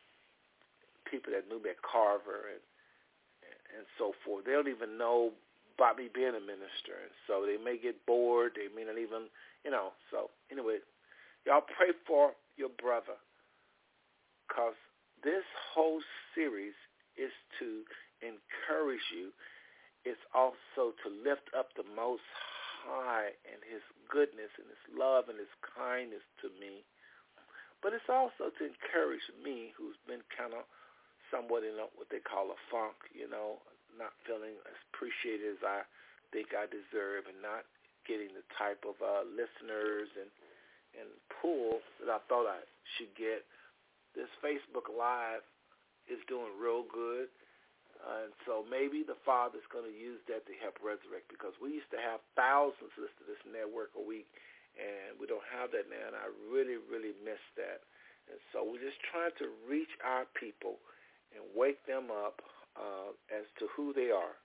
people that knew me at Carver and, and, and so forth, they don't even know about me being a minister, and so they may get bored. They may not even, you know. So anyway, y'all pray for your brother, because this whole series is to encourage you. It's also to lift up the Most High and His goodness and His love and His kindness to me. But it's also to encourage me, who's been kind of somewhat in a, what they call a funk, you know, not feeling as appreciated as I think I deserve, and not getting the type of uh, listeners and and pull that I thought I should get. This Facebook Live is doing real good, uh, and so maybe the Father's going to use that to help resurrect, because we used to have thousands listen to this network a week, and we don't have that now, and I really, really miss that. And so we're just trying to reach our people and wake them up Uh, as to who they are.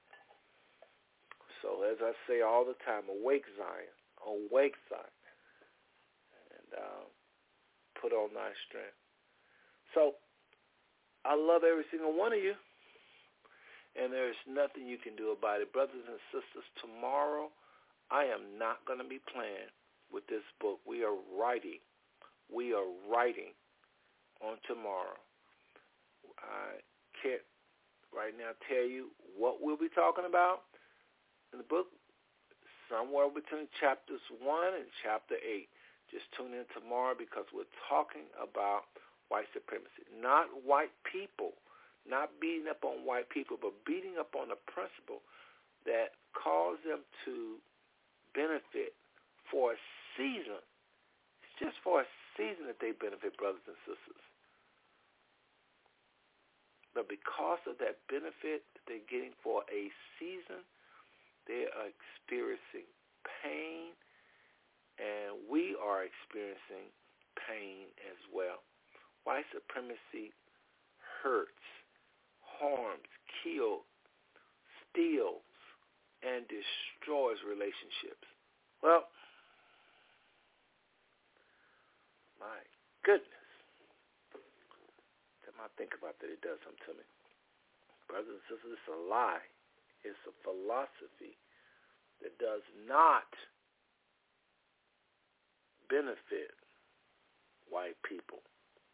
So as I say all the time, awake Zion, awake Zion, and uh, put on thy strength. So I love every single one of you, and there's nothing you can do about it. Brothers and sisters, tomorrow I am not going to be playing with this book. We are writing. We are writing on tomorrow. I can't right now tell you what we'll be talking about in the book, somewhere between chapters one and chapter eight. Just tune in tomorrow, because we're talking about white supremacy. Not white people, not beating up on white people, but beating up on the principle that cause them to benefit for a season. It's just for a season that they benefit, brothers and sisters. But because of that benefit that they're getting for a season, they are experiencing pain, and we are experiencing pain as well. White supremacy hurts, harms, kills, steals, and destroys relationships. Well, my goodness. I think about that, it does something to me. Brothers and sisters, it's a lie. It's a philosophy that does not benefit white people.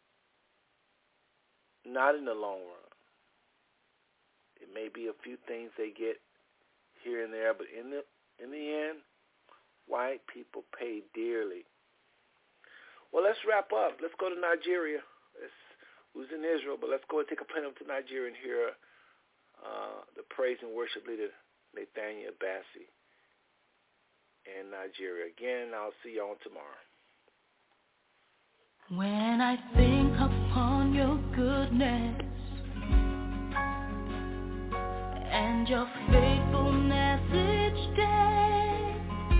Not in the long run. It may be a few things they get here and there, but in the in the end, white people pay dearly. Well, let's wrap up. Let's go to Nigeria. Let's who's in Israel, but let's go and take a plane up to Nigeria and hear uh, the praise and worship leader, Nathaniel Bassey, in Nigeria. Again, I'll see y'all tomorrow. When I think upon your goodness and your faithfulness each day,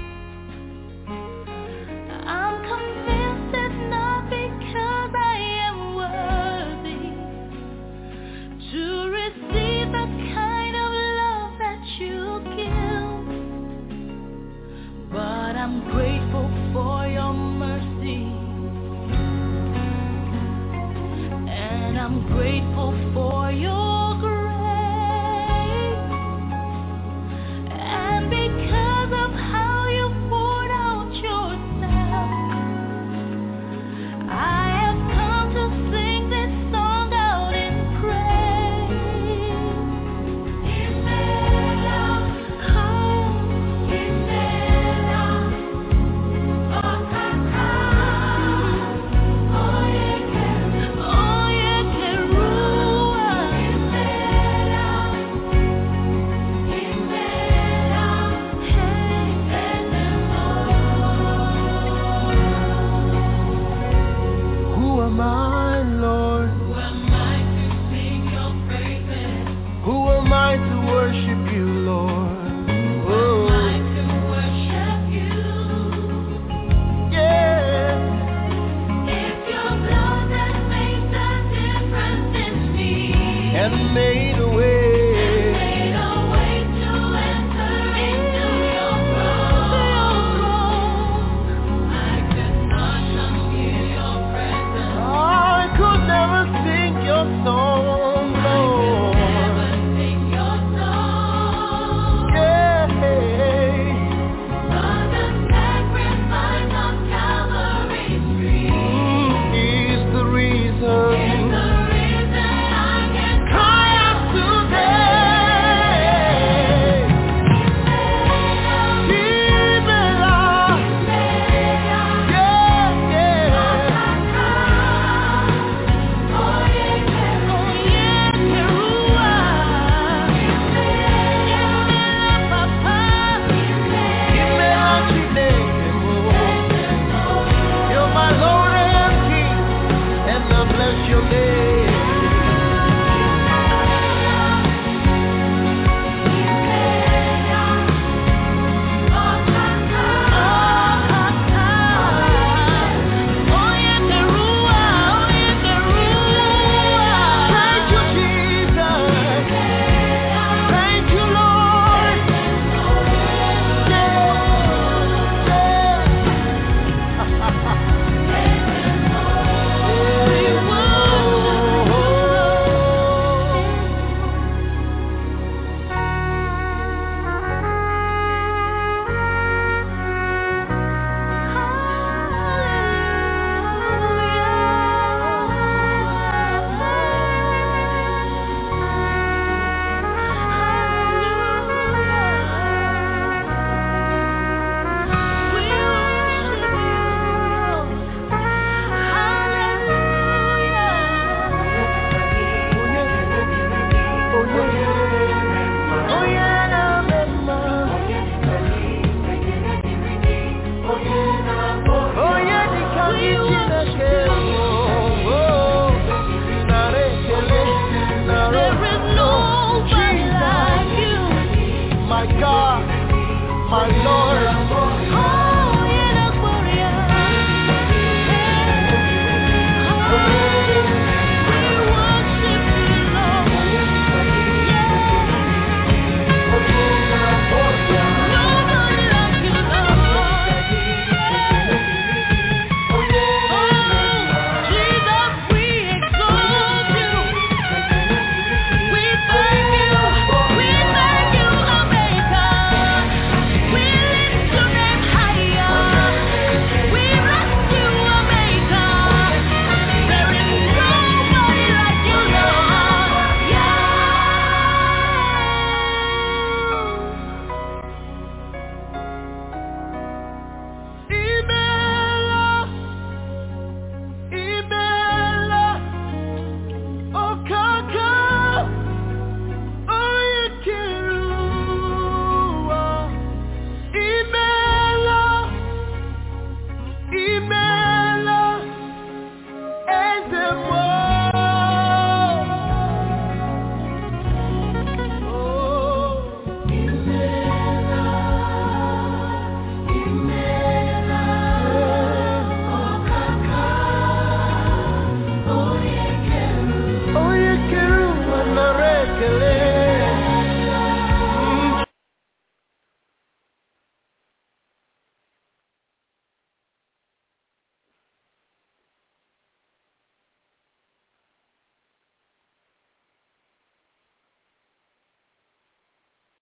I'm convinced it's not because I am worthy to receive the kind of love that you give, but I'm grateful for your mercy, and I'm grateful for your grace, and because worship